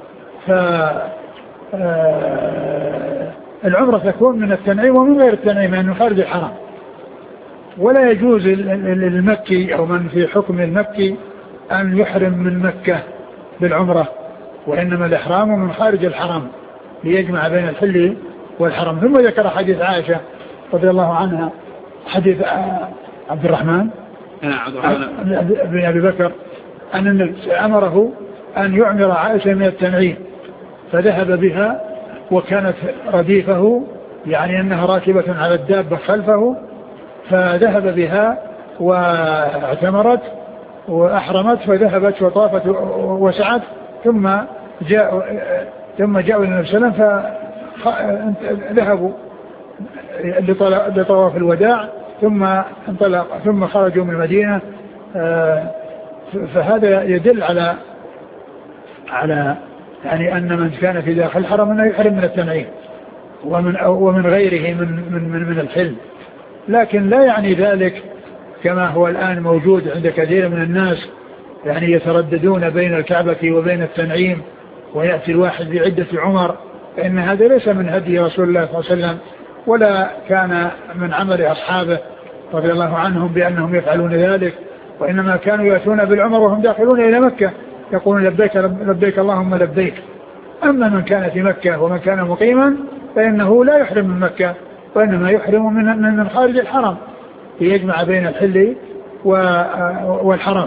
العمرة تكون من التنعيم ومن غير التنعيم، يعني من خارج الحرام. ولا يجوز للمكي أو من في حكم المكي أن يحرم من مكة بالعمرة، وإنما الإحرام من خارج الحرام ليجمع بين الحل والحرم. ثم ذكر حديث عائشة رضي الله عنها، حديث عبد الرحمن بن أبي بكر أن النبي أمره أن يعمر عائشة من التنعيم، فذهب بها وكانت رديفه، يعني أنها راكبة على الدابة خلفه، فذهب بها واعتمرت وأحرمت، فذهبت وطافت وسعت، ثم جاءوا إلى النبي صلى الله عليه وسلم فذهبوا لطواف الوداع، ثم خرجوا من المدينة. فهذا يدل على يعني أن من كان في داخل الحرم أنه يحرم من التنعيم ومن غيره من الحل، لكن لا يعني ذلك كما هو الآن موجود عند كثير من الناس، يعني يترددون بين الكعبة وبين التنعيم، ويأتي الواحد بعدة عمر، فإن هذا ليس من هدي رسول الله صلى الله عليه وسلم، ولا كان من عمل أصحابه رضي الله عنهم بأنهم يفعلون ذلك، وإنما كانوا يأتون بالعمر وهم داخلون إلى مكة يقولون لبيك لبيك اللهم لبيك. أما من كان في مكة ومن كان مقيما فإنه لا يحرم من مكة، وإنما يحرم من خارج الحرم ليجمع بين الحل والحرم.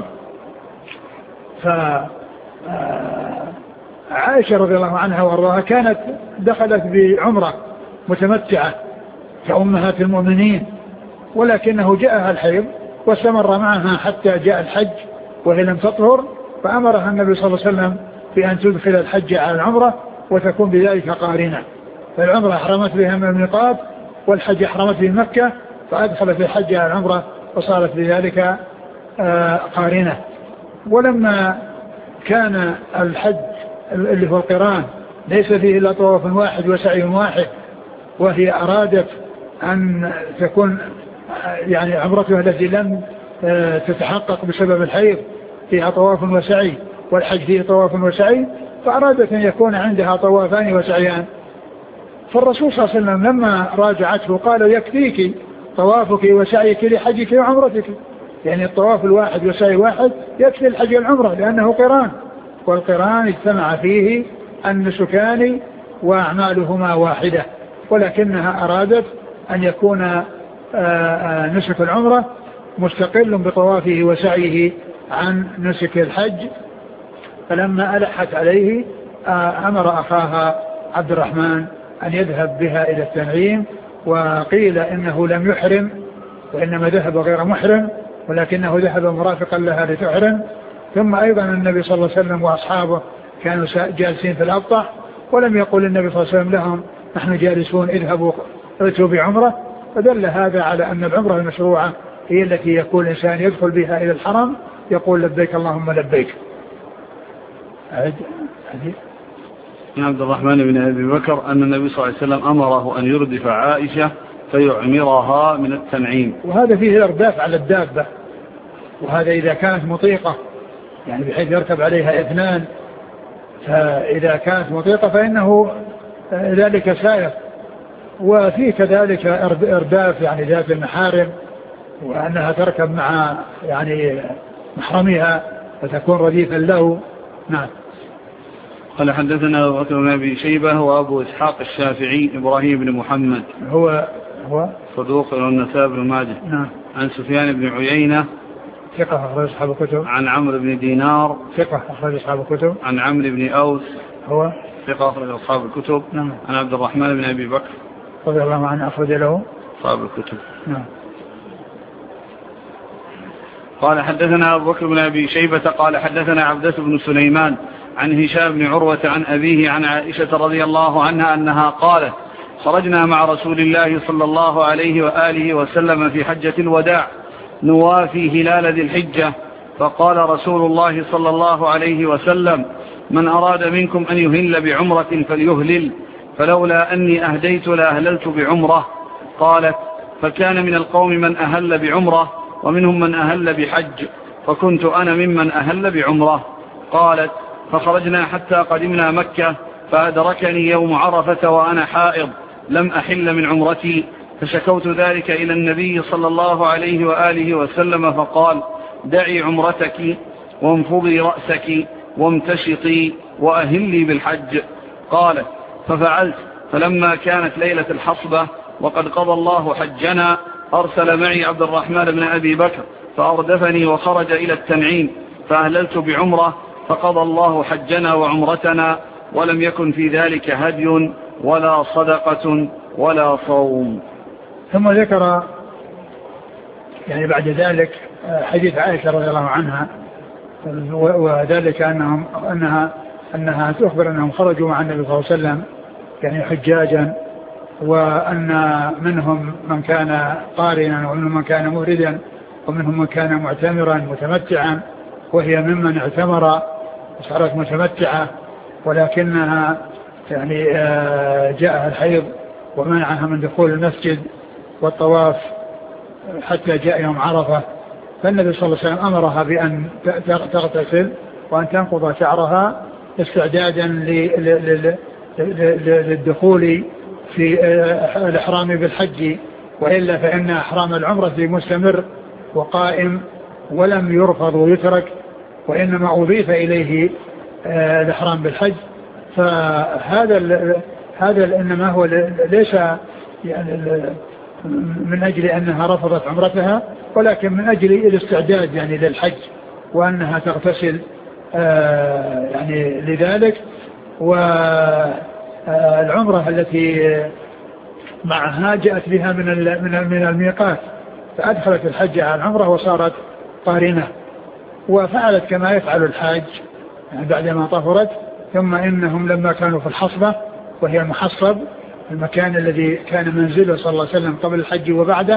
فعائشة رضي الله عنها وارضاها كانت دخلت بعمرة متمتعة كأمهات المؤمنين، ولكنه جاءها الحيض واستمر معها حتى جاء الحج وهي لم تطهر، فأمرها النبي صلى الله عليه وسلم بأن تدخل الحج على العمرة وتكون بذلك قارنة. فالعمرة أحرمت بها من الميقات، والحج أحرمت به مكة، فأدخلت الحج على العمرة وصارت بذلك قارنة. ولما كان الحج اللي هو القران ليس فيه إلا طواف واحد وسعي واحد، وهي أرادت أن تكون يعني عمرتها التي لم تتحقق بسبب الحيض فيها طواف وسعي والحج فيه طواف وسعي، فأرادت أن يكون عندها طوافان وسعيان. فالرسول صلى الله عليه وسلم لما راجعته قال يكفيك طوافك وسعيك لحجك وعمرتك، يعني الطواف الواحد وسعي واحد يكفي الحج والعمرة لأنه قران، والقران اجتمع فيه النسكان وأعمالهما واحدة، ولكنها أرادت أن يكون نسك العمرة مستقل بطوافه وسعيه عن نسك الحج. فلما ألحت عليه أمر أخاها عبد الرحمن أن يذهب بها إلى التنعيم، وقيل إنه لم يحرم وإنما ذهب غير محرم، ولكنه ذهب مرافقا لها لتحرم. ثم أيضا النبي صلى الله عليه وسلم وأصحابه كانوا جالسين في الأبطح، ولم يقل النبي صلى الله عليه وسلم لهم نحن جالسون اذهبوا ائتوا بعمرة، فدل هذا على أن العمرة المشروعة هي التي يكون الإنسان يدخل بها إلى الحرم يقول لبيك اللهم لبيك. عبد الرحمن بن أبي بكر أن النبي صلى الله عليه وسلم أمره أن يردف عائشة فيعمرها من التنعيم، وهذا فيه الإرداف على الدابة، وهذا إذا كانت مطيقة يعني بحيث يركب عليها اثنان، فإذا كانت مطيقة فإنه ذلك سائر. وفيه كذلك إرداف يعني ذات المحارم، وأنها تركب مع يعني محرمها فتكون رديفا له. نعم. قال حدثنا أبو بكر بن أبي شيبة وأبو إسحاق الشافعي إبراهيم بن محمد هو صدوق والنسائي بن ماجه. نعم. عن سفيان بن عيينة ثقة أخرج أصحاب الكتب. عن عمرو بن دينار ثقة أخرج أصحاب الكتب. عن عمرو بن أوس هو ثقة أخرج أصحاب الكتب. نعم. عن عبد الرحمن بن أبي بكر رضي الله عنه أخرج له أصحاب الكتب. نعم. قال حدثنا أبو بكر بن أبي شيبة قال حدثنا عبدة بن سليمان عن هشام بن عروة عن أبيه عن عائشة رضي الله عنها أنها قالت خرجنا مع رسول الله صلى الله عليه وآله وسلم في حجة الوداع نوافي هلال ذي الحجة، فقال رسول الله صلى الله عليه وسلم من أراد منكم أن يهل بعمرة فليهلل، فلولا أني أهديت لأهللت بعمرة. قالت فكان من القوم من أهل بعمرة ومنهم من أهل بحج، فكنت أنا ممن أهل بعمرة. قالت فخرجنا حتى قدمنا مكة، فأدركني يوم عرفة وأنا حائض لم أحل من عمرتي، فشكوت ذلك إلى النبي صلى الله عليه وآله وسلم فقال دعي عمرتك وانفضي رأسك وامتشطي وأهلي بالحج. قالت ففعلت، فلما كانت ليلة الحصبة وقد قضى الله حجنا أرسل معي عبد الرحمن بن أبي بكر فأردفني وخرج إلى التنعيم، فأهللت بعمرة فقضى الله حجنا وعمرتنا، ولم يكن في ذلك هدي ولا صدقة ولا صوم. ثم ذكر يعني بعد ذلك حديث عائشة رضي الله عنها، وذلك أنها تخبر أنهم خرجوا مع النبي صلى الله عليه وسلم يعني حجاجا، وأن منهم من كان قارنا ومنهم من كان مفردا ومنهم من كان معتمرا متمتعا، وهي ممن اعتمر وصارت متمتعة، ولكنها يعني جاءها الحيض ومنعها من دخول المسجد والطواف حتى جاء يوم عرفة، فالنبي صلى الله عليه وسلم أمرها بأن تغتسل وأن تنقض شعرها استعدادا للدخول في الإحرام بالحج، وإلا فإن إحرام العمرة مستمر وقائم ولم يرفض ويترك، وإنما أضيف إليه الإحرام بالحج. فهذا إنما هو ليس يعني من أجل أنها رفضت عمرتها، ولكن من أجل الاستعداد يعني للحج، وأنها تغتسل يعني لذلك. والعمرة التي معها جاءت بها من الميقات، فأدخلت الحج على العمرة وصارت قارنة، وفعلت كما يفعل الحاج يعني بعدما طهرت. ثم إنهم لما كانوا في الحصبة وهي المحصب المكان الذي كان منزله صلى الله عليه وسلم قبل الحج وبعده،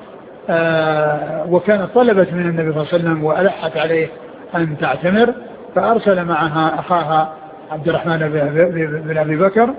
وكانت طلبت من النبي صلى الله عليه وسلم وألحت عليه أن تعتمر، فأرسل معها أخاها عبد الرحمن بن أبي بكر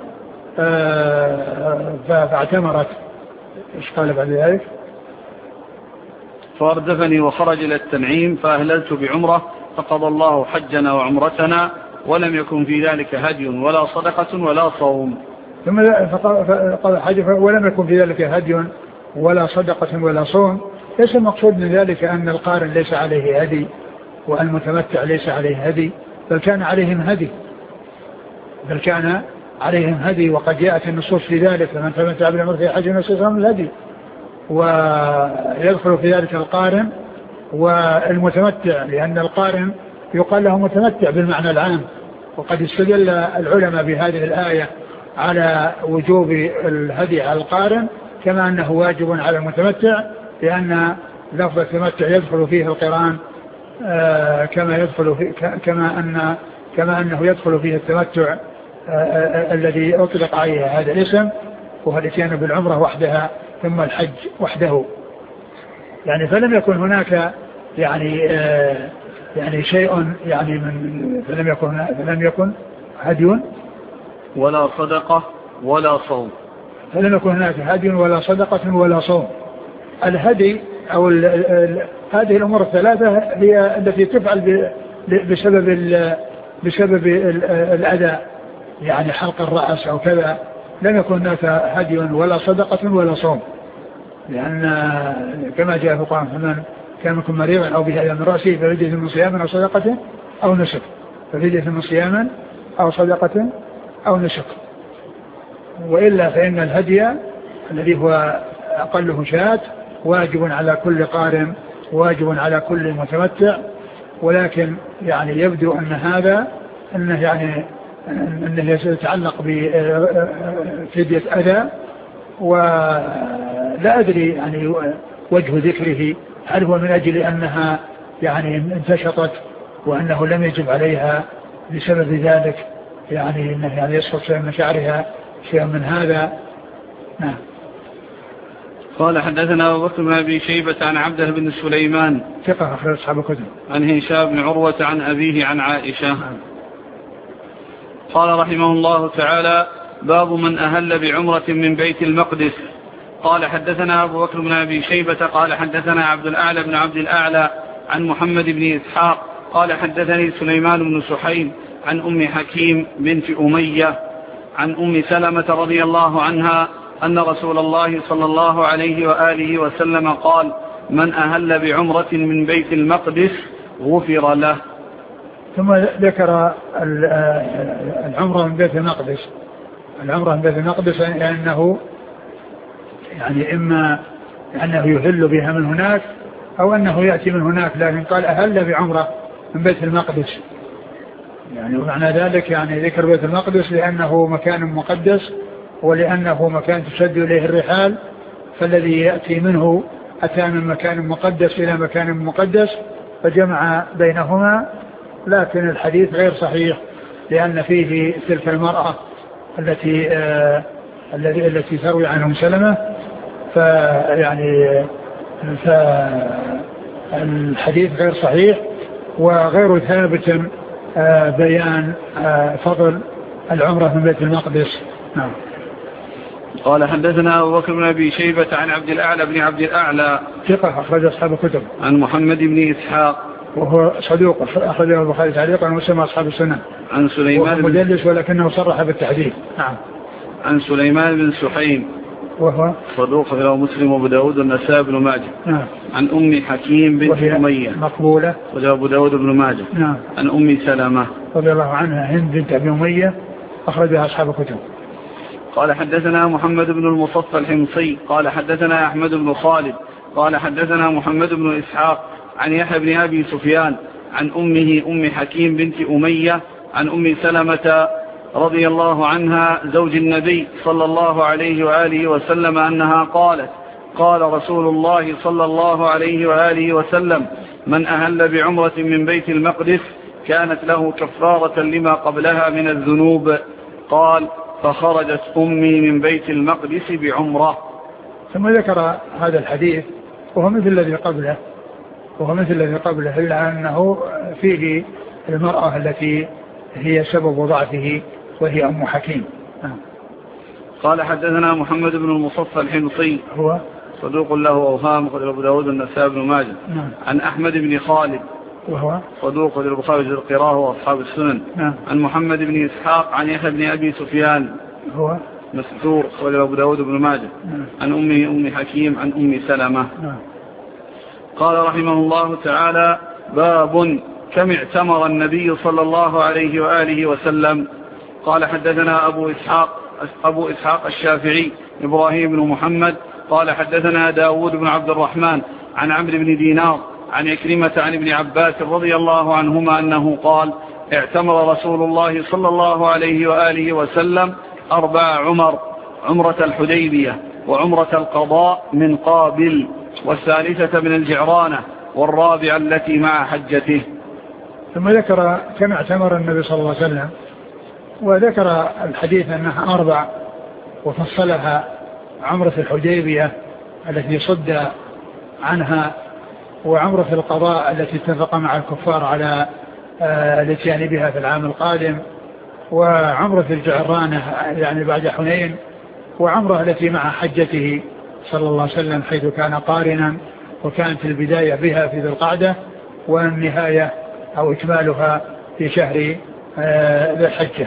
فاعتمرت. إيش قال بعد ذلك؟ فأردفني وخرج إلى التنعيم فأهللت بعمرة فقضى الله حجنا وعمرتنا ولم يكن في ذلك هدي ولا صدقة ولا صوم. ثم ولم يكن في ذلك هدي ولا صدقة ولا صوم. ليس المقصود من ذلك أن القارن ليس عليه هدي والمتمتع ليس عليه هدي، بل كان عليهم هدي وقد جاءت النصوص في ذلك فمن تمتع بالعمرة في حج نسك من الهدي، ويدخل في ذلك القارن والمتمتع، لأن القارن يقال له متمتع بالمعنى العام. وقد استدل العلماء بهذه الآية على وجوب الهدي على القارن كما أنه واجب على المتمتع، لأن لفظ التمتع يدخل فيه القران كما أنه يدخل فيه التمتع الذي أطلق عليه هذا الاسم، وهو الاتيان بالعمرة وحدها ثم الحج وحده. يعني فلم يكن هناك يعني شيء يعني فلم يكن هدي ولا صدقة ولا صوم. فلم يكن هناك هدي ولا صدقة ولا صوم. الهدي أو هذه الأمور الثلاثة هي التي تفعل بسبب الأذى، يعني حلق الرأس أو كذا. لم يكن هناك هدي ولا صدقة ولا صوم، لأن كما جاء في القرآن فمن كان منكم مريضا أو به أذى من رأسه ففدية من صيام أو صدقة أو نسك، ففدية من صيام أو صدقة أو نسك. وإلا فإن الهدي الذي هو أقله شاة واجب على كل قارن واجب على كل متمتع، ولكن يعني يبدو أن هذا أنه يتعلق بفدية أذى، ولا أدري يعني وجه ذكره هل هو من أجل أنها يعني انتشطت وأنه لم يجب عليها بسبب ذلك، يعني أنه يعني يسقط شيء من شعرها شيء من هذا. نعم. قال حدثنا أبو بكر بن أبي شيبة عن عبده بن سليمان ثقة أخرج أصحاب الكتب عن هشام بن عروة عن أبيه عن عائشة. قال رحمه الله تعالى: باب من أهل بعمرة من بيت المقدس. قال حدثنا أبو بكر بن أبي شيبة قال حدثنا عبد الأعلى بن عبد الأعلى عن محمد بن إسحاق قال حدثني سليمان بن سحيم عن أم حكيم بنت أمية عن أم سلمة رضي الله عنها أن رسول الله صلى الله عليه وآله وسلم قال: من أهل بعمرة من بيت المقدس غفر له. ثم ذكر العمرة من بيت المقدس. العمرة من بيت المقدس لأنه يعني إما أنه يهل بها من هناك أو أنه يأتي من هناك، لكن قال أهل بعمرة من بيت المقدس، يعني ومعنى ذلك يعني ذكر بيت المقدس لأنه مكان مقدس ولأنه مكان تشد إليه الرحال، فالذي يأتي منه أتى من مكان مقدس إلى مكان مقدس فجمع بينهما. لكن الحديث غير صحيح لأن فيه تلك المرأة التي تروي عنهم سلمة، فالحديث غير صحيح وغير ثابت بيان فضل العمرة من بيت المقدس. نعم. قال حدثنا أبو بكر بن أبي شيبة عن عبد الأعلى بن عبد الأعلى ثقة أخرج أصحاب الكتب عن محمد بن إسحاق وهو صدوق أخرجه البخاري تعليقا ومسلم أصحاب السنة عن سليمان مدلس ولكنه صرح بالتحديد. نعم. عن سليمان بن سحيم وهو صدوق له مسلم وابو داود والنسائي بن ماجه. نعم. عن أم حكيم بنت أمية مقبولة وله أبو داود بن ماجه. نعم. عن أم سلمة رضي الله عنها هند بنت أبي أمية أخرجها أصحاب الكتب. قال حدثنا محمد بن المصفى الحمصي قال حدثنا أحمد بن خالد قال حدثنا محمد بن إسحاق عن يحيى بن أبي سفيان عن أمه أم حكيم بنت أمية عن أم سلمة رضي الله عنها زوج النبي صلى الله عليه وآله وسلم أنها قالت: قال رسول الله صلى الله عليه وآله وسلم: من أهل بعمرة من بيت المقدس كانت له كفارة لما قبلها من الذنوب. قال: فخرجت أمي من بيت المقدس بعمرة. ثم ذكر هذا الحديث وهو مثل الذي قبله إلا أنه فيه المرأة التي هي سبب ضعفه وهي أم حكيم. قال حدثنا محمد بن المصفى الحمصي هو صدوق له أوهام أخرجه أبو داود والنسائي بن ماجه. عن أحمد بن خالد وهو صدوق أخرجه البخاري في القراءة وأصحاب السنن. عن محمد بن إسحاق عن يحيى بن أبي سفيان هو مستور أخرجه أبو داود بن ماجه. عن أم حكيم عن أم سلمة. قال رحمه الله تعالى: باب كم اعتمر النبي صلى الله عليه وآله وسلم. قال حدثنا أبو إسحاق الشافعي إبراهيم بن محمد قال حدثنا داود بن عبد الرحمن عن عمرو بن دينار عن عكرمة عن ابن عباس رضي الله عنهما أنه قال: اعتمر رسول الله صلى الله عليه وآله وسلم 4 عمر: عمرة الحديبية وعمرة القضاء من قابل والثالثة من الجعرانة والرابعة التي مع حجته. ثم ذكر كم اعتمر النبي صلى الله عليه وسلم، وذكر الحديث أنها 4 وفصلها: عمرة الحديبية التي صد عنها، وعمرة القضاء التي اتفق مع الكفار على الاتيان بها في العام القادم، وعمرة الجعرانة يعني بعد حنين، وعمرة التي مع حجته صلى الله عليه وسلم حيث كان قارنا، وكانت البداية بها في ذي القعدة والنهاية أو إكمالها في شهر ذي الحجة.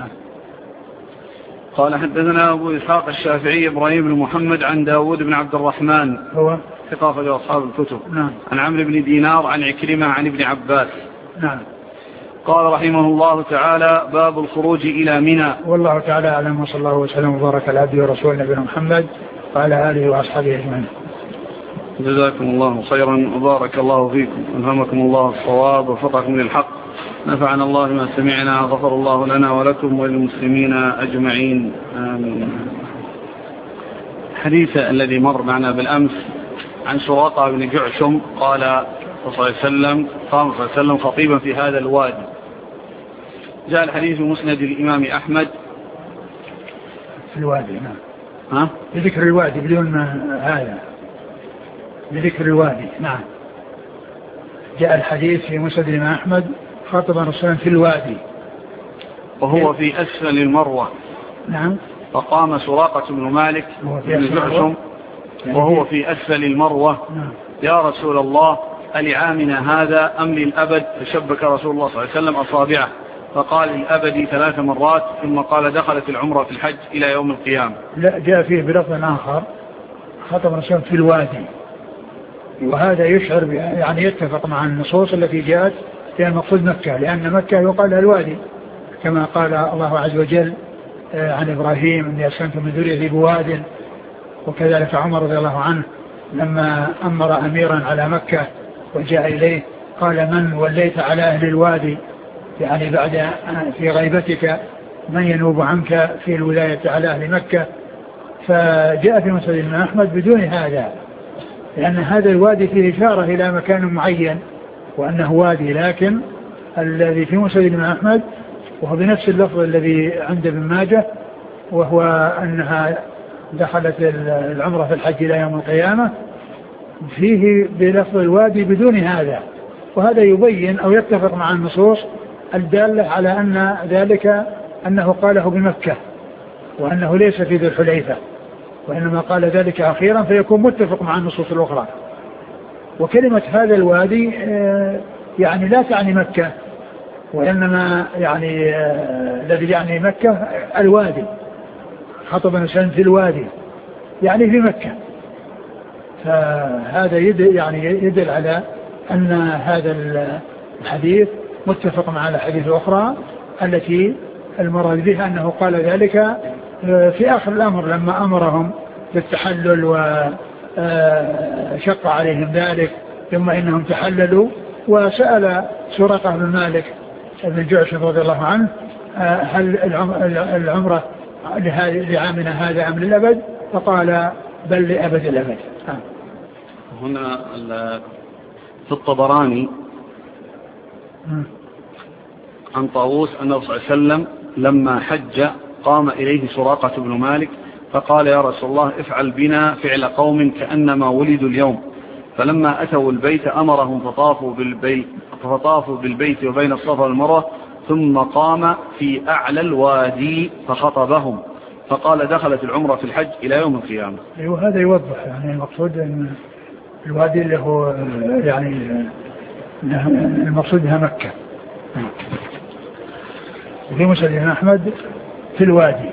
قال حدثنا أبو إسحاق الشافعي إبراهيم بن محمد عن داود بن عبد الرحمن هو ثقافة لأصحاب الكتب. عن عمرو بن دينار عن عكرمة عن ابن عباس. قال رحمه الله تعالى: باب الخروج إلى منى. والله تعالى أعلم، وصلى الله وسلم وبارك على عبده ورسوله نبينا محمد وعلى آله وأصحابه أجمعين. جزاكم الله خيرا وبارك الله فيكم، ألهمكم الله الصواب ووفقكم للحق، نفعنا الله ما سمعنا، غفر الله لنا ولكم وللمسلمين أجمعين، آمين. الحديث الذي مر معنا بالأمس عن سراقة بن جعشم قال صلى الله عليه وسلم: قام صلى الله عليه وسلم خطيبا في هذا الوادي. جاء الحديث في مسند الإمام أحمد في الوادي. نعم. بذكر الوادي بدون هذا، بذكر الوادي. نعم. جاء الحديث في مسند الإمام أحمد: خطب رسولا في الوادي وهو في أسفل المروة. نعم. فقام سراقة بن مالك بن جعشم وهو في أسفل المروة. نعم. يا رسول الله، ألعامنا هذا أم للأبد؟ فشبك رسول الله صلى الله عليه وسلم أصابعه فقال: للأبد 3 مرات، ثم قال: دخلت العمرة في الحج إلى يوم القيامة. لا، جاء فيه بلفظ آخر: خطب رسولا في الوادي، وهذا يشعر يعني يتفق مع النصوص التي جاءت في المقصود مكة، لأن مكة يقال لها الوادي، كما قال الله عز وجل عن إبراهيم: إني أسكنت من ذريتي بواد. وكذلك عمر رضي الله عنه لما أمر أميرا على مكة وجاء إليه قال: من وليت على أهل الوادي؟ يعني بعد في غيبتك من ينوب عنك في الولاية على أهل مكة؟ فجاء في مسند الإمام أحمد بدون هذا، لأن هذا الوادي فيه إشارة إلى مكان معين وأنه وادي، لكن الذي في مسند الإمام أحمد وهو بنفس اللفظ الذي عند ابن ماجه، وهو أنها دخلت العمرة في الحج إلى يوم القيامة، فيه بلفظ الوادي بدون هذا، وهذا يبين أو يتفق مع النصوص الدالة على أن ذلك أنه قاله بمكة، وأنه ليس في ذي الحليفة، وإنما قال ذلك أخيرا، فيكون متفق مع النصوص الأخرى. وكلمة هذا الوادي يعني لا تعني مكة، وإنما يعني الذي يعني مكة الوادي. خطب نسان في الوادي يعني في مكة، فهذا يدل على أن هذا الحديث متفق مع الحديث الأخرى التي المراد بها أنه قال ذلك في آخر الأمر لما أمرهم بالتحلل وشق عليهم ذلك، ثم إنهم تحللوا. وسأل سراقة بن مالك بن جعشم رضي الله عنه: هل العمرة لعامنا هذا أم للأبد؟ فقال: بل لأبد الأبد. هنا في الطبراني عن طاووس أنه صلى الله عليه وسلم لما حج قام إليه سراقة بن مالك فقال: يا رسول الله، افعل بنا فعل قوم كأنما ولدوا اليوم. فلما أتوا البيت أمرهم فطافوا بالبيت وبين الصفا والمروة، ثم قام في أعلى الوادي فخطبهم فقال دخلت العمرة في الحج إلى يوم القيامة. وهذا يوضح يعني المقصود أن الوادي اللي هو يعني المقصود بها مكة. وفي مسند أحمد في الوادي،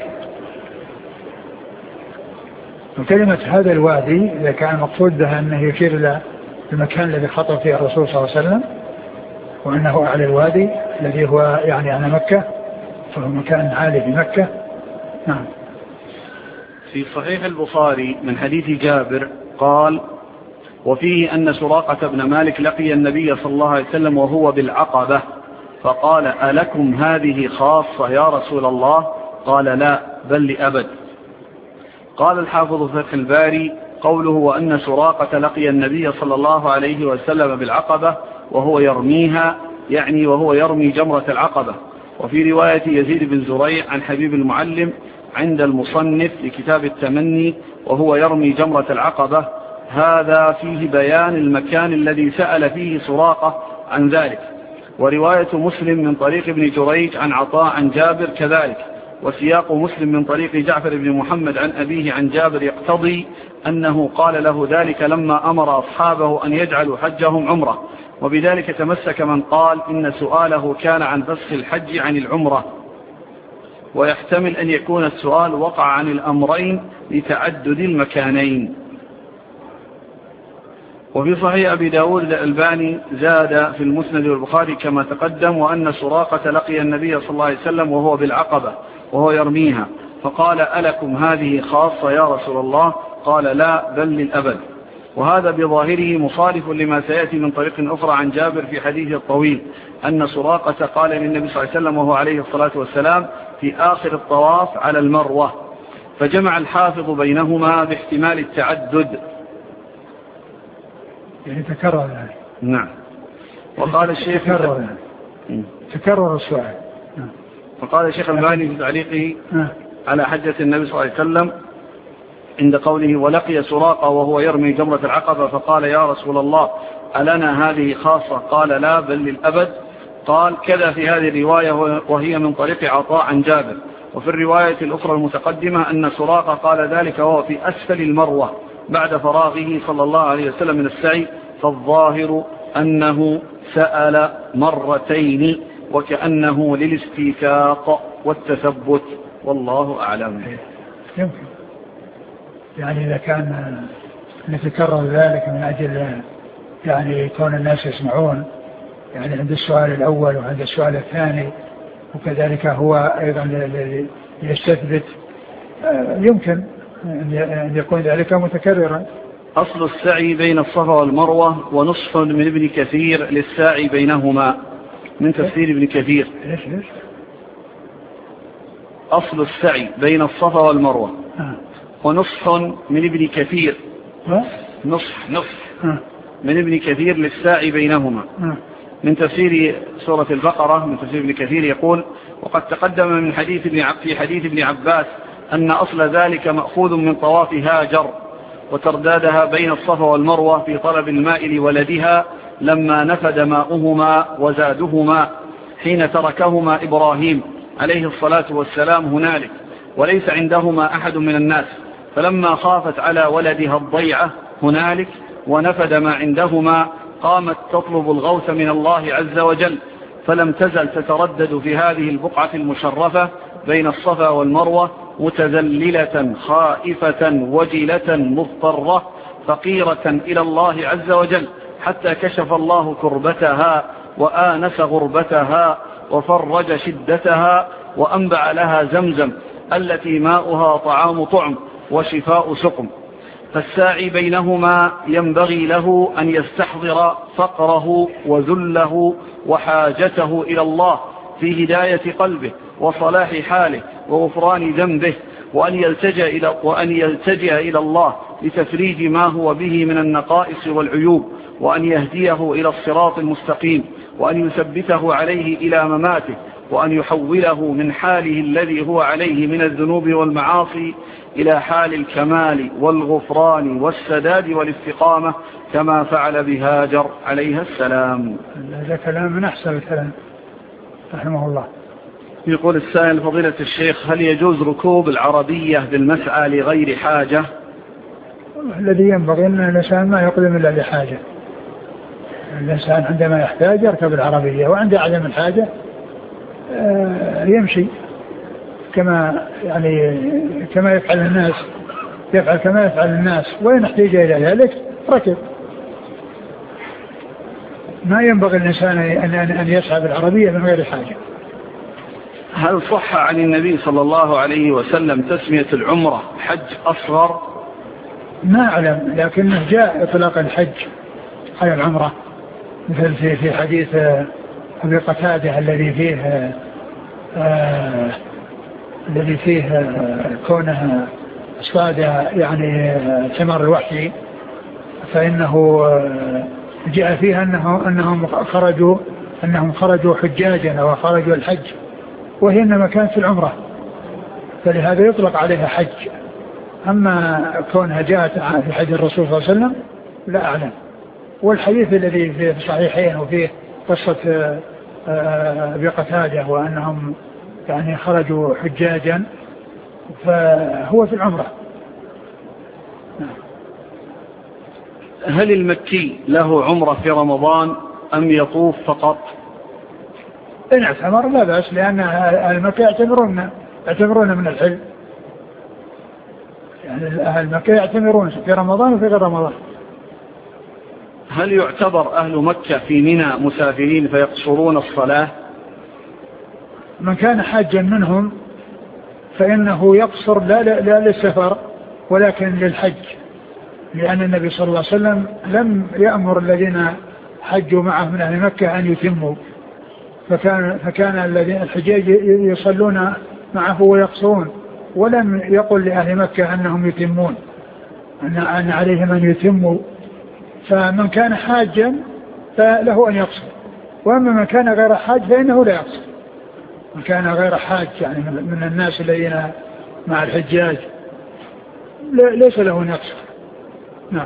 وكلمة هذا الوادي إذا كان المقصود بها أنه يشير إلى المكان الذي خطب فيه الرسول صلى الله عليه وسلم وأنه أعلى الوادي الذي هو يعني على مكة، فهو مكان عالي في مكة. نعم. في صحيح البخاري من حديث جابر قال: وفيه أن سراقة بن مالك لقي النبي صلى الله عليه وسلم وهو بالعقبة فقال: ألكم هذه خاصة يا رسول الله؟ قال: لا بل لأبد. قال الحافظ فتح الباري: قوله وأن سراقة لقي النبي صلى الله عليه وسلم بالعقبة وهو يرميها، يعني وهو يرمي جمرة العقبة. وفي رواية يزيد بن زريع عن حبيب المعلم عند المصنف لكتاب التمني وهو يرمي جمرة العقبة، هذا فيه بيان المكان الذي سأل فيه سراقة عن ذلك. ورواية مسلم من طريق ابن جريج عن عطاء عن جابر كذلك. وسياق مسلم من طريق جعفر بن محمد عن أبيه عن جابر يقتضي أنه قال له ذلك لما أمر أصحابه أن يجعلوا حجهم عمرة، وبذلك تمسك من قال إن سؤاله كان عن فسخ الحج عن العمرة. ويحتمل أن يكون السؤال وقع عن الأمرين لتعدد المكانين. وفي صحيح أبي داود الألباني زاد في المسند والبخاري كما تقدم: وأن سراقة لقي النبي صلى الله عليه وسلم وهو بالعقبة وهو يرميها فقال: ألكم هذه خاصة يا رسول الله؟ قال: لا بل للأبد. وهذا بظاهره مصارف لما سيأتي من طريق أخرى عن جابر في حديثه الطويل أن سراقة قال للنبي صلى الله عليه وسلم وهو عليه الصلاة والسلام في آخر الطواف على المروة، فجمع الحافظ بينهما باحتمال التعدد، يعني تكرر يعني. نعم. وقال الشيخ تكرر السؤال. وقال الشيخ الباني في تعليقه على حجة النبي صلى الله عليه وسلم عند قوله: ولقي سراقة وهو يرمي جمرة العقبة فقال: يا رسول الله ألنا هذه خاصة؟ قال: لا بل للأبد. قال كذا في هذه الرواية وهي من طريق عطاء عن جابر. وفي الرواية الأخرى المتقدمة أن سراقة قال ذلك وهو في أسفل المروة بعد فراغه صلى الله عليه وسلم من السعي، فالظاهر أنه سأل مرتين وكأنه للاستيثاق والتثبت، والله أعلم. يمكن يعني إذا كان نتكرر ذلك من أجل يعني كون الناس يسمعون يعني عند السؤال الأول وعند السؤال الثاني، وكذلك هو أيضا يستثبت، يمكن أن يكون ذلك متكررا. أصل السعي بين الصفا والمروة ونصف من ابن كثير للسعي بينهما، من تفسير ابن كثير. ليش أصل السعي بين الصفا والمروة ونصف من ابن كثير، نصف من ابن كثير للسعي بينهما. من تفسير سورة البقرة من تفسير ابن كثير يقول: وقد تقدم من في حديث ابن عباس أن أصل ذلك مأخوذ من طواف هاجر وتردادها بين الصفا والمروة في طلب الماء لولدها لما نفد ماؤهما وزادهما حين تركهما إبراهيم عليه الصلاة والسلام هنالك وليس عندهما أحد من الناس، فلما خافت على ولدها الضيعة هنالك ونفد ما عندهما قامت تطلب الغوث من الله عز وجل، فلم تزل تتردد في هذه البقعة المشرفة بين الصفا والمروة متذللة خائفة وجلة مضطرة فقيرة إلى الله عز وجل، حتى كشف الله كربتها وآنس غربتها وفرج شدتها وأنبع لها زمزم التي ماؤها طعام طعم وشفاء سقم. فالساعي بينهما ينبغي له أن يستحضر فقره وذله وحاجته إلى الله في هداية قلبه وصلاح حاله وغفران ذنبه، وأن يلتجئ إلى الله لتفريج ما هو به من النقائص والعيوب، وأن يهديه إلى الصراط المستقيم، وأن يثبته عليه إلى مماته، وأن يحوله من حاله الذي هو عليه من الذنوب والمعاصي إلى حال الكمال والغفران والسداد والاستقامة كما فعل بهاجر عليها السلام. هذا كلام من أحسن الكلام رحمه الله. يقول السائل فضيلة الشيخ هل يجوز ركوب العربية بالمسعى لغير حاجة؟ الذي ينبغي أن الإنسان ما يقدم إلا لحاجة. الإنسان عندما يحتاج يركب العربية، وعند عدم الحاجة يمشي كما يفعل الناس، كما يفعل الناس، وإن احتاج إلى ذلك ركب. ما ينبغي الإنسان أن يسعى بالعربية من غير حاجة. هل صح عن النبي صلى الله عليه وسلم تسمية العمرة حج أصغر؟ ما أعلم، لكنه جاء إطلاق الحج على العمرة، مثل في حديث أبي قتادة الذي فيه كونه اصطاد يعني ثمر الوحي، فإنه جاء فيها أنهم خرجوا حجاجا وخرجوا الحج، وهي إنما كانت في العمرة، فلهذا يطلق عليها حج. أما كونها جاءت في حج الرسول صلى الله عليه وسلم لا أعلم. والحديث الذي في الصحيحين وفيه قصة بقتادة وأنهم يعني خرجوا حجاجا فهو في العمرة. هل المكي له عمرة في رمضان أم يطوف فقط؟ إن اعتمر لا بأس، لأن المكي يعتمرون من الحج، يعني أهل مكة يعتمرون في رمضان وفي غير رمضان. هل يعتبر أهل مكة في منى مسافرين فيقصرون الصلاة؟ من كان حاجا منهم فإنه يقصر لا للسفر ولكن للحج، لأن النبي صلى الله عليه وسلم لم يأمر الذين حجوا معه من أهل مكة أن يتموا، فكان الذين الحجاج يصلون معه ويقصرون، ولم يقل لأهل مكة أنهم يتمون، أن عليهم أن يتموا. فمن كان حاجا فله أن يقصر، وأما من كان غير حاج فإنه لا يقصر. من كان غير حاج يعني من الناس الذين مع الحجاج ليس له أن يقصر. نعم.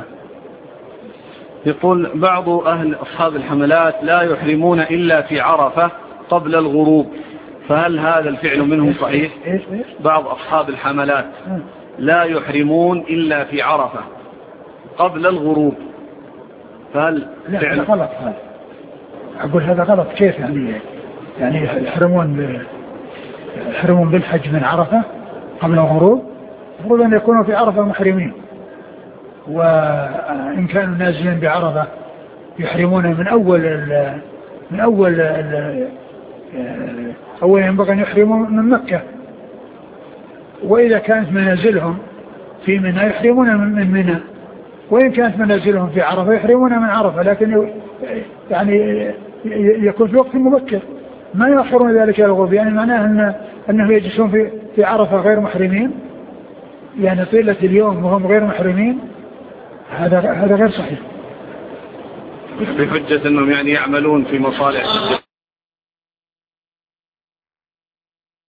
يقول بعض أصحاب الحملات لا يحرمون إلا في عرفة قبل الغروب، فهل هذا الفعل منهم صحيح؟ بعض أصحاب الحملات لا يحرمون إلا في عرفة قبل الغروب، فهل فعل غلط هذا؟ أقول هذا غلط. كيف يعني يحرمون بالحج من عرفة قبل الغروب؟ المفروض أن يكونوا في عرفة محرمين، وإن كانوا نازلين بعرفة يحرمون من أول ينبغي أن يحرموا من مكة، وإذا كانت منازلهم في منى يحرمون من منى، وإن كانت منازلهم في عرفة يحرمون من عرفة، لكن يعني يكون في وقت مبكر، ما يؤخرون ذلك إلى الغروب، يعني معناه أنه يجلسون في عرفة غير محرمين، يعني طيلة اليوم وهم غير محرمين. هذا غير صحيح. بحجة أنهم يعني يعملون في مصالح